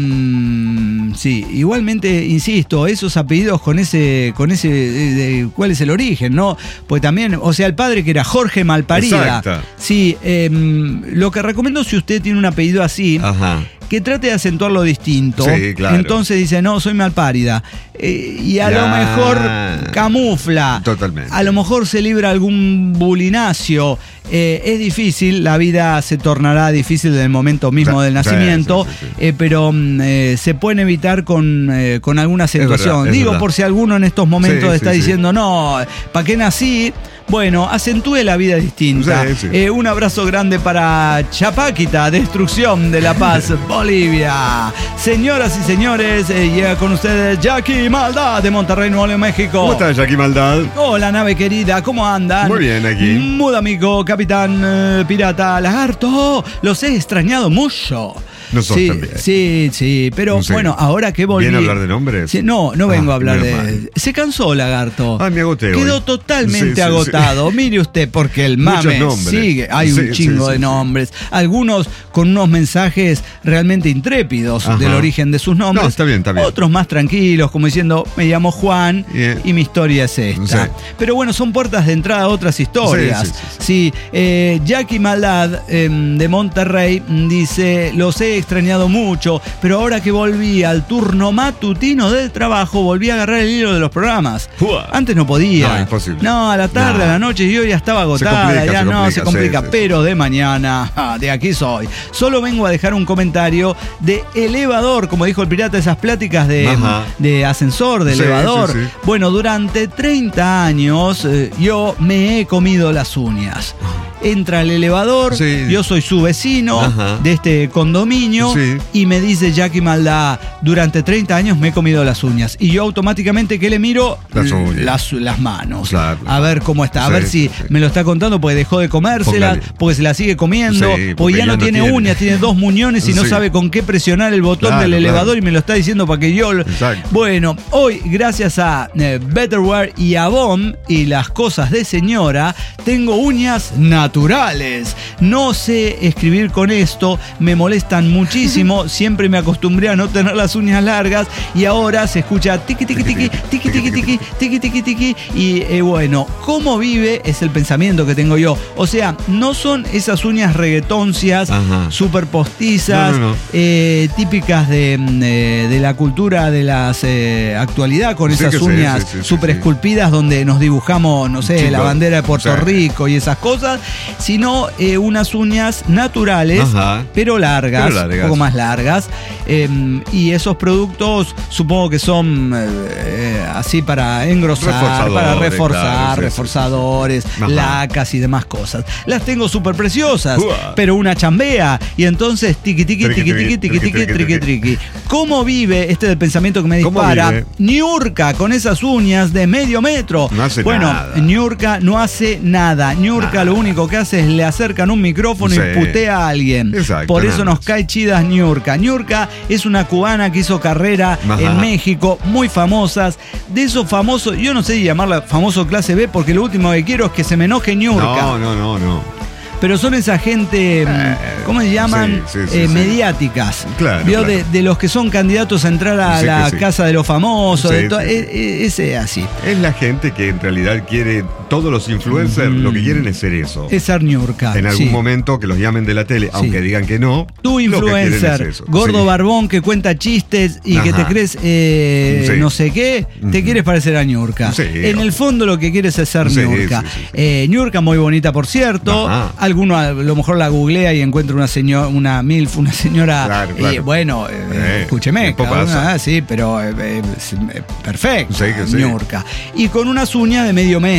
[SPEAKER 3] sí, igualmente, insisto, esos apellidos con ese, con ese, de, de, ¿cuál es el origen, no? Pues también, o sea, el padre que era Jorge Malparida.
[SPEAKER 4] Exacto.
[SPEAKER 3] Sí, eh, lo que recomiendo si usted tiene un apellido así.
[SPEAKER 4] Ajá.
[SPEAKER 3] Que trate de acentuarlo distinto.
[SPEAKER 4] Sí, claro.
[SPEAKER 3] Entonces dice, no, soy malpárida. Eh, y a
[SPEAKER 4] ya.
[SPEAKER 3] lo mejor camufla.
[SPEAKER 4] Totalmente.
[SPEAKER 3] A lo mejor se libra algún bulinacio. Eh, es difícil, la vida se tornará difícil en el momento mismo sí, del nacimiento, sí, sí, sí. Eh, pero eh, se pueden evitar con, eh, con alguna acentuación.
[SPEAKER 4] Es verdad, es
[SPEAKER 3] Digo,
[SPEAKER 4] verdad.
[SPEAKER 3] por si alguno en estos momentos
[SPEAKER 4] sí,
[SPEAKER 3] está
[SPEAKER 4] sí,
[SPEAKER 3] diciendo,
[SPEAKER 4] sí.
[SPEAKER 3] no, ¿para qué nací? Bueno, acentúe la vida distinta.
[SPEAKER 4] Sí, sí.
[SPEAKER 3] Eh, un abrazo grande para Chapaquita, Destrucción de la Paz, Bolivia. Señoras y señores, eh, llega con ustedes Jackie Maldad de Monterrey, Nuevo León, México.
[SPEAKER 4] ¿Cómo estás, Jackie Maldad?
[SPEAKER 3] Hola, nave querida, ¿cómo andan?
[SPEAKER 4] Muy bien, aquí.
[SPEAKER 3] Muy amigo, capitán eh, pirata Lagarto. Los he extrañado mucho.
[SPEAKER 4] Nosotros
[SPEAKER 3] sí,
[SPEAKER 4] también.
[SPEAKER 3] Sí, sí, pero
[SPEAKER 4] sí.
[SPEAKER 3] bueno, ahora que volví...
[SPEAKER 4] ¿Viene a hablar de nombres?
[SPEAKER 3] Sí, no, no vengo
[SPEAKER 4] ah,
[SPEAKER 3] a hablar de...
[SPEAKER 4] mal.
[SPEAKER 3] Se cansó, Lagarto.
[SPEAKER 4] Ah, me agoté
[SPEAKER 3] Quedó
[SPEAKER 4] hoy.
[SPEAKER 3] totalmente
[SPEAKER 4] sí, sí,
[SPEAKER 3] agotado.
[SPEAKER 4] Sí.
[SPEAKER 3] Mire usted, porque el mame sigue. Hay
[SPEAKER 4] sí,
[SPEAKER 3] un chingo
[SPEAKER 4] sí,
[SPEAKER 3] de
[SPEAKER 4] sí,
[SPEAKER 3] nombres. Sí. Algunos con unos mensajes realmente intrépidos Ajá. del origen de sus nombres.
[SPEAKER 4] No, está bien, está bien.
[SPEAKER 3] Otros más tranquilos, como diciendo, me llamo Juan
[SPEAKER 4] yeah.
[SPEAKER 3] y mi historia es esta.
[SPEAKER 4] Sí.
[SPEAKER 3] Pero bueno, son puertas de entrada a otras historias.
[SPEAKER 4] Sí, sí, sí, sí.
[SPEAKER 3] sí eh, Jackie Maldad eh, de Monterrey dice, los he extrañado mucho, pero ahora que volví al turno matutino del trabajo, volví a agarrar el hilo de los programas.
[SPEAKER 4] Uah.
[SPEAKER 3] Antes no podía.
[SPEAKER 4] No, imposible.
[SPEAKER 3] No, a la tarde,
[SPEAKER 4] no.
[SPEAKER 3] a la noche, yo ya estaba agotada.
[SPEAKER 4] Se complica,
[SPEAKER 3] ya
[SPEAKER 4] se
[SPEAKER 3] no,
[SPEAKER 4] complica,
[SPEAKER 3] se complica.
[SPEAKER 4] Sí, sí,
[SPEAKER 3] pero de mañana, ah, de aquí soy. Solo vengo a dejar un comentario de elevador, como dijo el pirata, esas pláticas de, de ascensor, de
[SPEAKER 4] sí,
[SPEAKER 3] elevador.
[SPEAKER 4] Sí, sí.
[SPEAKER 3] Bueno, durante treinta años eh, yo me he comido las uñas. Entra al elevador,
[SPEAKER 4] sí.
[SPEAKER 3] yo soy su vecino
[SPEAKER 4] Ajá.
[SPEAKER 3] de este condominio
[SPEAKER 4] sí.
[SPEAKER 3] y me dice Jackie Maldad, durante treinta años me he comido las uñas. Y yo automáticamente, ¿qué le miro?
[SPEAKER 4] Las uñas.
[SPEAKER 3] Las, las manos.
[SPEAKER 4] Claro.
[SPEAKER 3] A ver cómo está, a
[SPEAKER 4] sí,
[SPEAKER 3] ver si
[SPEAKER 4] sí, sí.
[SPEAKER 3] me lo está contando porque dejó de comérselas,
[SPEAKER 4] Póngale.
[SPEAKER 3] porque se la sigue comiendo,
[SPEAKER 4] Sí,
[SPEAKER 3] porque,
[SPEAKER 4] porque
[SPEAKER 3] ya no,
[SPEAKER 4] ya no
[SPEAKER 3] tiene,
[SPEAKER 4] tiene.
[SPEAKER 3] uñas, tiene dos muñones y no
[SPEAKER 4] Sí.
[SPEAKER 3] sabe con qué presionar el botón
[SPEAKER 4] Claro,
[SPEAKER 3] del elevador
[SPEAKER 4] claro.
[SPEAKER 3] y me lo está diciendo para que yo...
[SPEAKER 4] Exacto.
[SPEAKER 3] Bueno, hoy gracias a eh, Betterware y Avon y las cosas de señora, tengo uñas naturales. No sé escribir con esto, me molestan muchísimo, siempre me acostumbré a no tener las uñas largas y ahora se escucha tiqui tiqui tiqui, tiqui tiqui tiqui, tiqui tiqui tiqui y eh, bueno, ¿cómo vive? Es el pensamiento que tengo yo. O sea, no son esas uñas reggaetoncias, super postizas, no, no, no. Eh, típicas de, eh, de la cultura de la eh, actualidad, con
[SPEAKER 4] sí
[SPEAKER 3] esas uñas
[SPEAKER 4] sí, sí, sí,
[SPEAKER 3] super
[SPEAKER 4] sí.
[SPEAKER 3] esculpidas donde nos dibujamos, no sé,
[SPEAKER 4] Chico,
[SPEAKER 3] la bandera de Puerto
[SPEAKER 4] o sea,
[SPEAKER 3] Rico y esas cosas, sino eh, unas uñas naturales,
[SPEAKER 4] Ajá.
[SPEAKER 3] pero largas,
[SPEAKER 4] pero largas,
[SPEAKER 3] un poco más largas. Eh, y esos productos supongo que son eh, así para engrosar, para reforzar, claro, reforzadores, sí, sí. lacas y demás cosas. Las tengo súper preciosas, Uah. pero una chambea. Y entonces, tiqui, tiqui, tiqui, tiqui, tiqui, tiqui, triqui, triqui. ¿Cómo vive este del pensamiento que me dispara? Niurka con esas uñas de medio metro.
[SPEAKER 4] No hace
[SPEAKER 3] bueno,
[SPEAKER 4] nada.
[SPEAKER 3] Niurka no hace nada. Niurka
[SPEAKER 4] nada.
[SPEAKER 3] lo único que hace es le acercan un micrófono sí. y putea a alguien.
[SPEAKER 4] Exacto,
[SPEAKER 3] Por eso
[SPEAKER 4] nada.
[SPEAKER 3] nos cae chidas Niurka. Niurka es una cubana que hizo carrera Ajá. en México, muy famosas. De esos famosos, yo no sé si llamarla famoso clase B, porque lo último que quiero es que se me enoje Niurka.
[SPEAKER 4] No, no, no, no.
[SPEAKER 3] Pero son esa gente, eh, ¿cómo se llaman?
[SPEAKER 4] Sí, sí, sí,
[SPEAKER 3] eh,
[SPEAKER 4] sí.
[SPEAKER 3] mediáticas.
[SPEAKER 4] Claro,
[SPEAKER 3] ¿Vio?
[SPEAKER 4] claro.
[SPEAKER 3] De, de los que son candidatos a entrar a
[SPEAKER 4] Sí,
[SPEAKER 3] la
[SPEAKER 4] sí.
[SPEAKER 3] casa de los famosos.
[SPEAKER 4] Sí,
[SPEAKER 3] de to-
[SPEAKER 4] sí,
[SPEAKER 3] e- e- ese así.
[SPEAKER 4] Es la gente que en realidad quiere, todos los influencers
[SPEAKER 3] Mm.
[SPEAKER 4] lo que quieren es ser eso.
[SPEAKER 3] Es ser Niurka.
[SPEAKER 4] En algún
[SPEAKER 3] sí.
[SPEAKER 4] momento que los llamen de la tele,
[SPEAKER 3] Sí.
[SPEAKER 4] aunque digan que no.
[SPEAKER 3] Tu influencer,
[SPEAKER 4] lo que quieren es eso.
[SPEAKER 3] gordo
[SPEAKER 4] Sí.
[SPEAKER 3] barbón que cuenta chistes y
[SPEAKER 4] Ajá.
[SPEAKER 3] que te crees eh,
[SPEAKER 4] Sí.
[SPEAKER 3] no sé qué, te
[SPEAKER 4] Ujú.
[SPEAKER 3] quieres parecer a Niurka.
[SPEAKER 4] Sí.
[SPEAKER 3] En el fondo lo que quieres es ser
[SPEAKER 4] Sí,
[SPEAKER 3] Niurka.
[SPEAKER 4] sí, sí, sí.
[SPEAKER 3] Eh, Niurka muy bonita, por cierto.
[SPEAKER 4] Ajá.
[SPEAKER 3] Alguno a lo mejor la googlea y encuentra una señora, una milf, una señora.
[SPEAKER 4] Claro, claro.
[SPEAKER 3] eh, bueno, eh,
[SPEAKER 4] Eh,
[SPEAKER 3] escúcheme,
[SPEAKER 4] tiempo
[SPEAKER 3] cada una,
[SPEAKER 4] pasa.
[SPEAKER 3] ah, sí, pero eh, eh, es, eh, perfecto.
[SPEAKER 4] Sí, que sí.
[SPEAKER 3] Niurka. Y con unas uñas de medio metro.
[SPEAKER 4] Ajá.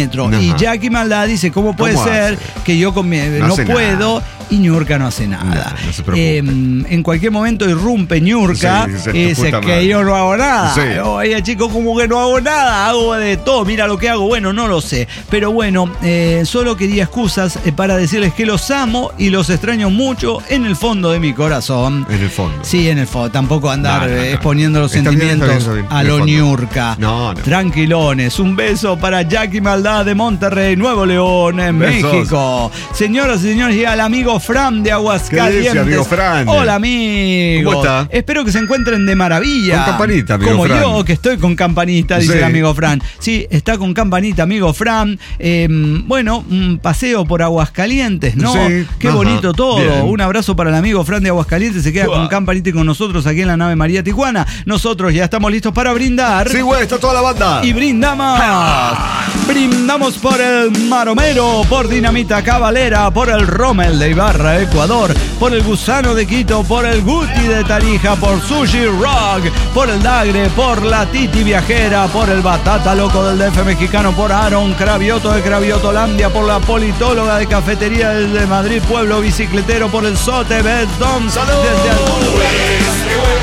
[SPEAKER 3] Y Jackie Maldad dice, ¿cómo puede
[SPEAKER 5] ¿Cómo
[SPEAKER 3] ser
[SPEAKER 5] hace?
[SPEAKER 3] que yo con mi-
[SPEAKER 5] No
[SPEAKER 3] no,
[SPEAKER 5] hace
[SPEAKER 3] puedo
[SPEAKER 5] nada.
[SPEAKER 3] y Ñurka no hace nada?
[SPEAKER 5] No, no se preocupe.
[SPEAKER 3] Eh, en cualquier momento irrumpe Ñurka
[SPEAKER 5] Sí, se
[SPEAKER 3] y dice
[SPEAKER 5] puta
[SPEAKER 3] que
[SPEAKER 5] madre.
[SPEAKER 3] yo no hago nada.
[SPEAKER 5] Sí.
[SPEAKER 3] Oye, chicos, como que no hago nada, hago de todo. Mira lo que hago, bueno, no lo sé. Pero bueno, eh, solo quería excusas eh, para decirles que los amo y los extraño mucho en el fondo de mi corazón.
[SPEAKER 5] En el fondo.
[SPEAKER 3] Sí, en el fondo. Tampoco andar
[SPEAKER 5] No, no, no.
[SPEAKER 3] eh, exponiendo los
[SPEAKER 5] Está bien,
[SPEAKER 3] sentimientos
[SPEAKER 5] está bien, está bien.
[SPEAKER 3] a
[SPEAKER 5] En el
[SPEAKER 3] lo
[SPEAKER 5] fondo.
[SPEAKER 3] Ñurka.
[SPEAKER 5] No, no.
[SPEAKER 3] Tranquilones. Un beso para Jackie Maldad de Monterrey, Nuevo León, en
[SPEAKER 5] Besos.
[SPEAKER 3] México. Señoras y señores, y al amigo Fran de Aguascalientes.
[SPEAKER 5] ¿Qué dice, amigo Fran?
[SPEAKER 3] Hola, amigo.
[SPEAKER 5] ¿Cómo está?
[SPEAKER 3] Espero que se encuentren de maravilla.
[SPEAKER 5] Con campanita, amigo
[SPEAKER 3] Como
[SPEAKER 5] Fran.
[SPEAKER 3] yo, que estoy con campanita, dice
[SPEAKER 5] Sí.
[SPEAKER 3] el amigo Fran. Sí, está con campanita, amigo Fran. Eh, bueno, un paseo por Aguascalientes, ¿no?
[SPEAKER 5] Sí.
[SPEAKER 3] Qué
[SPEAKER 5] Ajá.
[SPEAKER 3] bonito todo.
[SPEAKER 5] Bien.
[SPEAKER 3] Un abrazo para el amigo Fran de Aguascalientes. Se queda
[SPEAKER 5] Uah.
[SPEAKER 3] con campanita y con nosotros aquí en la nave María Tijuana. Nosotros ya estamos listos para brindar.
[SPEAKER 5] Sí, güey, está toda la banda.
[SPEAKER 3] Y brindamos. Brindamos por el Maromero, por Dinamita Cabalera, por el Rommel de Ibarra, Ecuador, por el Gusano de Quito, por el Guti de Tarija, por Sushi Rock, por el Dagre, por la Titi Viajera, por el Batata Loco del D F mexicano, por Aaron Cravioto de Craviotolandia, por la Politóloga de Cafetería de Madrid, Pueblo Bicicletero, por el Sote Bedom. Desde el...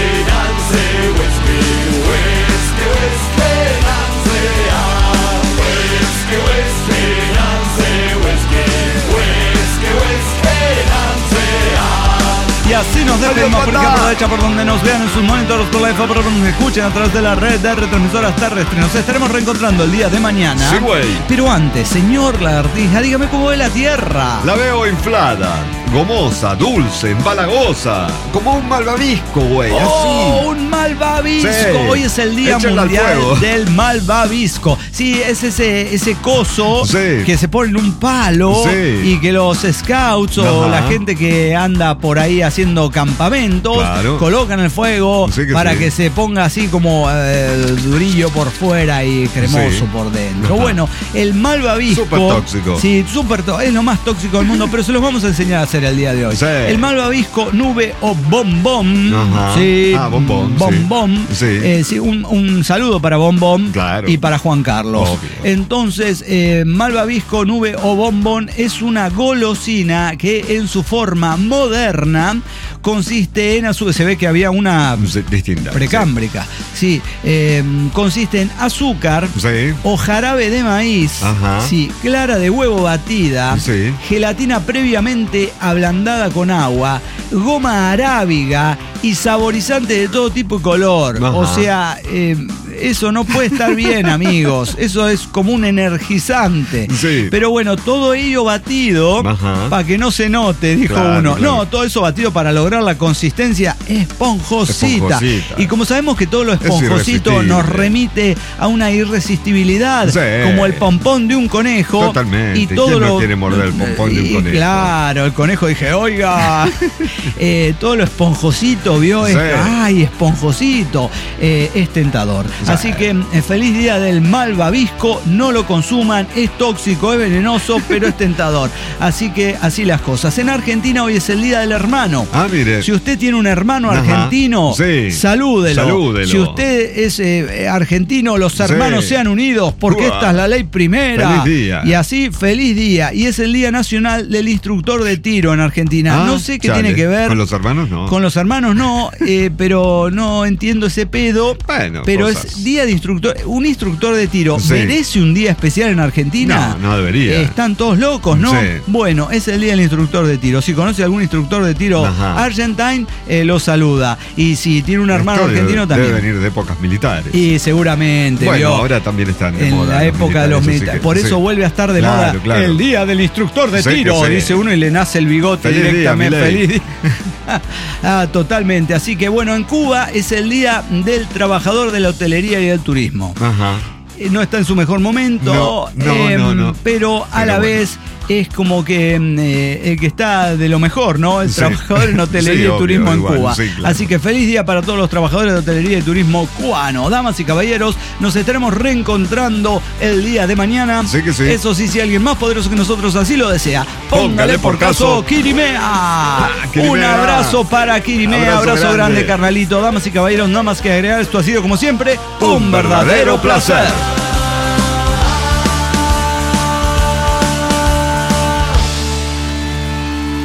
[SPEAKER 3] Y así nos despedimos porque aprovecha por donde nos vean en sus monitores, por la F, por donde nos escuchen a través de la red de retransmisoras terrestres. Nos estaremos reencontrando el día de mañana.
[SPEAKER 5] Sí, güey.
[SPEAKER 3] Pero antes, señor Lagartija, dígame cómo ve la Tierra.
[SPEAKER 5] La veo inflada, gomosa, dulce, empalagosa. Como un malvavisco, güey.
[SPEAKER 3] ¡Oh,
[SPEAKER 5] así.
[SPEAKER 3] un malvavisco!
[SPEAKER 5] Sí.
[SPEAKER 3] Hoy es el Día
[SPEAKER 5] Échenla al
[SPEAKER 3] Mundial
[SPEAKER 5] fuego.
[SPEAKER 3] del Malvavisco. Sí, es ese, ese coso
[SPEAKER 5] Sí.
[SPEAKER 3] que se pone en un palo
[SPEAKER 5] Sí.
[SPEAKER 3] y que los scouts o
[SPEAKER 5] Ajá.
[SPEAKER 3] la gente que anda por ahí haciendo campamentos
[SPEAKER 5] Claro.
[SPEAKER 3] colocan el fuego
[SPEAKER 5] Sí que
[SPEAKER 3] para
[SPEAKER 5] sí.
[SPEAKER 3] que se ponga así como eh, durillo por fuera y cremoso
[SPEAKER 5] Sí.
[SPEAKER 3] por dentro.
[SPEAKER 5] Ajá.
[SPEAKER 3] Bueno, el malvavisco.
[SPEAKER 5] Súper tóxico.
[SPEAKER 3] Sí, súper tóxico. Es lo más tóxico del mundo, pero se los vamos a enseñar a hacer el día de hoy.
[SPEAKER 5] Sí.
[SPEAKER 3] El malvavisco, nube o bombón.
[SPEAKER 5] Ajá.
[SPEAKER 3] Sí,
[SPEAKER 5] Ah, bombón, sí.
[SPEAKER 3] bombón.
[SPEAKER 5] Sí.
[SPEAKER 3] Eh, sí, un, un saludo para Bombón
[SPEAKER 5] Claro.
[SPEAKER 3] y para Juan Carlos.
[SPEAKER 5] Obvio.
[SPEAKER 3] Entonces, eh, malvavisco, nube o bombón es una golosina que en su forma moderna consiste en azúcar. Se ve que había una
[SPEAKER 5] Sí, distinta.
[SPEAKER 3] precámbrica. Sí, eh, consiste en azúcar
[SPEAKER 5] Sí.
[SPEAKER 3] o jarabe de maíz,
[SPEAKER 5] Ajá.
[SPEAKER 3] sí, clara de huevo batida,
[SPEAKER 5] Sí.
[SPEAKER 3] gelatina previamente ablandada con agua, goma arábiga y saborizante de todo tipo y color.
[SPEAKER 5] Ajá.
[SPEAKER 3] O sea, eh, eso no puede estar bien, amigos. Eso es como un energizante.
[SPEAKER 5] Sí.
[SPEAKER 3] Pero bueno, todo ello batido
[SPEAKER 5] Ajá.
[SPEAKER 3] para que no se note, dijo
[SPEAKER 5] Claro,
[SPEAKER 3] uno.
[SPEAKER 5] claro.
[SPEAKER 3] No, todo eso batido para lograr la consistencia esponjosita.
[SPEAKER 5] Esponjosita.
[SPEAKER 3] Y como sabemos que todo lo esponjosito
[SPEAKER 5] irresistible.
[SPEAKER 3] nos remite a una irresistibilidad,
[SPEAKER 5] Sí.
[SPEAKER 3] como el pompón de un conejo.
[SPEAKER 5] Totalmente.
[SPEAKER 3] Y todo
[SPEAKER 5] ¿Quién no
[SPEAKER 3] lo
[SPEAKER 5] quiere morder el pompón de un
[SPEAKER 3] Y
[SPEAKER 5] conejo?
[SPEAKER 3] Claro, el conejo dije, oiga, eh, todo lo esponjosito, vio, es,
[SPEAKER 5] Sí.
[SPEAKER 3] ay, esponjosito, eh, es tentador.
[SPEAKER 5] Sí.
[SPEAKER 3] Así que eh, feliz día del malvavisco, no lo consuman, es tóxico, es venenoso, pero es tentador. Así que así las cosas. En Argentina hoy es el día del hermano.
[SPEAKER 5] Ah, mire.
[SPEAKER 3] Si usted tiene un hermano
[SPEAKER 5] Ajá.
[SPEAKER 3] argentino,
[SPEAKER 5] Sí.
[SPEAKER 3] salúdelo.
[SPEAKER 5] Salúdelo.
[SPEAKER 3] Si usted es eh, argentino, los hermanos
[SPEAKER 5] Sí.
[SPEAKER 3] sean unidos, porque
[SPEAKER 5] Uah.
[SPEAKER 3] esta es la ley primera.
[SPEAKER 5] Feliz día.
[SPEAKER 3] Y así, feliz día. Y es el Día Nacional del Instructor de Tiro en Argentina.
[SPEAKER 5] Ah,
[SPEAKER 3] no sé qué
[SPEAKER 5] chale.
[SPEAKER 3] tiene que ver.
[SPEAKER 5] Con los hermanos, no.
[SPEAKER 3] Con los hermanos no, eh, pero no entiendo ese pedo.
[SPEAKER 5] Bueno,
[SPEAKER 3] pero
[SPEAKER 5] cosas.
[SPEAKER 3] es día de instructor. Un instructor de tiro,
[SPEAKER 5] Sí.
[SPEAKER 3] ¿merece un día especial en Argentina?
[SPEAKER 5] No, no debería.
[SPEAKER 3] Eh, están todos locos, ¿no?
[SPEAKER 5] Sí.
[SPEAKER 3] Bueno, es el día del instructor de tiro. Si conoce algún instructor de tiro
[SPEAKER 5] Ajá.
[SPEAKER 3] argentine, eh, lo saluda. Y si tiene un hermano
[SPEAKER 5] Esto debe-
[SPEAKER 3] argentino, también.
[SPEAKER 5] Debe venir de épocas militares.
[SPEAKER 3] Y seguramente,
[SPEAKER 5] bueno,
[SPEAKER 3] vio,
[SPEAKER 5] ahora también están de
[SPEAKER 3] en
[SPEAKER 5] moda.
[SPEAKER 3] la
[SPEAKER 5] los
[SPEAKER 3] época de los
[SPEAKER 5] así
[SPEAKER 3] militares.
[SPEAKER 5] que-
[SPEAKER 3] Por
[SPEAKER 5] sí.
[SPEAKER 3] eso vuelve a estar de
[SPEAKER 5] Claro,
[SPEAKER 3] moda
[SPEAKER 5] claro.
[SPEAKER 3] el día del instructor de
[SPEAKER 5] Sí, que
[SPEAKER 3] tiro,
[SPEAKER 5] sí.
[SPEAKER 3] dice uno y le nace el bigote
[SPEAKER 5] Feliz día,
[SPEAKER 3] directamente.
[SPEAKER 5] Milei.
[SPEAKER 3] Feliz día. Ah, totalmente. Así que bueno, en Cuba es el día del trabajador de la hotelería y del turismo.
[SPEAKER 5] Ajá.
[SPEAKER 3] Eh, No está en su mejor momento,
[SPEAKER 5] No, no,
[SPEAKER 3] em,
[SPEAKER 5] no, no.
[SPEAKER 3] pero a
[SPEAKER 5] Pero
[SPEAKER 3] la
[SPEAKER 5] bueno.
[SPEAKER 3] vez es como que em, eh, el que está de lo mejor, ¿no? El
[SPEAKER 5] Sí.
[SPEAKER 3] trabajador en hotelería
[SPEAKER 5] Sí,
[SPEAKER 3] y
[SPEAKER 5] obvio,
[SPEAKER 3] turismo en
[SPEAKER 5] igual,
[SPEAKER 3] Cuba.
[SPEAKER 5] sí, claro.
[SPEAKER 3] Así que feliz día para todos los trabajadores de hotelería y turismo cubano. Damas y caballeros, nos estaremos reencontrando el día de mañana.
[SPEAKER 5] Sí que sí.
[SPEAKER 3] Eso sí, si alguien más poderoso que nosotros así lo desea, póngale por caso Kirimea.
[SPEAKER 5] Kirimea.
[SPEAKER 3] Un abrazo para Kirimea, abrazo,
[SPEAKER 5] Abrazo
[SPEAKER 3] grande.
[SPEAKER 5] grande.
[SPEAKER 3] carnalito. Damas y caballeros, nada más que agregar, esto ha sido como siempre un,
[SPEAKER 5] Un
[SPEAKER 3] verdadero
[SPEAKER 5] verdadero
[SPEAKER 3] placer.
[SPEAKER 5] placer.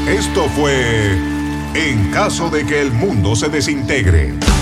[SPEAKER 1] Esto fue En caso de que el mundo se desintegre.